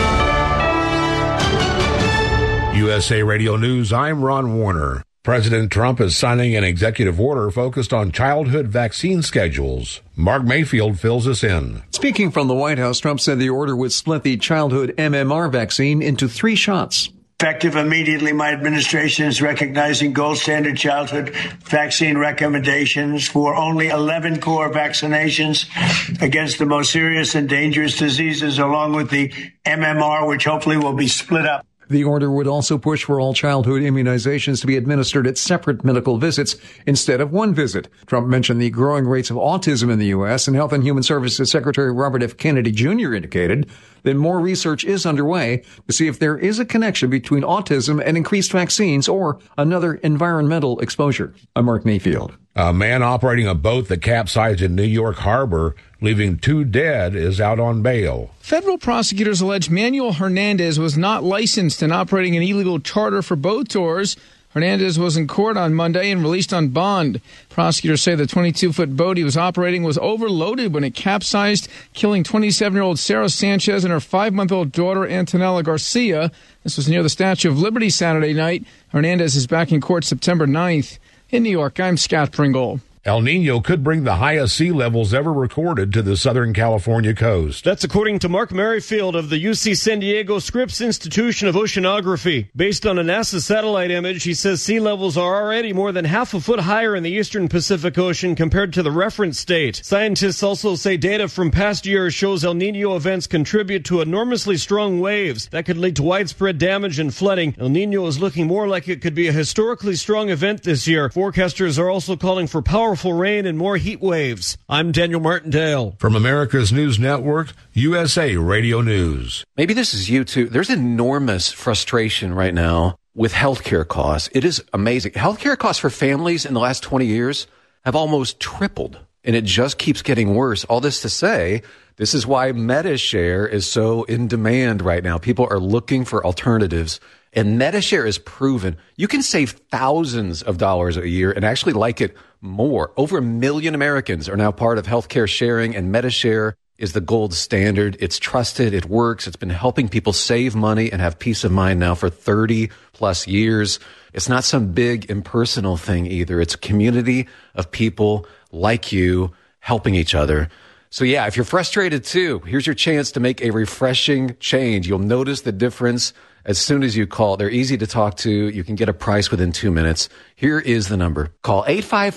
USA Radio News, I'm Ron Warner. President Trump is signing an executive order focused on childhood vaccine schedules. Mark Mayfield fills us in. Speaking from the White House, Trump said the order would split the childhood MMR vaccine into 3 shots. Effective immediately, my administration is recognizing gold standard childhood vaccine recommendations for only 11 core vaccinations against the most serious and dangerous diseases, along with the MMR, which hopefully will be split up. The order would also push for all childhood immunizations to be administered at separate medical visits instead of one visit. Trump mentioned the growing rates of autism in the U.S., and Health and Human Services Secretary Robert F. Kennedy Jr. indicated that more research is underway to see if there is a connection between autism and increased vaccines or another environmental exposure. I'm Mark Mayfield. A man operating a boat that capsized in New York Harbor, leaving 2 dead, is out on bail. Federal prosecutors allege Manuel Hernandez was not licensed in operating an illegal charter for boat tours. Hernandez was in court on Monday and released on bond. Prosecutors say the 22-foot boat he was operating was overloaded when it capsized, killing 27-year-old Sarah Sanchez and her 5-month-old daughter, Antonella Garcia. This was near the Statue of Liberty Saturday night. Hernandez is back in court September 9th. In New York, I'm Scott Pringle. El Nino could bring the highest sea levels ever recorded to the Southern California coast. That's according to Mark Merrifield of the UC San Diego Scripps Institution of Oceanography. Based on a NASA satellite image, he says sea levels are already more than half a foot higher in the eastern Pacific Ocean compared to the reference state. Scientists also say data from past years shows El Nino events contribute to enormously strong waves that could lead to widespread damage and flooding. El Nino is looking more like it could be a historically strong event this year. Forecasters are also calling for powerful rain and more heat waves. I'm Daniel Martindale. From America's News Network, USA Radio News. Maybe this is you too. There's enormous frustration right now with healthcare costs. It is amazing. Healthcare costs for families in the last 20 years have almost tripled, and it just keeps getting worse. All this to say, this is why MediShare is so in demand right now. People are looking for alternatives. And MediShare is proven you can save thousands of dollars a year and actually like it more. Over 1 million Americans are now part of healthcare sharing, and MediShare is the gold standard. It's trusted. It works. It's been helping people save money and have peace of mind now for 30 plus years. It's not some big impersonal thing either. It's a community of people like you helping each other. So yeah, if you're frustrated too, here's your chance to make a refreshing change. You'll notice the difference as soon as you call. They're easy to talk to. You can get a price within 2 minutes. Here is the number. Call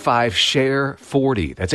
855-SHARE-40. That's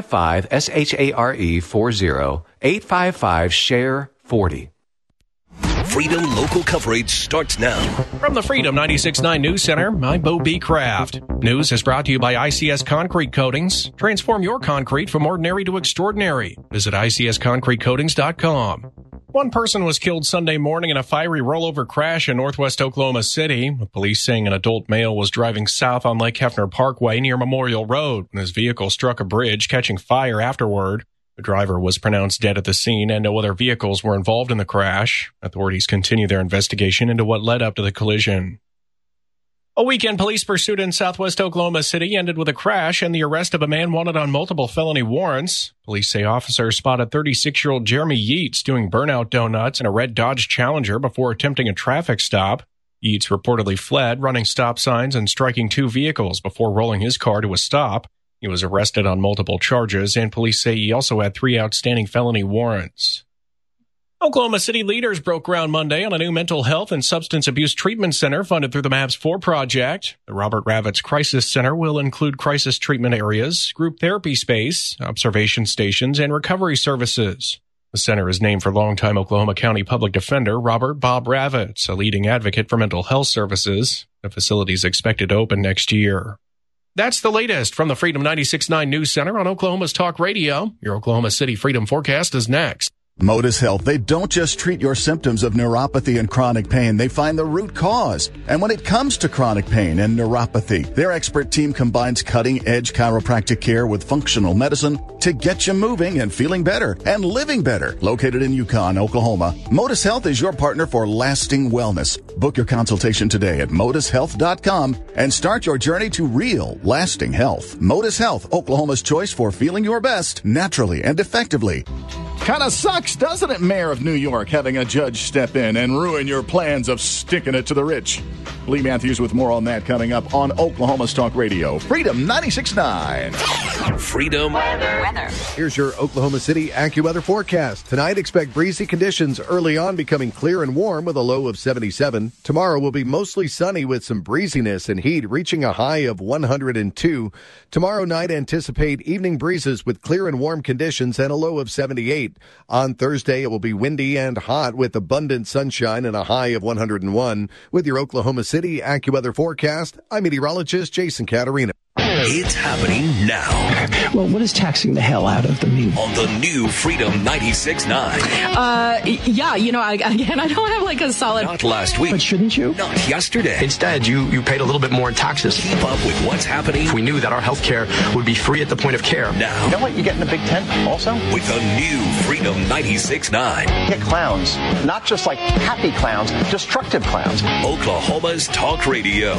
855-SHARE-40. 855-SHARE-40. Freedom local coverage starts now. From the Freedom 96.9 News Center, I'm Bo B. Craft. News is brought to you by ICS Concrete Coatings. Transform your concrete from ordinary to extraordinary. Visit ICSConcreteCoatings.com. One person was killed Sunday morning in a fiery rollover crash in northwest Oklahoma City, with police saying an adult male was driving south on Lake Hefner Parkway near Memorial Road when his vehicle struck a bridge, catching fire afterward. The driver was pronounced dead at the scene, and no other vehicles were involved in the crash. Authorities continue their investigation into what led up to the collision. A weekend police pursuit in southwest Oklahoma City ended with a crash and the arrest of a man wanted on multiple felony warrants. Police say officers spotted 36-year-old Jeremy Yeats doing burnout donuts in a red Dodge Challenger before attempting a traffic stop. Yeats reportedly fled, running stop signs and striking 2 vehicles before rolling his car to a stop. He was arrested on multiple charges, and police say he also had 3 outstanding felony warrants. Oklahoma City leaders broke ground Monday on a new mental health and substance abuse treatment center funded through the MAPS 4 project. The Robert Ravitz Crisis Center will include crisis treatment areas, group therapy space, observation stations, and recovery services. The center is named for longtime Oklahoma County Public Defender Robert Bob Ravitz, a leading advocate for mental health services. The facility is expected to open next year. That's the latest from the Freedom 96.9 News Center on Oklahoma's Talk Radio. Your Oklahoma City Freedom Forecast is next. Motus Health, they don't just treat your symptoms of neuropathy and chronic pain, they find the root cause. And when it comes to chronic pain and neuropathy, their expert team combines cutting-edge chiropractic care with functional medicine to get you moving and feeling better and living better. Located in Yukon, Oklahoma, Motus Health is your partner for lasting wellness. Book your consultation today at motushealth.com and start your journey to real, lasting health. Motus Health, Oklahoma's choice for feeling your best naturally and effectively. Kind of sucks, doesn't it, Mayor of New York, having a judge step in and ruin your plans of sticking it to the rich? Lee Matthews with more on that coming up on Oklahoma's Talk Radio. Freedom 96.9. Freedom Weather. Here's your Oklahoma City AccuWeather forecast. Tonight, expect breezy conditions early on, becoming clear and warm with a low of 77. Tomorrow will be mostly sunny with some breeziness and heat, reaching a high of 102. Tomorrow night, anticipate evening breezes with clear and warm conditions and a low of 78. On Thursday, it will be windy and hot with abundant sunshine and a high of 101. With your Oklahoma City AccuWeather forecast, I'm meteorologist Jason Caterina. It's happening now. Well, what is taxing the hell out of the meat? On the new Freedom 96.9. Yeah, I don't have like a solid... Not last week. But shouldn't you? Not yesterday. Instead, you paid a little bit more in taxes. Keep up with what's happening. We knew that our health care would be free at the point of care. Now. You know what you get in a big tent also? With the new Freedom 96.9. Get clowns. Not just like happy clowns, destructive clowns. Oklahoma's Talk Radio.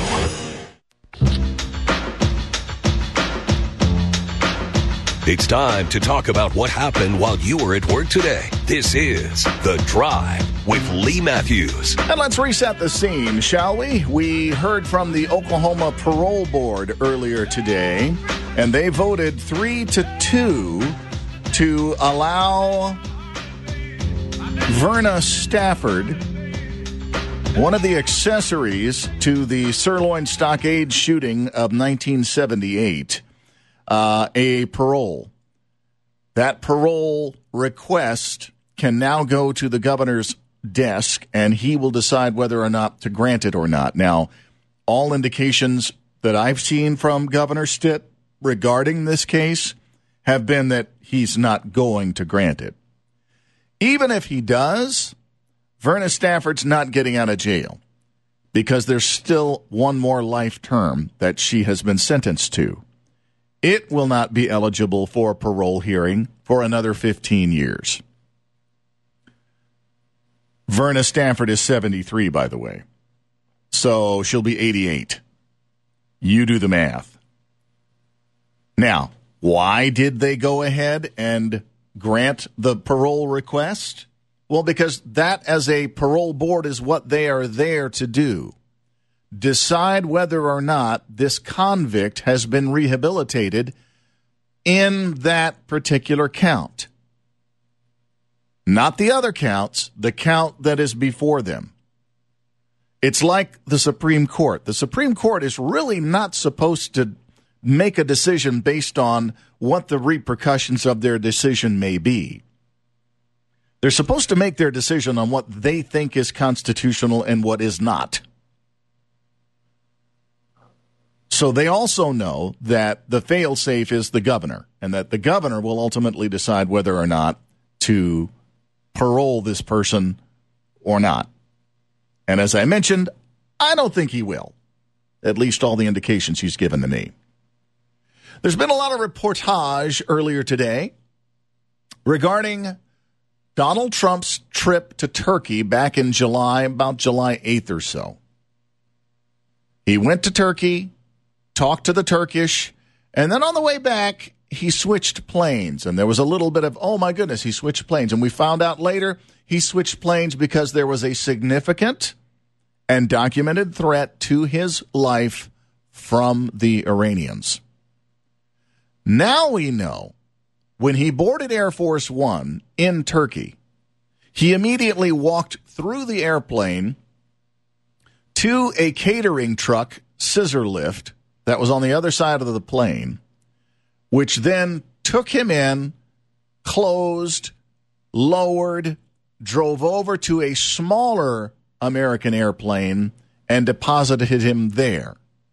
It's time to talk about what happened while you were at work today. This is The Drive with Lee Matthews. And let's reset the scene, shall we? We heard from the Oklahoma Parole Board earlier today, and they voted 3-2 to allow Verna Stafford, one of the accessories to the Sirloin Stockade shooting of 1978, a parole. That parole request can now go to the governor's desk, and he will decide whether or not to grant it or not. Now, all indications that I've seen from Governor Stitt regarding this case have been that he's not going to grant it. Even if he does, Verna Stafford's not getting out of jail because there's still one more life term that she has been sentenced to. It will not be eligible for a parole hearing for another 15 years. Verna Stafford is 73, by the way. So she'll be 88. You do the math. Now, why did they go ahead and grant the parole request? Well, because that as a parole board is what they are there to do. Decide whether or not this convict has been rehabilitated in that particular count. Not the other counts, the count that is before them. It's like the Supreme Court. The Supreme Court is really not supposed to make a decision based on what the repercussions of their decision may be. They're supposed to make their decision on what they think is constitutional and what is not. So they also know that the fail-safe is the governor, and that the governor will ultimately decide whether or not to parole this person or not. And as I mentioned, I don't think he will, at least all the indications he's given to me. There's been a lot of reportage earlier today regarding Donald Trump's trip to Turkey back in July, about July 8th or so. He went to Turkey, talked to the Turkish, and then on the way back, he switched planes. And there was a little bit of, oh my goodness, he switched planes. And we found out later he switched planes because there was a significant and documented threat to his life from the Iranians. Now we know when he boarded Air Force One in Turkey, he immediately walked through the airplane to a catering truck scissor lift that was on the other side of the plane, which then took him in, closed, lowered, drove over to a smaller American airplane, and deposited him there.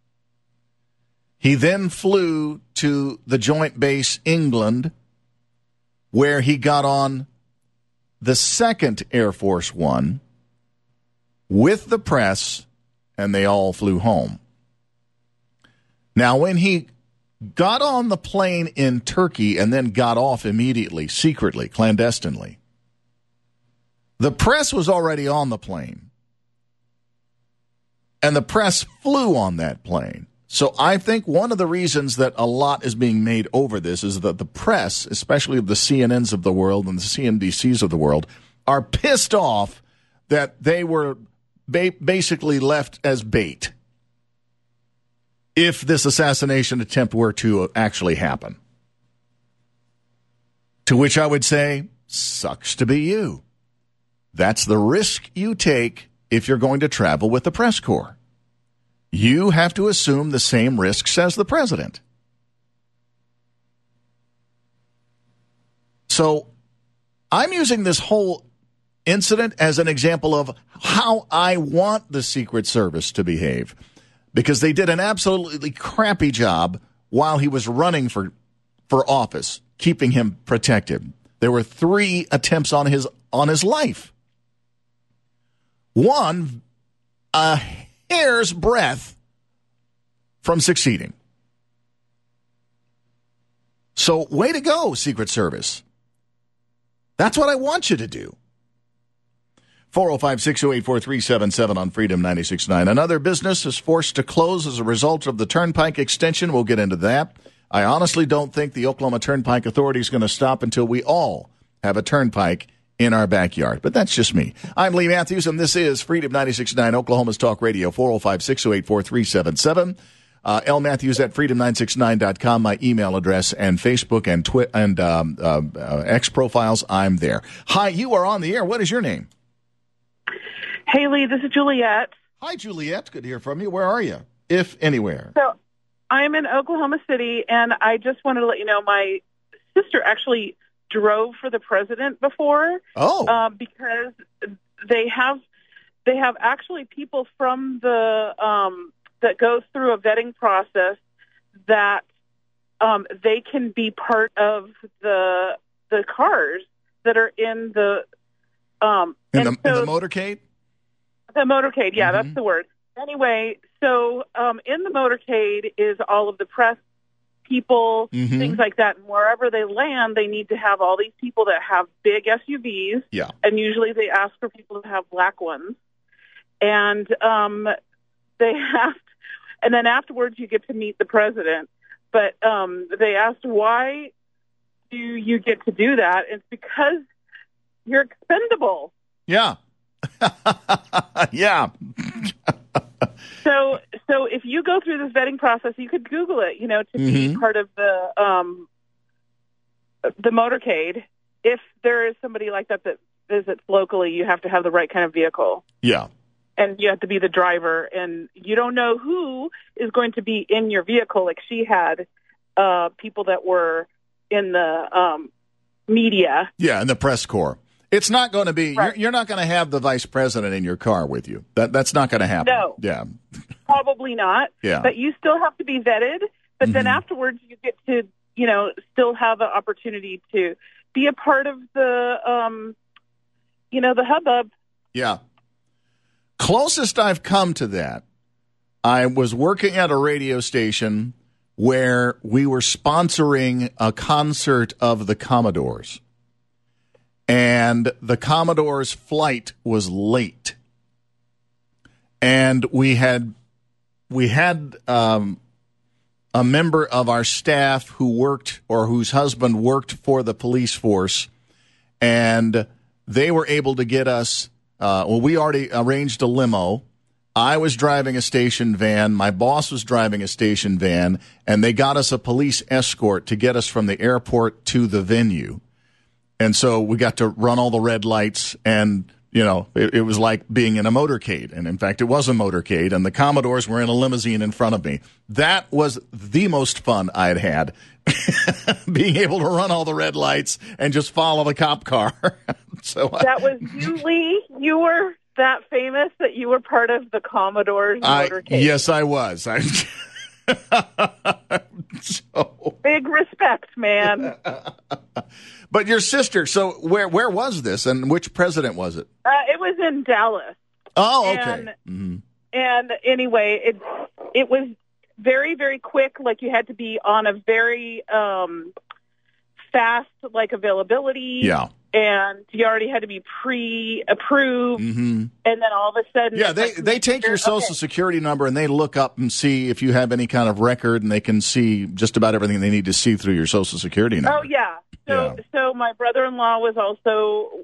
He then flew to the Joint Base England, where he got on the second Air Force One with the press, and they all flew home. Now, when he got on the plane in Turkey and then got off immediately, secretly, clandestinely, the press was already on the plane, and the press flew on that plane. So I think one of the reasons that a lot is being made over this is that the press, especially the CNNs of the world and the CNBCs of the world, are pissed off that they were basically left as bait if this assassination attempt were to actually happen. To which I would say, sucks to be you. That's the risk you take if you're going to travel with the press corps. You have to assume the same risks as the president. So I'm using this whole incident as an example of how I want the Secret Service to behave, because they did an absolutely crappy job while he was running for office, keeping him protected. There were 3 attempts on his life. One, a hair's breadth from succeeding. So, way to go, Secret Service. That's what I want you to do. 405-608-4377 on Freedom 96.9. Another business is forced to close as a result of the Turnpike extension. We'll get into that. I honestly don't think the Oklahoma Turnpike Authority is going to stop until we all have a turnpike in our backyard. But that's just me. I'm Lee Matthews, and this is Freedom 96.9, Oklahoma's Talk Radio, 405-608-4377. L. Matthews at freedom969.com, my email address, and Facebook and X profiles. I'm there. Hi, you are on the air. What is your name? Hey, Lee, this is Juliet. Hi, Juliet. Good to hear from you. Where are you, if anywhere? So I'm in Oklahoma City, and I just wanted to let you know my sister actually drove for the president before. Oh. Because they have actually people from the that goes through a vetting process that they can be part of the cars that are in the in the motorcade. The motorcade, yeah, that's the word. Anyway, so in the motorcade is all of the press people, things like that. And wherever they land, they need to have all these people that have big SUVs. Yeah. And usually they ask for people to have black ones. And they have, and then afterwards you get to meet the president. But they asked, why do you get to do that? It's because you're expendable. Yeah. Yeah. So if you go through this vetting process, you could Google it, to be part of the motorcade. If there is somebody like that visits locally, you have to have the right kind of vehicle. Yeah. And you have to be the driver, and you don't know who is going to be in your vehicle. Like she had people that were in the media. Yeah, in the press corps. It's not going to be, right. You're not going to have the vice president in your car with you. That's not going to happen. No. Yeah. Probably not. Yeah. But you still have to be vetted. But then afterwards you get to, still have an opportunity to be a part of the, the hubbub. Yeah. Closest I've come to that, I was working at a radio station where we were sponsoring a concert of the Commodores. And the Commodore's flight was late. And we had a member of our staff who worked, or whose husband worked for the police force, and they were able to get us, we already arranged a limo. I was driving a station van. My boss was driving a station van, and they got us a police escort to get us from the airport to the venue. And so we got to run all the red lights and, it was like being in a motorcade. And in fact, it was a motorcade, and the Commodores were in a limousine in front of me. That was the most fun I'd had, being able to run all the red lights and just follow the cop car. That was you, Lee. You were that famous that you were part of the Commodores motorcade. Yes, I was. Big respect, man. But your sister, so where was this, and which president was it? It was in Dallas. Oh, okay. And anyway, it was very, very quick. Like, you had to be on a very fast, availability. Yeah. And you already had to be pre-approved. Mm-hmm. And then all of a sudden... Yeah, they take your Social Security number, and they look up and see if you have any kind of record, and they can see just about everything they need to see through your Social Security number. Oh, yeah. So my brother-in-law was also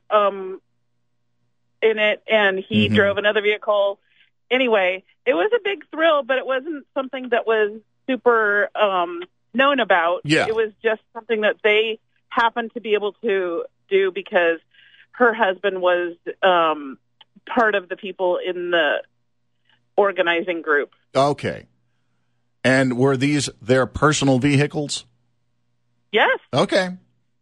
in it, and he drove another vehicle. Anyway, it was a big thrill, but it wasn't something that was super known about. Yeah. It was just something that they happened to be able to do because her husband was part of the people in the organizing group. Okay. And were these their personal vehicles? Yes. Okay.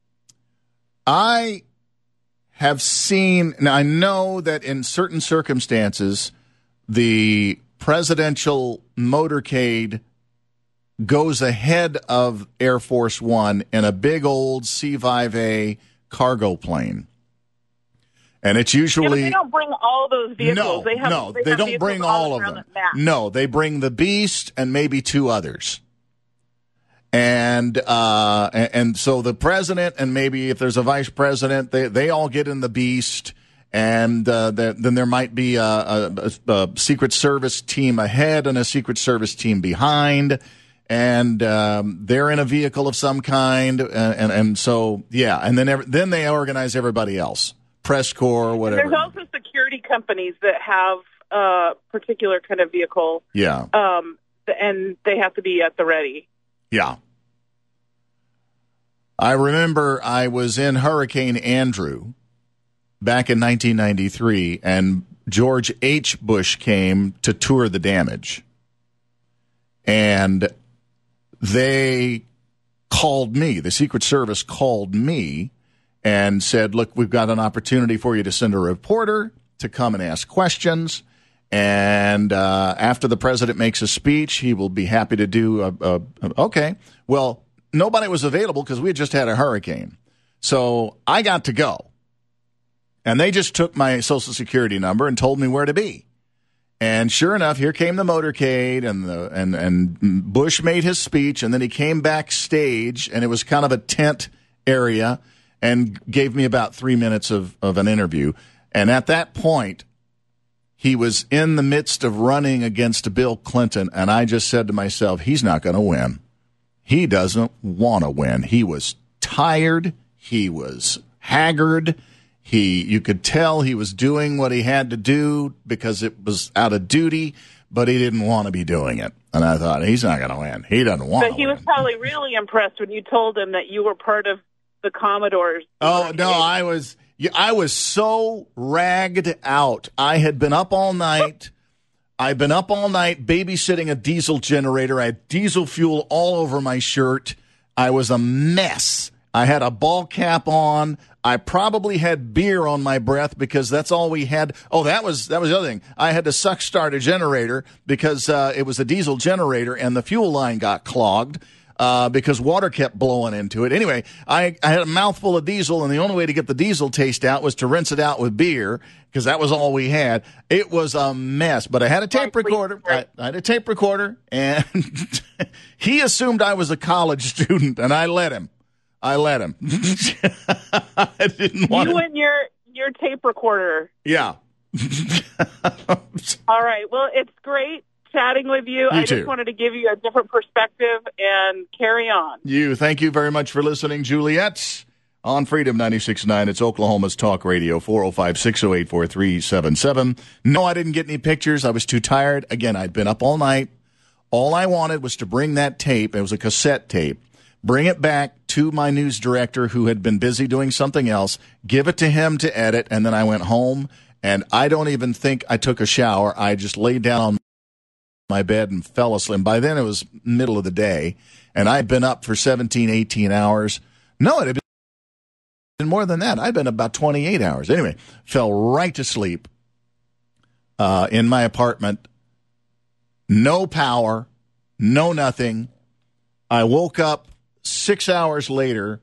I have seen, now I know that in certain circumstances, the presidential motorcade goes ahead of Air Force One in a big old C-5A cargo plane. And it's usually... they don't bring all those vehicles. They don't bring all of them. No, they bring the Beast and maybe two others. And so the president and maybe if there's a vice president, they all get in the Beast, and then there might be a Secret Service team ahead and a Secret Service team behind, and they're in a vehicle of some kind, and so yeah, and then they organize everybody else, press corps, whatever. And there's also security companies that have a particular kind of vehicle. Yeah. And they have to be at the ready. Yeah. I remember I was in Hurricane Andrew back in 1993, and George H. Bush came to tour the damage. And they called me, the Secret Service called me and said, look, we've got an opportunity for you to send a reporter to come and ask questions. And after the president makes a speech, he will be happy to do okay. Well, nobody was available because we had just had a hurricane. So I got to go. And they just took my Social Security number and told me where to be. And sure enough, here came the motorcade, and Bush made his speech, and then he came backstage, and it was kind of a tent area, and gave me about 3 minutes of an interview. And at that point, he was in the midst of running against Bill Clinton, and I just said to myself, he's not going to win. He doesn't want to win. He was tired. He was haggard. You could tell he was doing what he had to do because it was out of duty, but he didn't want to be doing it. And I thought, he's not going to win. He doesn't want to win. But he was probably really impressed when you told him that you were part of the Commodores. Oh, no, I was so ragged out. I had been up all night. I've been up all night babysitting a diesel generator. I had diesel fuel all over my shirt. I was a mess. I had a ball cap on. I probably had beer on my breath because that's all we had. Oh, that was the other thing. I had to suck start a generator because it was a diesel generator and the fuel line got clogged because water kept blowing into it. Anyway, I had a mouthful of diesel, and the only way to get the diesel taste out was to rinse it out with beer because that was all we had. It was a mess, but I had a tape recorder. I had a tape recorder, and he assumed I was a college student, and I let him. I didn't want you and your tape recorder. Yeah. All right. Well, it's great chatting with you. I just wanted to give you a different perspective and carry on. Thank you very much for listening, Juliet. On Freedom 96.9, it's Oklahoma's Talk Radio, 405-608-4377. No, I didn't get any pictures. I was too tired. Again, I'd been up all night. All I wanted was to bring that tape. It was a cassette tape. Bring it back to my news director who had been busy doing something else, give it to him to edit, and then I went home and I don't even think I took a shower. I just laid down on my bed and fell asleep. And by then it was middle of the day, and I'd been up for 17, 18 hours. No, it had been more than that. I'd been about 28 hours. Anyway, fell right to sleep in my apartment. No power, no nothing. I woke up 6 hours later,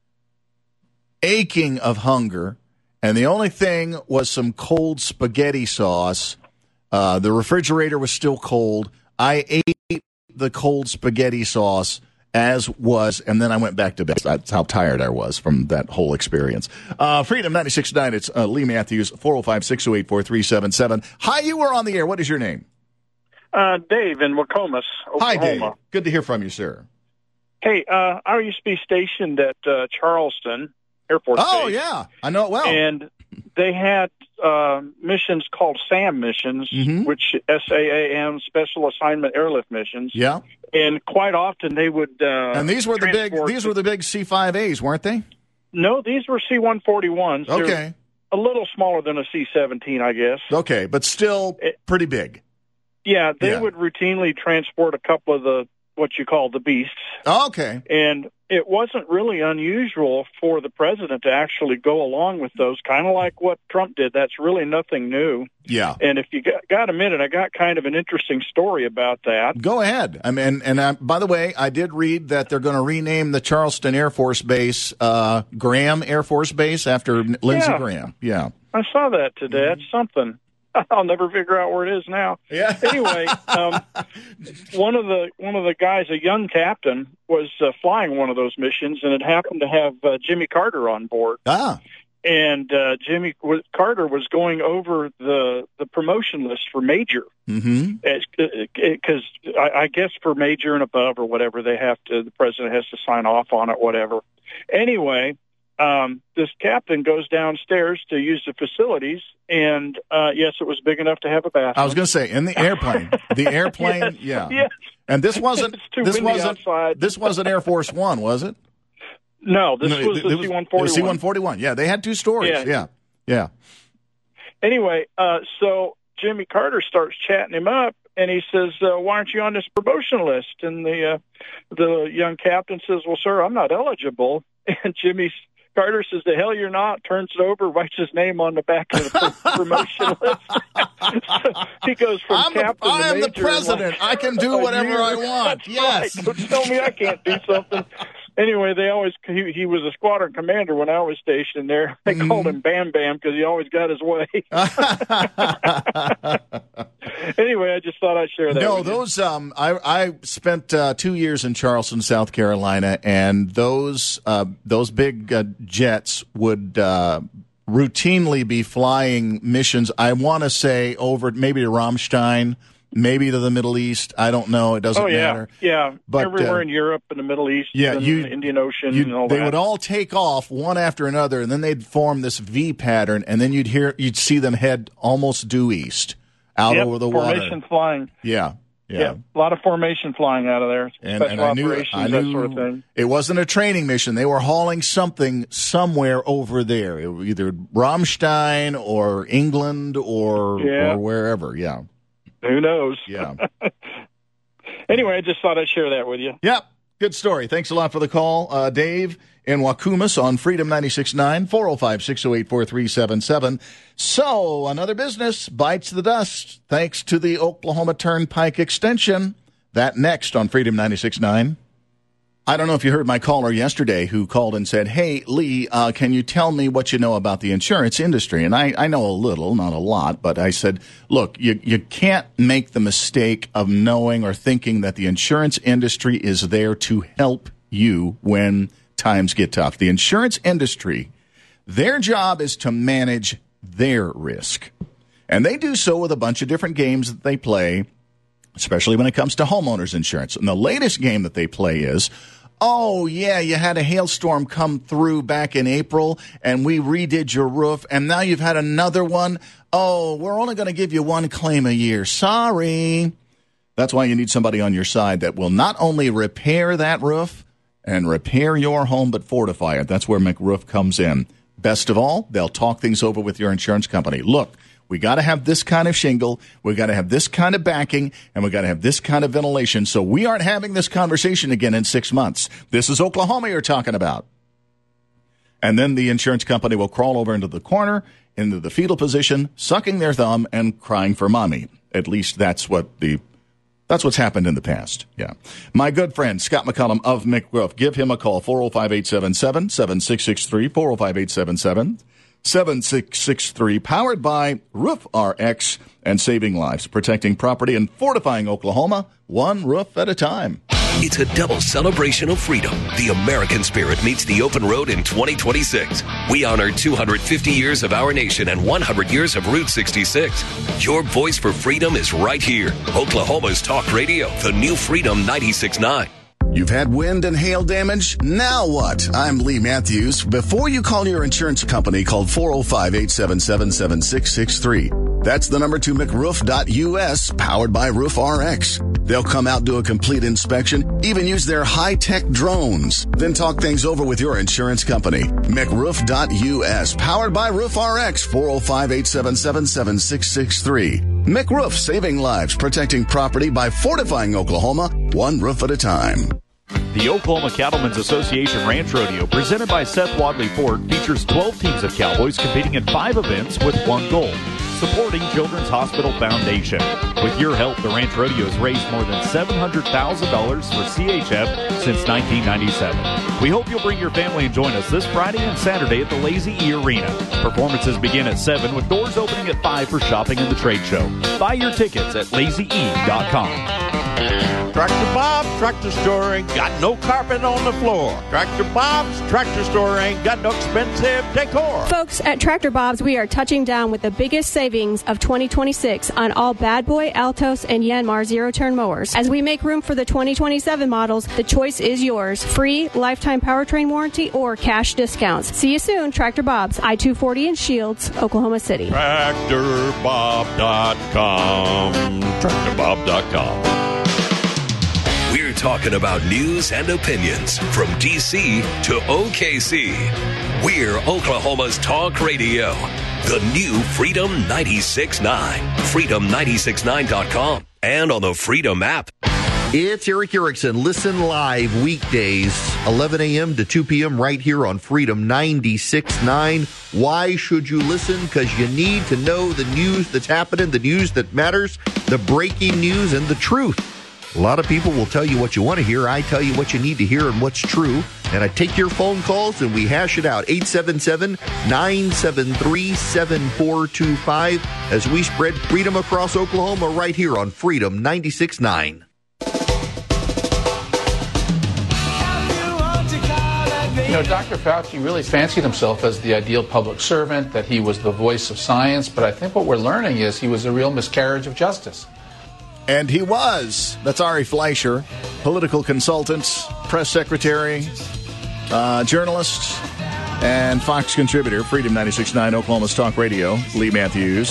aching of hunger, and the only thing was some cold spaghetti sauce. The refrigerator was still cold. I ate the cold spaghetti sauce as was, and then I went back to bed. That's how tired I was from that whole experience. Freedom 96.9, it's Lee Matthews, 405-628-4377. Hi, you were on the air. What is your name? Dave in Wacomas, Oklahoma. Hi, Dave. Good to hear from you, sir. Hey, I used to be stationed at Charleston Air Force Base. Oh, yeah. I know it well. And they had missions called SAM missions, which SAAM, Special Assignment Airlift Missions. Yeah. And quite often they would and these were the big C-5As, weren't they? No, these were C-141s. Okay. They're a little smaller than a C-17, I guess. Okay, but still pretty big. Yeah, they would routinely transport a couple of the what you call the beasts. Oh, okay. And it wasn't really unusual for the president to actually go along with those, kind of like what Trump did. That's really nothing new. Yeah. And if you got a minute, I got kind of an interesting story about that. Go ahead. I mean, and by the way, I did read that they're going to rename the Charleston Air Force Base Graham Air Force Base after Lindsey Graham. Yeah. I saw that today. That's something. I'll never figure out where it is now. Yeah. Anyway, one of the guys, a young captain, was flying one of those missions, and it happened to have Jimmy Carter on board. Ah. And Jimmy Carter was going over the promotion list for major, because I guess for major and above or whatever, the president has to sign off on it, whatever. Anyway. This captain goes downstairs to use the facilities, and yes, it was big enough to have a bathroom. I was going to say in the airplane, yeah. Yes. And this wasn't Air Force One, was it? No, this was the C-141. C-141. Yeah, they had two stories. Yeah. Anyway, so Jimmy Carter starts chatting him up, and he says, "Why aren't you on this promotion list?" And the young captain says, "Well, sir, I'm not eligible." And Jimmy Carter says, "The hell you're not," turns it over, writes his name on the back of the promotion list. So he goes from captain to major. I am the president. I can do whatever I want. Yes. Right. Don't tell me I can't do something. Anyway, he was a squadron commander when I was stationed there. They called him Bam Bam because he always got his way. Anyway, I just thought I'd share that. No, those I spent 2 years in Charleston, South Carolina, and those big jets would routinely be flying missions. I want to say over maybe to Ramstein. Maybe to the Middle East. I don't know. It doesn't matter. Yeah. But, everywhere in Europe and the Middle East and the Indian Ocean and all that. They would all take off one after another, and then they'd form this V pattern, and then you'd see them head almost due east out over the water. Formation flying. Yeah. A lot of formation flying out of there. And I knew that sort of thing. It wasn't a training mission. They were hauling something somewhere over there, either Ramstein or England or wherever. Yeah. Who knows? Yeah. Anyway, I just thought I'd share that with you. Yep. Good story. Thanks a lot for the call, Dave in Wacomas on Freedom 96.9, 405-628-4377. So, another business bites the dust thanks to the Oklahoma Turnpike extension. That next on Freedom 96.9. I don't know if you heard my caller yesterday who called and said, "Hey, Lee, can you tell me what you know about the insurance industry?" And I know a little, not a lot, but I said, look, you can't make the mistake of knowing or thinking that the insurance industry is there to help you when times get tough. The insurance industry, their job is to manage their risk. And they do so with a bunch of different games that they play, especially when it comes to homeowners insurance. And the latest game that they play is, oh, yeah, you had a hailstorm come through back in April, and we redid your roof, and now you've had another one. Oh, we're only going to give you one claim a year. Sorry. That's why you need somebody on your side that will not only repair that roof and repair your home, but fortify it. That's where McRoof comes in. Best of all, they'll talk things over with your insurance company. Look, We got to have this kind of shingle, we got to have this kind of backing, and we got to have this kind of ventilation. So we aren't having this conversation again in 6 months. This is Oklahoma you're talking about. And then the insurance company will crawl over into the corner, into the fetal position, sucking their thumb and crying for mommy. At least that's what's happened in the past. Yeah. My good friend, Scott McCollum of McRoof. Give him a call, 405-877-7663, 405-877-7663, powered by Roof RX and saving lives, protecting property and fortifying Oklahoma, one roof at a time. It's a double celebration of freedom. The American spirit meets the open road in 2026. We honor 250 years of our nation and 100 years of Route 66. Your voice for freedom is right here. Oklahoma's Talk Radio, the new Freedom 96.9. You've had wind and hail damage? Now what? I'm Lee Matthews. Before you call your insurance company, call 405-877-7663. That's the number to McRoof.us, powered by Roof RX. They'll come out, do a complete inspection, even use their high-tech drones. Then talk things over with your insurance company. McRoof.us, powered by Roof RX, 405-877-7663. McRoof, saving lives, protecting property by fortifying Oklahoma, one roof at a time. The Oklahoma Cattlemen's Association Ranch Rodeo, presented by Seth Wadley Ford, features 12 teams of cowboys competing in 5 events with one goal: supporting Children's Hospital Foundation. With your help, the Ranch Rodeo has raised more than $700,000 for CHF since 1997. We hope you'll bring your family and join us this Friday and Saturday at the Lazy E Arena. Performances begin at 7 with doors opening at 5 for shopping and the trade show. Buy your tickets at lazye.com. Tractor Bob's Tractor Store ain't got no carpet on the floor. Tractor Bob's Tractor Store ain't got no expensive decor. Folks, at Tractor Bob's, we are touching down with the biggest savings of 2026 on all Bad Boy, Altos, and Yanmar zero-turn mowers. As we make room for the 2027 models, the choice is yours. Free lifetime powertrain warranty or cash discounts. See you soon, Tractor Bob's, I-240 in Shields, Oklahoma City. TractorBob.com. TractorBob.com. We're talking about news and opinions from D.C. to OKC. We're Oklahoma's Talk Radio, the new Freedom 96.9, freedom969.com, and on the Freedom app. It's Eric Erickson. Listen live weekdays, 11 a.m. to 2 p.m. right here on Freedom 96.9. Why should you listen? Because you need to know the news that's happening, the news that matters, the breaking news, and the truth. A lot of people will tell you what you want to hear. I tell you what you need to hear and what's true. And I take your phone calls and we hash it out. 877-973-7425 as we spread freedom across Oklahoma right here on Freedom 96.9. You know, Dr. Fauci really fancied himself as the ideal public servant, that he was the voice of science. But I think what we're learning is he was a real miscarriage of justice. And he was. That's Ari Fleischer, political consultant, press secretary, journalist, and Fox contributor, Freedom 96.9, Oklahoma's Talk Radio. Lee Matthews,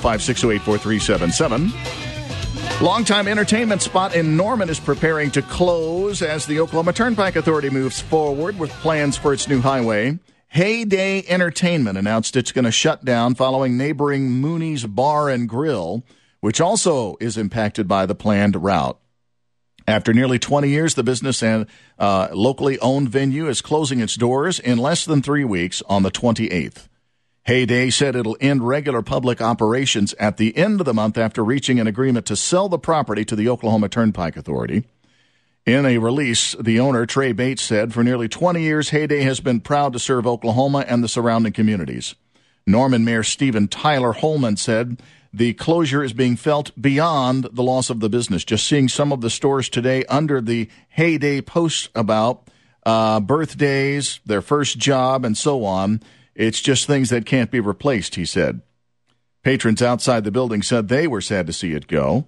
405-608-4377. Longtime entertainment spot in Norman is preparing to close as the Oklahoma Turnpike Authority moves forward with plans for its new highway. Heyday Entertainment announced it's going to shut down following neighboring Mooney's Bar and Grill, which also is impacted by the planned route. After nearly 20 years, the business and locally owned venue is closing its doors in less than 3 weeks on the 28th. Heyday said it'll end regular public operations at the end of the month after reaching an agreement to sell the property to the Oklahoma Turnpike Authority. In a release, the owner, Trey Bates, said, "For nearly 20 years, Heyday has been proud to serve Oklahoma and the surrounding communities." Norman Mayor Stephen Tyler Holman said, "The closure is being felt beyond the loss of the business. Just seeing some of the stores today under the Heyday posts about birthdays, their first job, and so on, it's just things that can't be replaced," he said. Patrons outside the building said they were sad to see it go.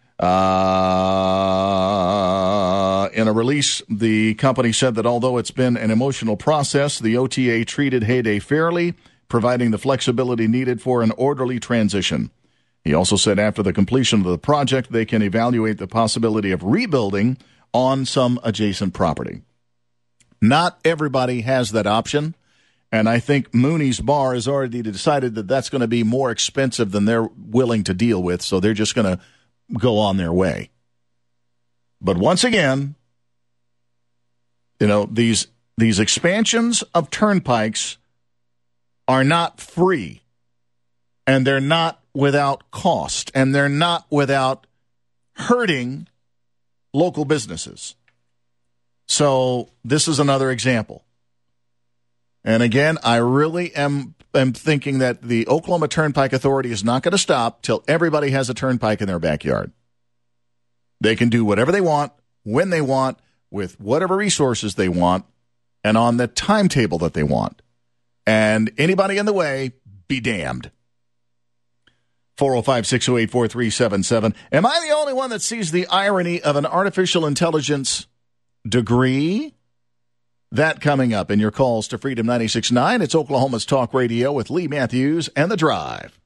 In a release, the company said that although it's been an emotional process, the OTA treated Heyday fairly, providing the flexibility needed for an orderly transition. He also said after the completion of the project, they can evaluate the possibility of rebuilding on some adjacent property. Not everybody has that option, And I think Mooney's Bar has already decided that that's going to be more expensive than they're willing to deal with, so they're just going to go on their way. But once again, these expansions of turnpikes are not free, and they're not without cost, and they're not without hurting local businesses. So this is another example. And again, I really am thinking that the Oklahoma Turnpike Authority is not going to stop till everybody has a turnpike in their backyard. They can do whatever they want, when they want, with whatever resources they want, and on the timetable that they want. And anybody in the way, be damned. 405-608-4377. Am I the only one that sees the irony of an artificial intelligence degree? That coming up in your calls to Freedom 96.9. It's Oklahoma's Talk Radio with Lee Matthews and The Drive.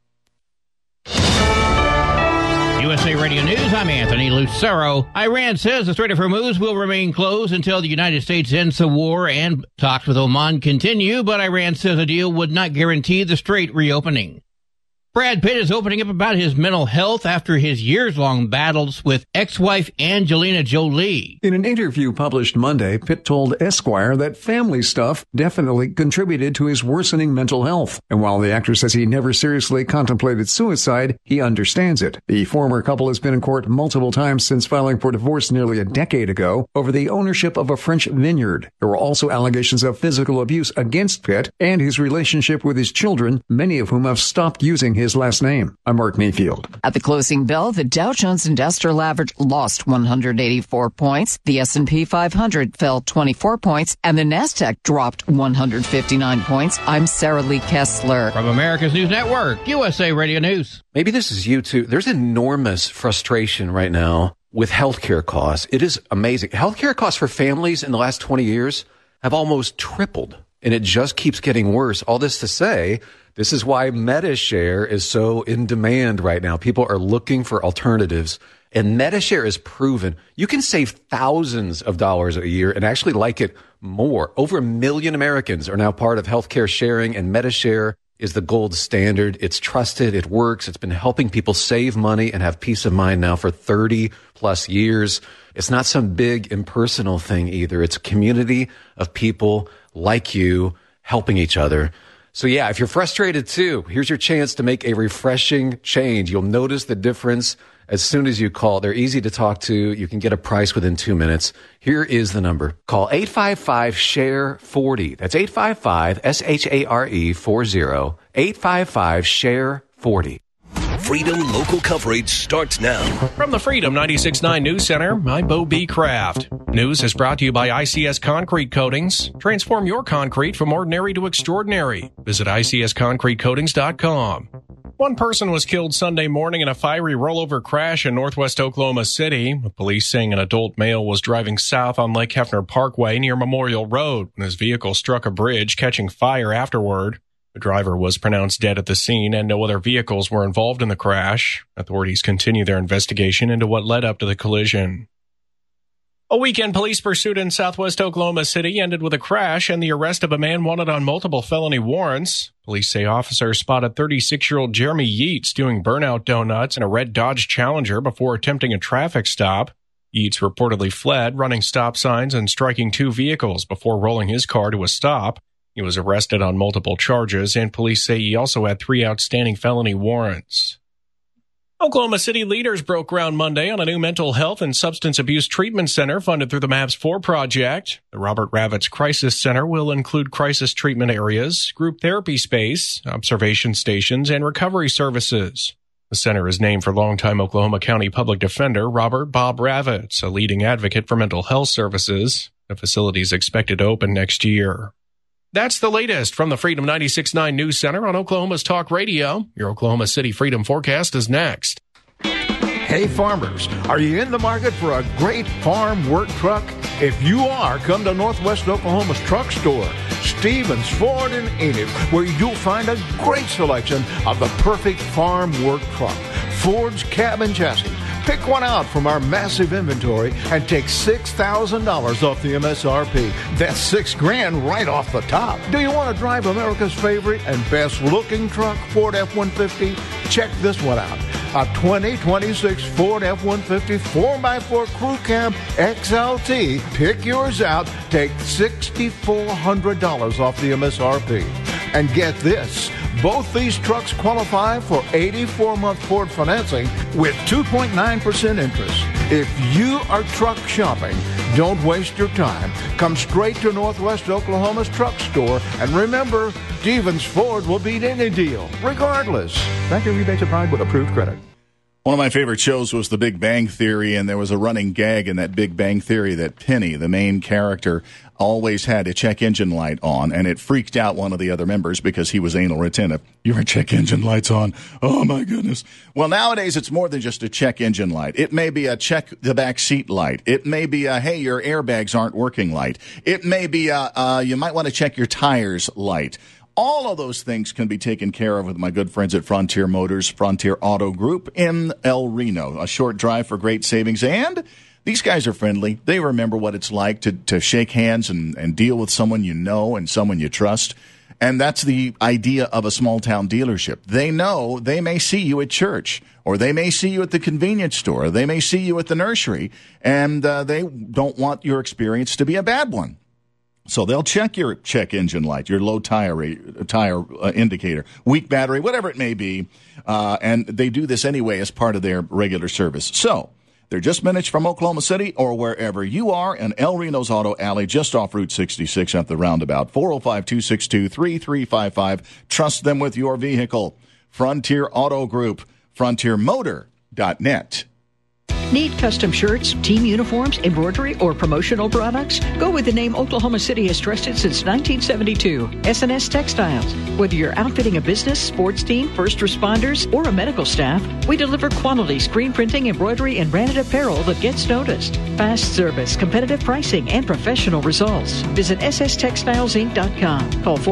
USA Radio News, I'm Anthony Lucero. Iran says the Strait of Hormuz will remain closed until the United States ends the war and talks with Oman continue, but Iran says a deal would not guarantee the strait reopening. Brad Pitt is opening up about his mental health after his years-long battles with ex-wife Angelina Jolie. In an interview published Monday, Pitt told Esquire that family stuff definitely contributed to his worsening mental health. And while the actor says he never seriously contemplated suicide, he understands it. The former couple has been in court multiple times since filing for divorce nearly a decade ago over the ownership of a French vineyard. There were also allegations of physical abuse against Pitt and his relationship with his children, many of whom have stopped using his last name. I'm Mark Mayfield. At the closing bell, the Dow Jones Industrial Average lost 184 points, the S&P 500 fell 24 points, and the Nasdaq dropped 159 points. I'm Sarah Lee Kessler. From America's News Network, USA Radio News. Maybe this is you too. There's enormous frustration right now with healthcare costs. It is amazing. Healthcare costs for families in the last 20 years have almost tripled, and it just keeps getting worse. All this to say, this is why MediShare is so in demand right now. People are looking for alternatives, and MediShare is proven you can save thousands of dollars a year and actually like it more. Over 1 million Americans are now part of healthcare sharing, and MediShare is the gold standard. It's trusted. It works. It's been helping people save money and have peace of mind now for 30 plus years. It's not some big impersonal thing either. It's a community of people like you helping each other. So yeah, if you're frustrated too, here's your chance to make a refreshing change. You'll notice the difference as soon as you call. They're easy to talk to. You can get a price within 2 minutes. Here is the number. Call 855-SHARE-40. That's 855-SHARE-40. 855-SHARE-40. Freedom local coverage starts now. From the Freedom 96.9 News Center, I'm Bo B. Kraft. News is brought to you by ICS Concrete Coatings. Transform your concrete from ordinary to extraordinary. Visit ICSConcreteCoatings.com. One person was killed Sunday morning in a fiery rollover crash in northwest Oklahoma City, with police saying an adult male was driving south on Lake Hefner Parkway near Memorial Road when his vehicle struck a bridge, catching fire afterward. The driver was pronounced dead at the scene, and no other vehicles were involved in the crash. Authorities continue their investigation into what led up to the collision. A weekend police pursuit in southwest Oklahoma City ended with a crash and the arrest of a man wanted on multiple felony warrants. Police say officers spotted 36-year-old Jeremy Yeats doing burnout donuts in a red Dodge Challenger before attempting a traffic stop. Yeats reportedly fled, running stop signs and striking two vehicles before rolling his car to a stop. He was arrested on multiple charges, and police say he also had 3 outstanding felony warrants. Oklahoma City leaders broke ground Monday on a new mental health and substance abuse treatment center funded through the MAPS 4 project. The Robert Ravitz Crisis Center will include crisis treatment areas, group therapy space, observation stations, and recovery services. The center is named for longtime Oklahoma County Public Defender Robert Bob Ravitz, a leading advocate for mental health services. The facility is expected to open next year. That's the latest from the Freedom 96.9 News Center on Oklahoma's Talk Radio. Your Oklahoma City Freedom Forecast is next. Hey farmers, are you in the market for a great farm work truck? If you are, come to Northwest Oklahoma's truck store, Stevens, Ford, and Enid, where you'll find a great selection of the perfect farm work truck. Ford's cab and chassis, Pick one out from our massive inventory and take $6,000 off the MSRP. That's $6,000 right off the top. Do you want to drive America's favorite and best-looking truck, Ford F-150? Check this one out. A 2026 Ford F-150 4x4 Crew Cab XLT. Pick yours out. Take $6,400 off the MSRP. And get this. Both these trucks qualify for 84-month Ford financing with 2.9% interest. If you are truck shopping, don't waste your time. Come straight to Northwest Oklahoma's truck store. And remember, Stevens Ford will beat any deal, regardless. Factory rebates applied with approved credit. One of my favorite shows was The Big Bang Theory, and there was a running gag in that Big Bang Theory that Penny, the main character, always had a check engine light on, and it freaked out one of the other members because he was anal retentive. Your check engine light's on. Oh, my goodness. Well, nowadays, it's more than just a check engine light. It may be a check the back seat light. It may be a, hey, your airbags aren't working light. It may be a, you might want to check your tires light. All of those things can be taken care of with my good friends at Frontier Motors, Frontier Auto Group in El Reno. A short drive for great savings. And these guys are friendly. They remember what it's like to shake hands and deal with someone you know and someone you trust. And that's the idea of a small-town dealership. They know they may see you at church, or they may see you at the convenience store, or they may see you at the nursery, and they don't want your experience to be a bad one. So they'll check your check engine light, your low tire indicator, weak battery, whatever it may be, and they do this anyway as part of their regular service. So they're just minutes from Oklahoma City or wherever you are in El Reno's Auto Alley, just off Route 66 at the roundabout, 405-262-3355. Trust them with your vehicle. Frontier Auto Group, frontiermotor.net. Need custom shirts, team uniforms, embroidery, or promotional products? Go with the name Oklahoma City has trusted since 1972, SNS Textiles. Whether you're outfitting a business, sports team, first responders, or a medical staff, we deliver quality screen printing, embroidery, and branded apparel that gets noticed. Fast service, competitive pricing, and professional results. Visit sstextilesinc.com. Call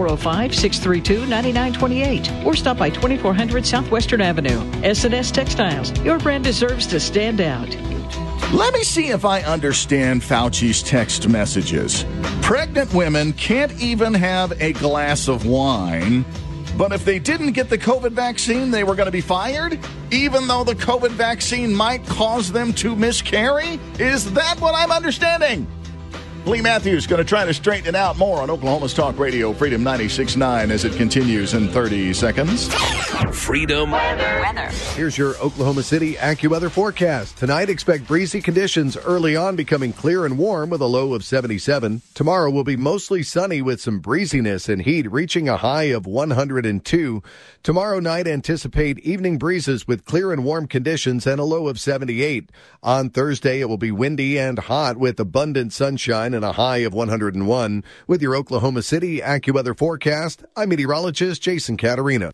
405-632-9928 or stop by 2400 Southwestern Avenue. SNS Textiles. Your brand deserves to stand out. Let me see if I understand Fauci's text messages. Pregnant women can't even have a glass of wine, but if they didn't get the COVID vaccine, they were going to be fired, even though the COVID vaccine might cause them to miscarry? Is that what I'm understanding? Lee Matthews going to try to straighten it out. More on Oklahoma's Talk Radio, Freedom 96.9, as it continues in 30 seconds. Freedom Weather. Here's your Oklahoma City AccuWeather forecast. Tonight, expect breezy conditions early on, becoming clear and warm with a low of 77. Tomorrow will be mostly sunny with some breeziness and heat, reaching a high of 102. Tomorrow night, anticipate evening breezes with clear and warm conditions and a low of 78. On Thursday, it will be windy and hot with abundant sunshine and a high of 101. With your Oklahoma City AccuWeather forecast, I'm meteorologist Jason Caterina.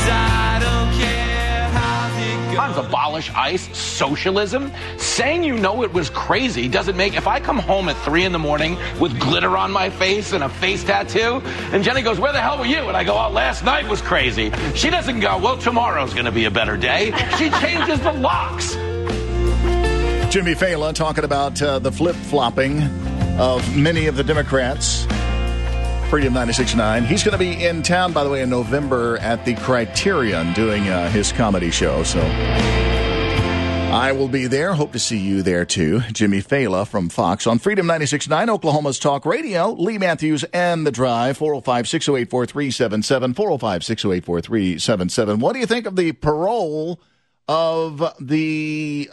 Abolish ICE, socialism. Saying you know it was crazy doesn't make, if I come home at 3 a.m. with glitter on my face and a face tattoo, and Jenny goes, where the hell were you? And I go, oh, last night was crazy. She doesn't go, well, tomorrow's going to be a better day. She changes the locks. Jimmy Fallon talking about the flip-flopping of many of the Democrats. Freedom 96.9. He's going to be in town, by the way, in November at the Criterion doing his comedy show. So I will be there. Hope to see you there, too. Jimmy Fallon from Fox on Freedom 96.9, Oklahoma's Talk Radio. Lee Matthews and The Drive, 405-608-4377, 405-608-4377. What do you think of the parole of the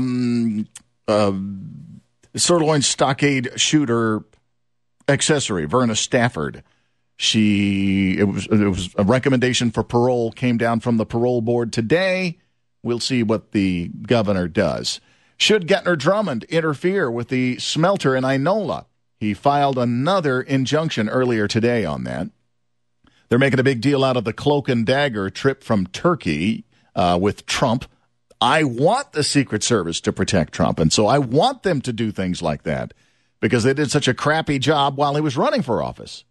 Sirloin Stockade shooter accessory, Verna Stafford? It was a recommendation for parole, came down from the parole board today. We'll see what the governor does. Should Gettner Drummond interfere with the smelter in Inola? He filed another injunction earlier today on that. They're making a big deal out of the cloak and dagger trip from Turkey with Trump. I want the Secret Service to protect Trump, and so I want them to do things like that, because they did such a crappy job while he was running for office.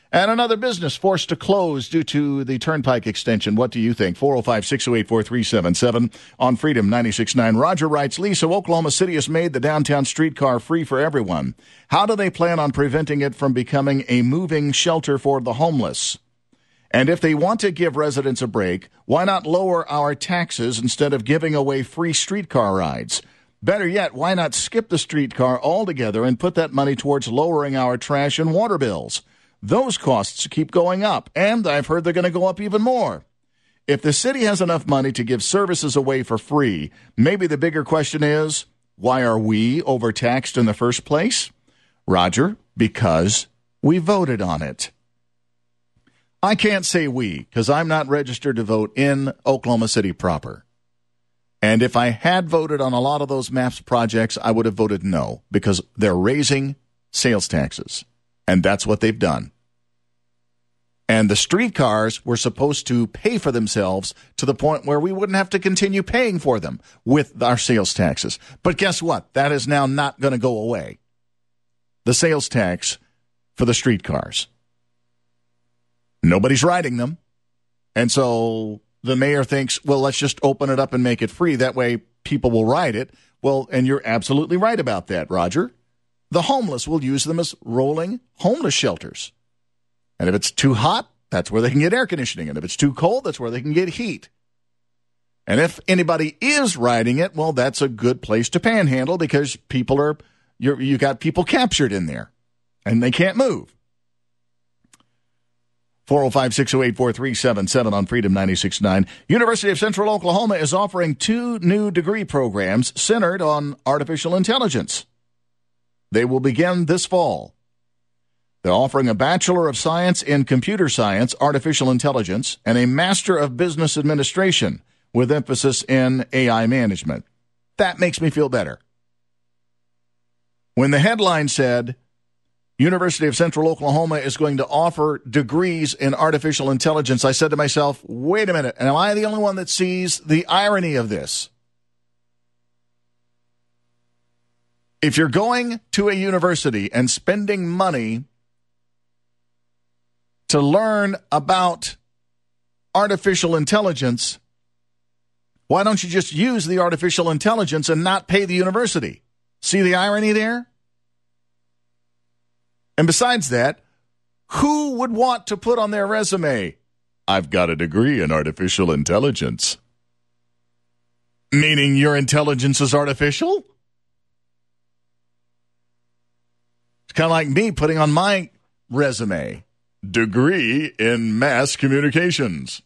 And another business forced to close due to the Turnpike extension. What do you think? 405-608-4377 on Freedom 96.9. Roger writes, Lee, so Oklahoma City has made the downtown streetcar free for everyone. How do they plan on preventing it from becoming a moving shelter for the homeless? And if they want to give residents a break, why not lower our taxes instead of giving away free streetcar rides? Better yet, why not skip the streetcar altogether and put that money towards lowering our trash and water bills? Those costs keep going up, and I've heard they're going to go up even more. If the city has enough money to give services away for free, maybe the bigger question is, why are we overtaxed in the first place? Roger, because we voted on it. I can't say we, because I'm not registered to vote in Oklahoma City proper. And if I had voted on a lot of those MAPS projects, I would have voted no, because they're raising sales taxes. And that's what they've done. And the streetcars were supposed to pay for themselves to the point where we wouldn't have to continue paying for them with our sales taxes. But guess what? That is now not going to go away. The sales tax for the streetcars. Nobody's riding them. And so the mayor thinks, well, let's just open it up and make it free. That way people will ride it. Well, and you're absolutely right about that, Roger. The homeless will use them as rolling homeless shelters. And if it's too hot, that's where they can get air conditioning. And if it's too cold, that's where they can get heat. And if anybody is riding it, well, that's a good place to panhandle because people are, you got people captured in there and they can't move. 405-608-4377 on Freedom 96.9. University of Central Oklahoma is offering 2 new degree programs centered on artificial intelligence. They will begin this fall. They're offering a Bachelor of Science in Computer Science, Artificial Intelligence, and a Master of Business Administration with emphasis in AI management. That makes me feel better. When the headline said, University of Central Oklahoma is going to offer degrees in artificial intelligence, I said to myself, wait a minute, am I the only one that sees the irony of this? If you're going to a university and spending money to learn about artificial intelligence, why don't you just use the artificial intelligence and not pay the university? See the irony there? And besides that, who would want to put on their resume, I've got a degree in artificial intelligence? Meaning your intelligence is artificial? It's kind of like me putting on my resume, degree in mass communications.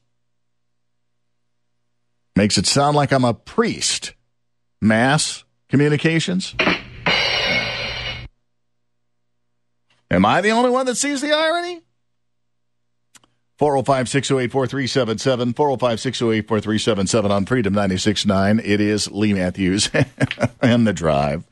Makes it sound like I'm a priest. Mass communications? Am I the only one that sees the irony? 405-608-4377, 405-608-4377 on Freedom 96.9. It is Lee Matthews and The Drive.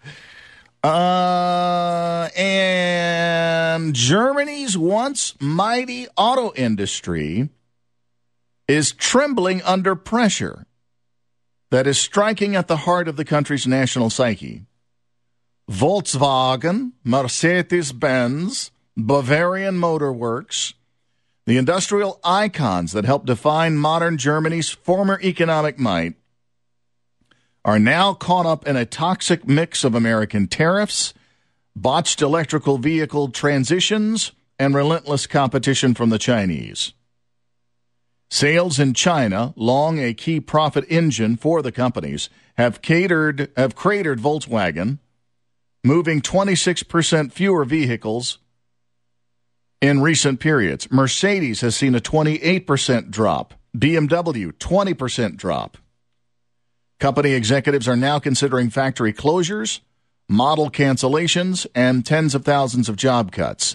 And Germany's once mighty auto industry is trembling under pressure that is striking at the heart of the country's national psyche. Volkswagen, Mercedes-Benz, Bavarian Motor Works, the industrial icons that help define modern Germany's former economic might, are now caught up in a toxic mix of American tariffs, botched electrical vehicle transitions, and relentless competition from the Chinese. Sales in China, long a key profit engine for the companies, have cratered Volkswagen, moving 26% fewer vehicles in recent periods. Mercedes has seen a 28% drop. BMW, 20% drop. Company executives are now considering factory closures, model cancellations, and tens of thousands of job cuts.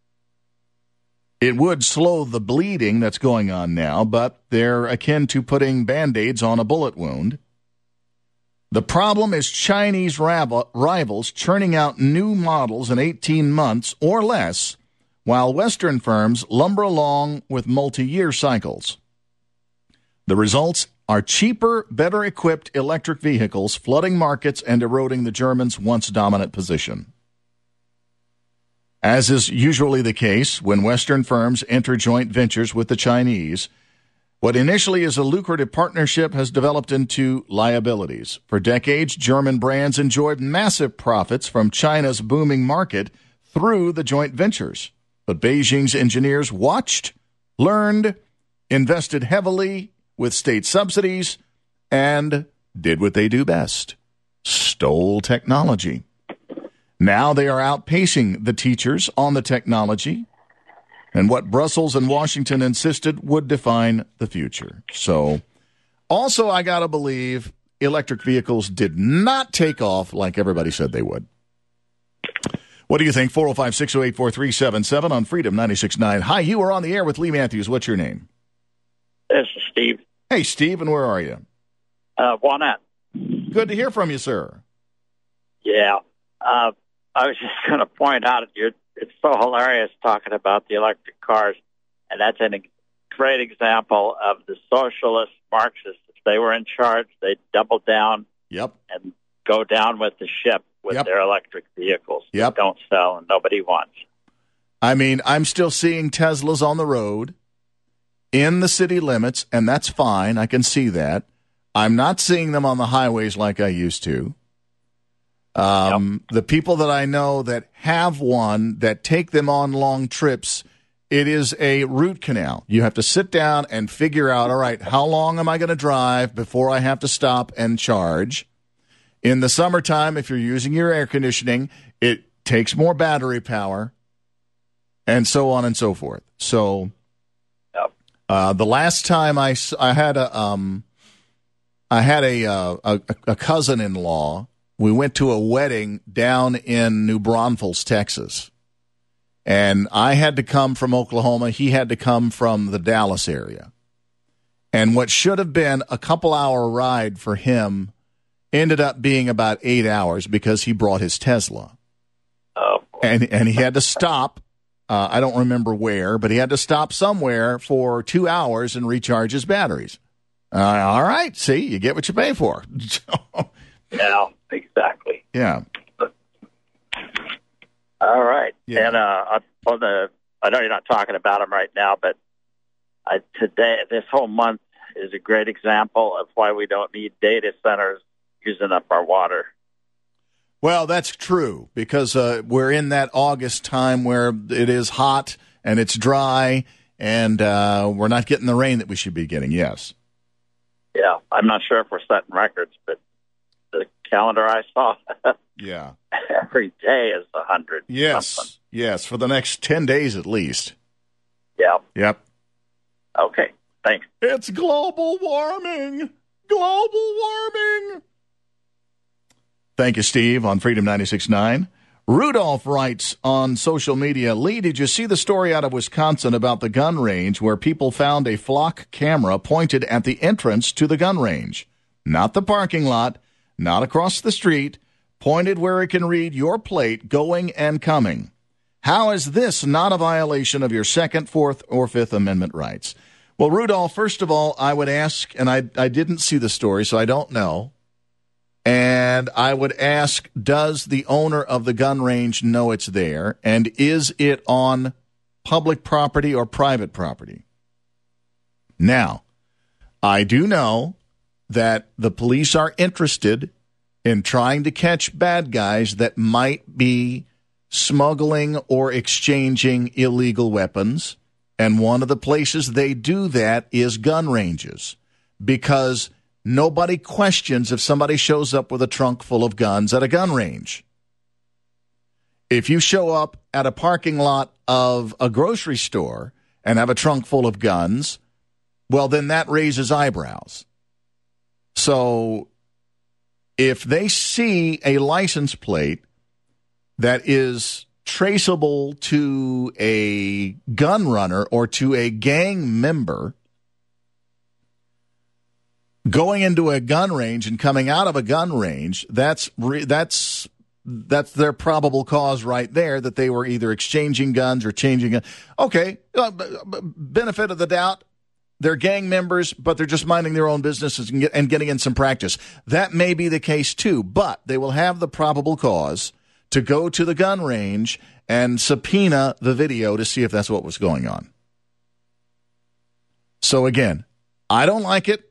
It would slow the bleeding that's going on now, but they're akin to putting Band-Aids on a bullet wound. The problem is Chinese rivals churning out new models in 18 months or less, while Western firms lumber along with multi-year cycles. The results are cheaper, better-equipped electric vehicles flooding markets and eroding the Germans' once dominant position. As is usually the case when Western firms enter joint ventures with the Chinese, what initially is a lucrative partnership has developed into liabilities. For decades, German brands enjoyed massive profits from China's booming market through the joint ventures. But Beijing's engineers watched, learned, invested heavily with state subsidies, and did what they do best: stole technology. Now they are outpacing the teachers on the technology, and what Brussels and Washington insisted would define the future. So, also, I got to believe electric vehicles did not take off like everybody said they would. What do you think? 405-608-4377 on Freedom 96.9. Hi, you are on the air with Lee Matthews. What's your name? This is Steve. Hey, Steve, and where are you? Juanette. Good to hear from you, sir. Yeah. I was just going to point out, it's so hilarious talking about the electric cars, and that's a great example of the socialist Marxists. If they were in charge, they'd double down and go down with the ship with their electric vehicles. That don't sell and nobody wants. I mean, I'm still seeing Teslas on the road in the city limits, and that's fine. I can see that. I'm not seeing them on the highways like I used to. The people that I know that have one, that take them on long trips, it is a root canal. You have to sit down and figure out, all right, how long am I going to drive before I have to stop and charge? In the summertime, if you're using your air conditioning, it takes more battery power, and so on and so forth. So the last time I had a cousin-in-law. We went to a wedding down in New Braunfels, Texas, and I had to come from Oklahoma. He had to come from the Dallas area. And what should have been a couple-hour ride for him ended up being about 8 hours because he brought his Tesla. Oh. And he had to stop. I don't remember where, but he had to stop somewhere for 2 hours and recharge his batteries. All right, see, you get what you pay for. Yeah, exactly. Yeah. All right. Yeah. And I know you're not talking about them right now, but this whole month is a great example of why we don't need data centers using up our water. Well, that's true, because we're in that August time where it is hot and it's dry, and we're not getting the rain that we should be getting, yes. Yeah, I'm not sure if we're setting records, but the calendar I saw, yeah, every day is 100. Yes, yes, for the next 10 days at least. Yeah. Yep. Okay, thanks. It's global warming. Global warming. Thank you, Steve, on Freedom 96.9. Rudolph writes on social media, Lee, did you see the story out of Wisconsin about the gun range where people found a flock camera pointed at the entrance to the gun range? Not the parking lot, not across the street, pointed where it can read your plate going and coming. How is this not a violation of your Second, Fourth, or Fifth Amendment rights? Well, Rudolph, first of all, I would ask, and I didn't see the story, so I don't know, and I would ask, does the owner of the gun range know it's there, and is it on public property or private property? Now, I do know that the police are interested in trying to catch bad guys that might be smuggling or exchanging illegal weapons. And one of the places they do that is gun ranges, because nobody questions if somebody shows up with a trunk full of guns at a gun range. If you show up at a parking lot of a grocery store and have a trunk full of guns, well, then that raises eyebrows. So if they see a license plate that is traceable to a gun runner or to a gang member going into a gun range and coming out of a gun range, that's their probable cause right there, that they were either exchanging guns or changing guns. Okay, benefit of the doubt. They're gang members, but they're just minding their own businesses and getting in some practice. That may be the case, too, but they will have the probable cause to go to the gun range and subpoena the video to see if that's what was going on. So again, I don't like it.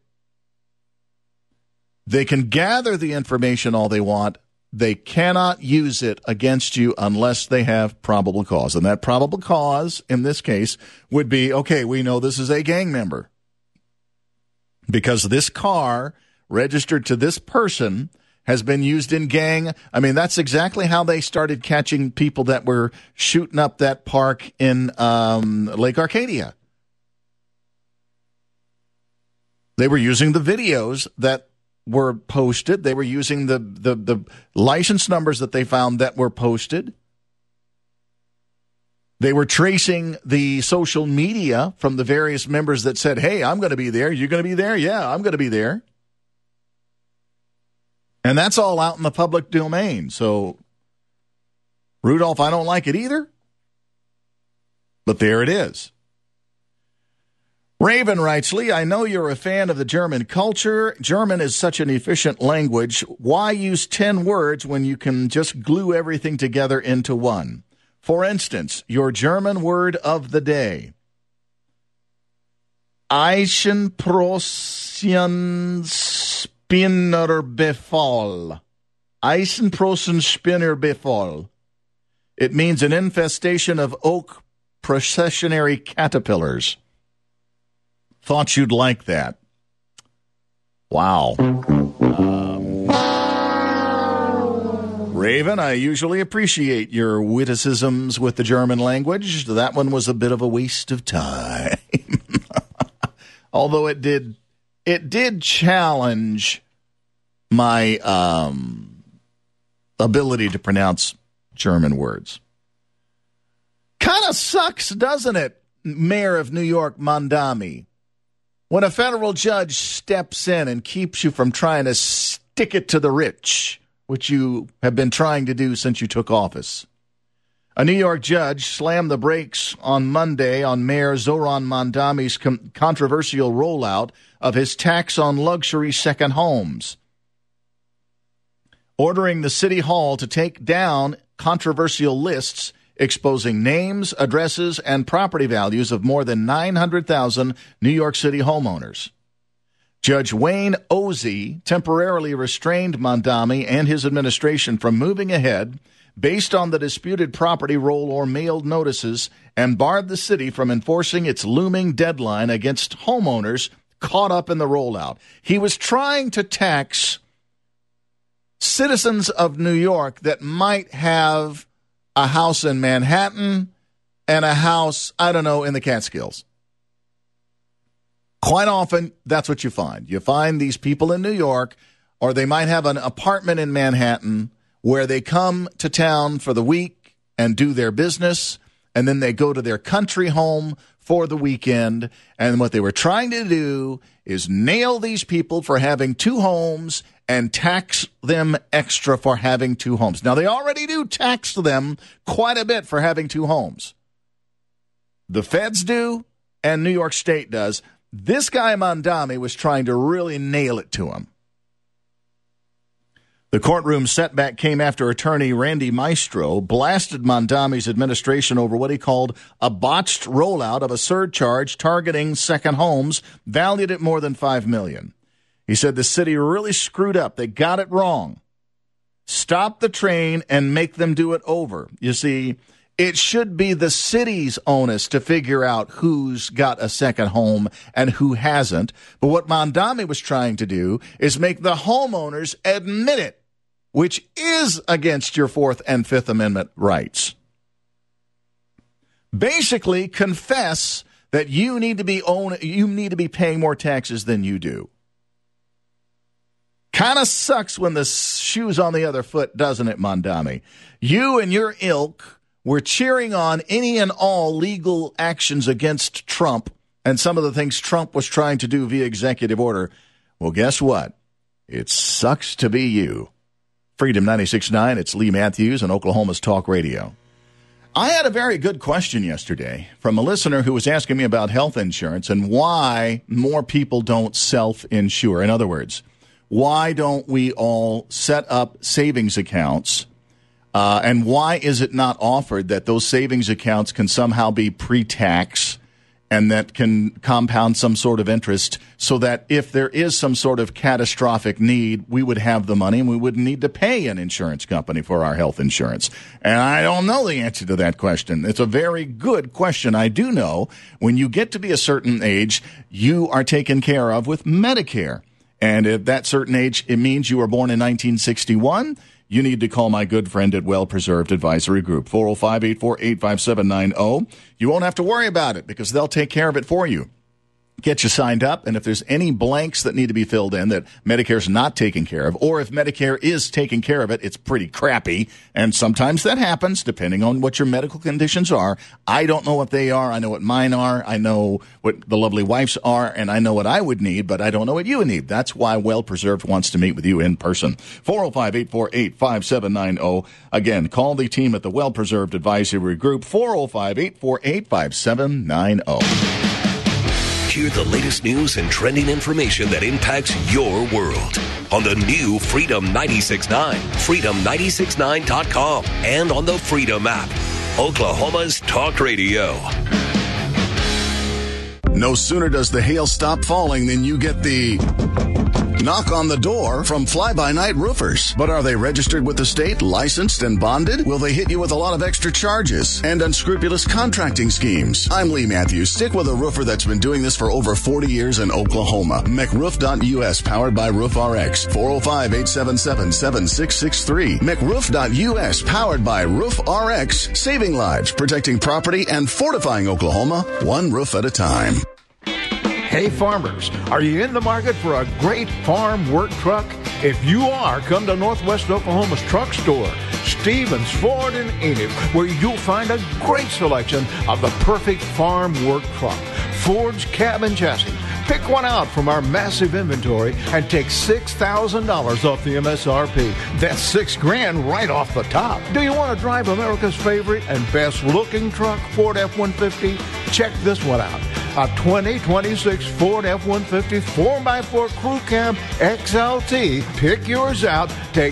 They can gather the information all they want. They cannot use it against you unless they have probable cause. And that probable cause, in this case, would be, okay, we know this is a gang member. Because this car registered to this person has been used in gang. I mean, that's exactly how they started catching people that were shooting up that park in Lake Arcadia. They were using the videos that were posted. They were using the license numbers that they found that were posted. They were tracing the social media from the various members that said, hey, I'm going to be there. You're going to be there? Yeah, I'm going to be there. And that's all out in the public domain. So, Rudolph, I don't like it either. But there it is. Raven writes, Lee, I know you're a fan of the German culture. German is such an efficient language. Why use 10 words when you can just glue everything together into one? For instance, your German word of the day. Eisenprossenspinnerbefall. Eisenprossenspinnerbefall. It means an infestation of oak processionary caterpillars. Thought you'd like that. Wow. Raven, I usually appreciate your witticisms with the German language. That one was a bit of a waste of time. Although it did challenge my ability to pronounce German words. Kind of sucks, doesn't it, Mayor of New York Mondami? When a federal judge steps in and keeps you from trying to stick it to the rich, which you have been trying to do since you took office. A New York judge slammed the brakes on Monday on Mayor Zoran Mondami's controversial rollout of his tax on luxury second homes, ordering the city hall to take down controversial lists exposing names, addresses, and property values of more than 900,000 New York City homeowners. Judge Wayne Ozzie temporarily restrained Mondami and his administration from moving ahead based on the disputed property roll or mailed notices and barred the city from enforcing its looming deadline against homeowners caught up in the rollout. He was trying to tax citizens of New York that might have a house in Manhattan and a house, I don't know, in the Catskills. Quite often, that's what you find. You find these people in New York, or they might have an apartment in Manhattan where they come to town for the week and do their business, and then they go to their country home for the weekend. And what they were trying to do is nail these people for having two homes and tax them extra for having two homes. Now, they already do tax them quite a bit for having two homes. The feds do, and New York State does. This guy Mondami was trying to really nail it to him. The courtroom setback came after attorney Randy Maestro blasted Mondami's administration over what he called a botched rollout of a surcharge targeting second homes valued at more than $5 million. He said the city really screwed up. They got it wrong. Stop the train and make them do it over. You see, it should be the city's onus to figure out who's got a second home and who hasn't. But what Mondami was trying to do is make the homeowners admit it, which is against your Fourth and Fifth Amendment rights. Basically, confess that you need to be paying more taxes than you do. Kind of sucks when the shoe's on the other foot, doesn't it, Mondami? You and your ilk were cheering on any and all legal actions against Trump and some of the things Trump was trying to do via executive order. Well, guess what? It sucks to be you. Freedom 96.9, it's Lee Matthews on Oklahoma's Talk Radio. I had a very good question yesterday from a listener who was asking me about health insurance and why more people don't self-insure. In other words, why don't we all set up savings accounts And why is it not offered that those savings accounts can somehow be pre-tax and that can compound some sort of interest so that if there is some sort of catastrophic need, we would have the money and we wouldn't need to pay an insurance company for our health insurance? And I don't know the answer to that question. It's a very good question. I do know when you get to be a certain age, you are taken care of with Medicare. And at that certain age, it means you were born in 1961. You need to call my good friend at Well Preserved Advisory Group, 405-848-5790. You won't have to worry about it because they'll take care of it for you. Get you signed up, and if there's any blanks that need to be filled in that Medicare's not taking care of, or if Medicare is taking care of it, it's pretty crappy, and sometimes that happens depending on what your medical conditions are. I don't know what they are. I know what mine are. I know what the lovely wife's are, and I know what I would need, but I don't know what you would need. That's why Well Preserved wants to meet with you in person. 405-848-5790. Again, call the team at the Well Preserved Advisory Group, 405-848-5790. Hear the latest news and trending information that impacts your world on the new Freedom 96.9, freedom969.com, and on the Freedom app, Oklahoma's talk radio. No sooner does the hail stop falling than you get the knock on the door from Fly-By-Night Roofers. But are they registered with the state, licensed and bonded? Will they hit you with a lot of extra charges and unscrupulous contracting schemes? I'm Lee Matthews. Stick with a roofer that's been doing this for over 40 years in Oklahoma. McRoof.us, powered by RoofRx. 405-877-7663. McRoof.us, powered by RoofRx. Saving lives, protecting property, and fortifying Oklahoma, one roof at a time. Hey farmers, are you in the market for a great farm work truck? If you are, come to Northwest Oklahoma's truck store, Stevens, Ford, and Enid, where you'll find a great selection of the perfect farm work truck. Ford's cab and chassis. Pick one out from our massive inventory and take $6,000 off the MSRP. That's $6,000 right off the top. Do you want to drive America's favorite and best looking truck, Ford F-150? Check this one out. A 2026 Ford F-150 4x4 Crew Cab XLT. Pick yours out. Take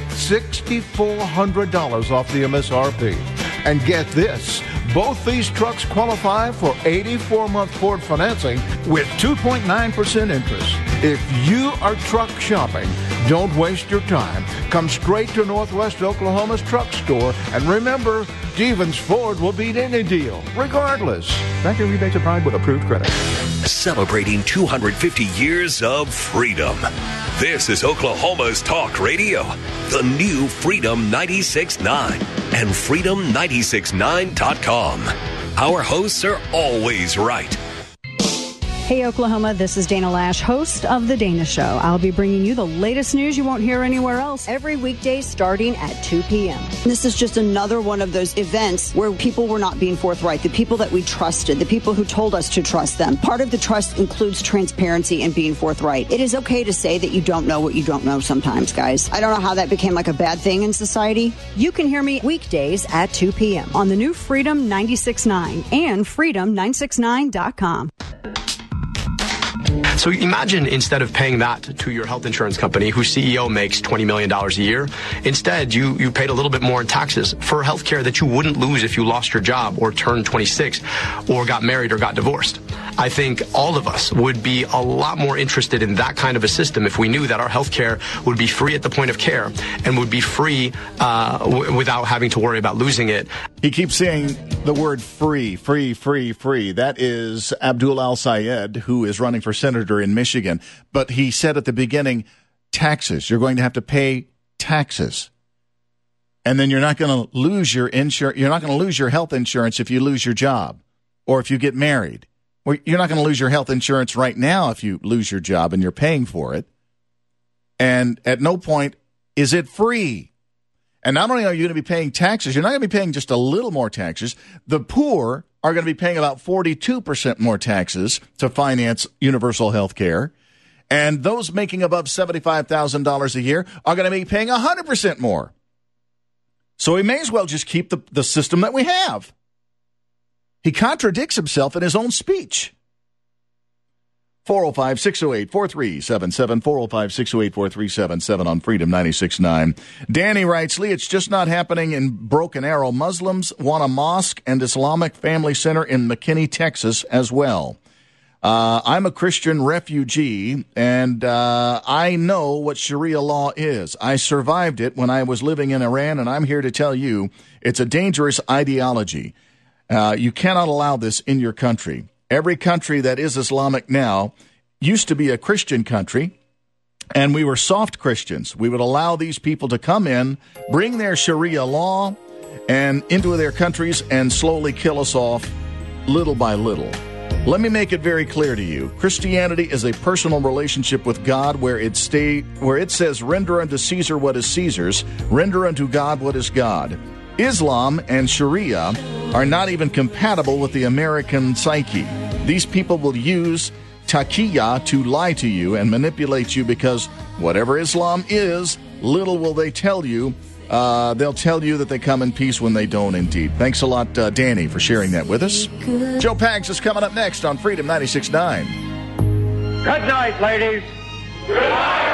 $6,400 off the MSRP. And get this. Both these trucks qualify for 84-month Ford financing with 2.9% interest. If you are truck shopping, don't waste your time. Come straight to Northwest Oklahoma's truck store. And remember, Stevens Ford will beat any deal, regardless. Factory rebates applied with approved credit. Celebrating 250 years of freedom. This is Oklahoma's talk radio, the new Freedom 96.9 and freedom969.com. Our hosts are always right. Hey, Oklahoma, this is Dana Lash, host of The Dana Show. I'll be bringing you the latest news you won't hear anywhere else every weekday starting at 2 p.m. This is just another one of those events where people were not being forthright, the people that we trusted, the people who told us to trust them. Part of the trust includes transparency and being forthright. It is okay to say that you don't know what you don't know sometimes, guys. I don't know how that became like a bad thing in society. You can hear me weekdays at 2 p.m. on the new Freedom 96.9 and freedom969.com. So imagine instead of paying that to your health insurance company, whose CEO makes $20 million a year, instead you paid a little bit more in taxes for health care that you wouldn't lose if you lost your job or turned 26 or got married or got divorced. I think all of us would be a lot more interested in that kind of a system if we knew that our health care would be free at the point of care and would be free without having to worry about losing it. He keeps saying the word free, free, free, free. That is Abdul Al-Sayed, who is running for senator in Michigan. But he said at the beginning, taxes. You're going to have to pay taxes. And then you're not going to lose your insurance. You're not going to lose your health insurance if you lose your job or if you get married. Or you're not going to lose your health insurance right now if you lose your job and you're paying for it. And at no point is it free. And not only are you going to be paying taxes, you're not going to be paying just a little more taxes. The poor are going to be paying about 42% more taxes to finance universal health care. And those making above $75,000 a year are going to be paying 100% more. So we may as well just keep the system that we have. He contradicts himself in his own speech. 405-608-4377, 405-608-4377 on Freedom 96.9. Danny writes, Lee, it's just not happening in Broken Arrow. Muslims want a mosque and Islamic Family Center in McKinney, Texas as well. I'm a Christian refugee, and I know what Sharia law is. I survived it when I was living in Iran, and I'm here to tell you it's a dangerous ideology. You cannot allow this in your country. Every country that is Islamic now used to be a Christian country, and we were soft Christians. We would allow these people to come in, bring their Sharia law and into their countries and slowly kill us off little by little. Let me make it very clear to you. Christianity is a personal relationship with God where it says, render unto Caesar what is Caesar's, render unto God what is God. Islam and Sharia are not even compatible with the American psyche. These people will use taqiyya to lie to you and manipulate you because whatever Islam is, little will they tell you. They'll tell you that they come in peace when they don't indeed. Thanks a lot, Danny, for sharing that with us. Joe Pags is coming up next on Freedom 96.9. Good night, ladies. Good night.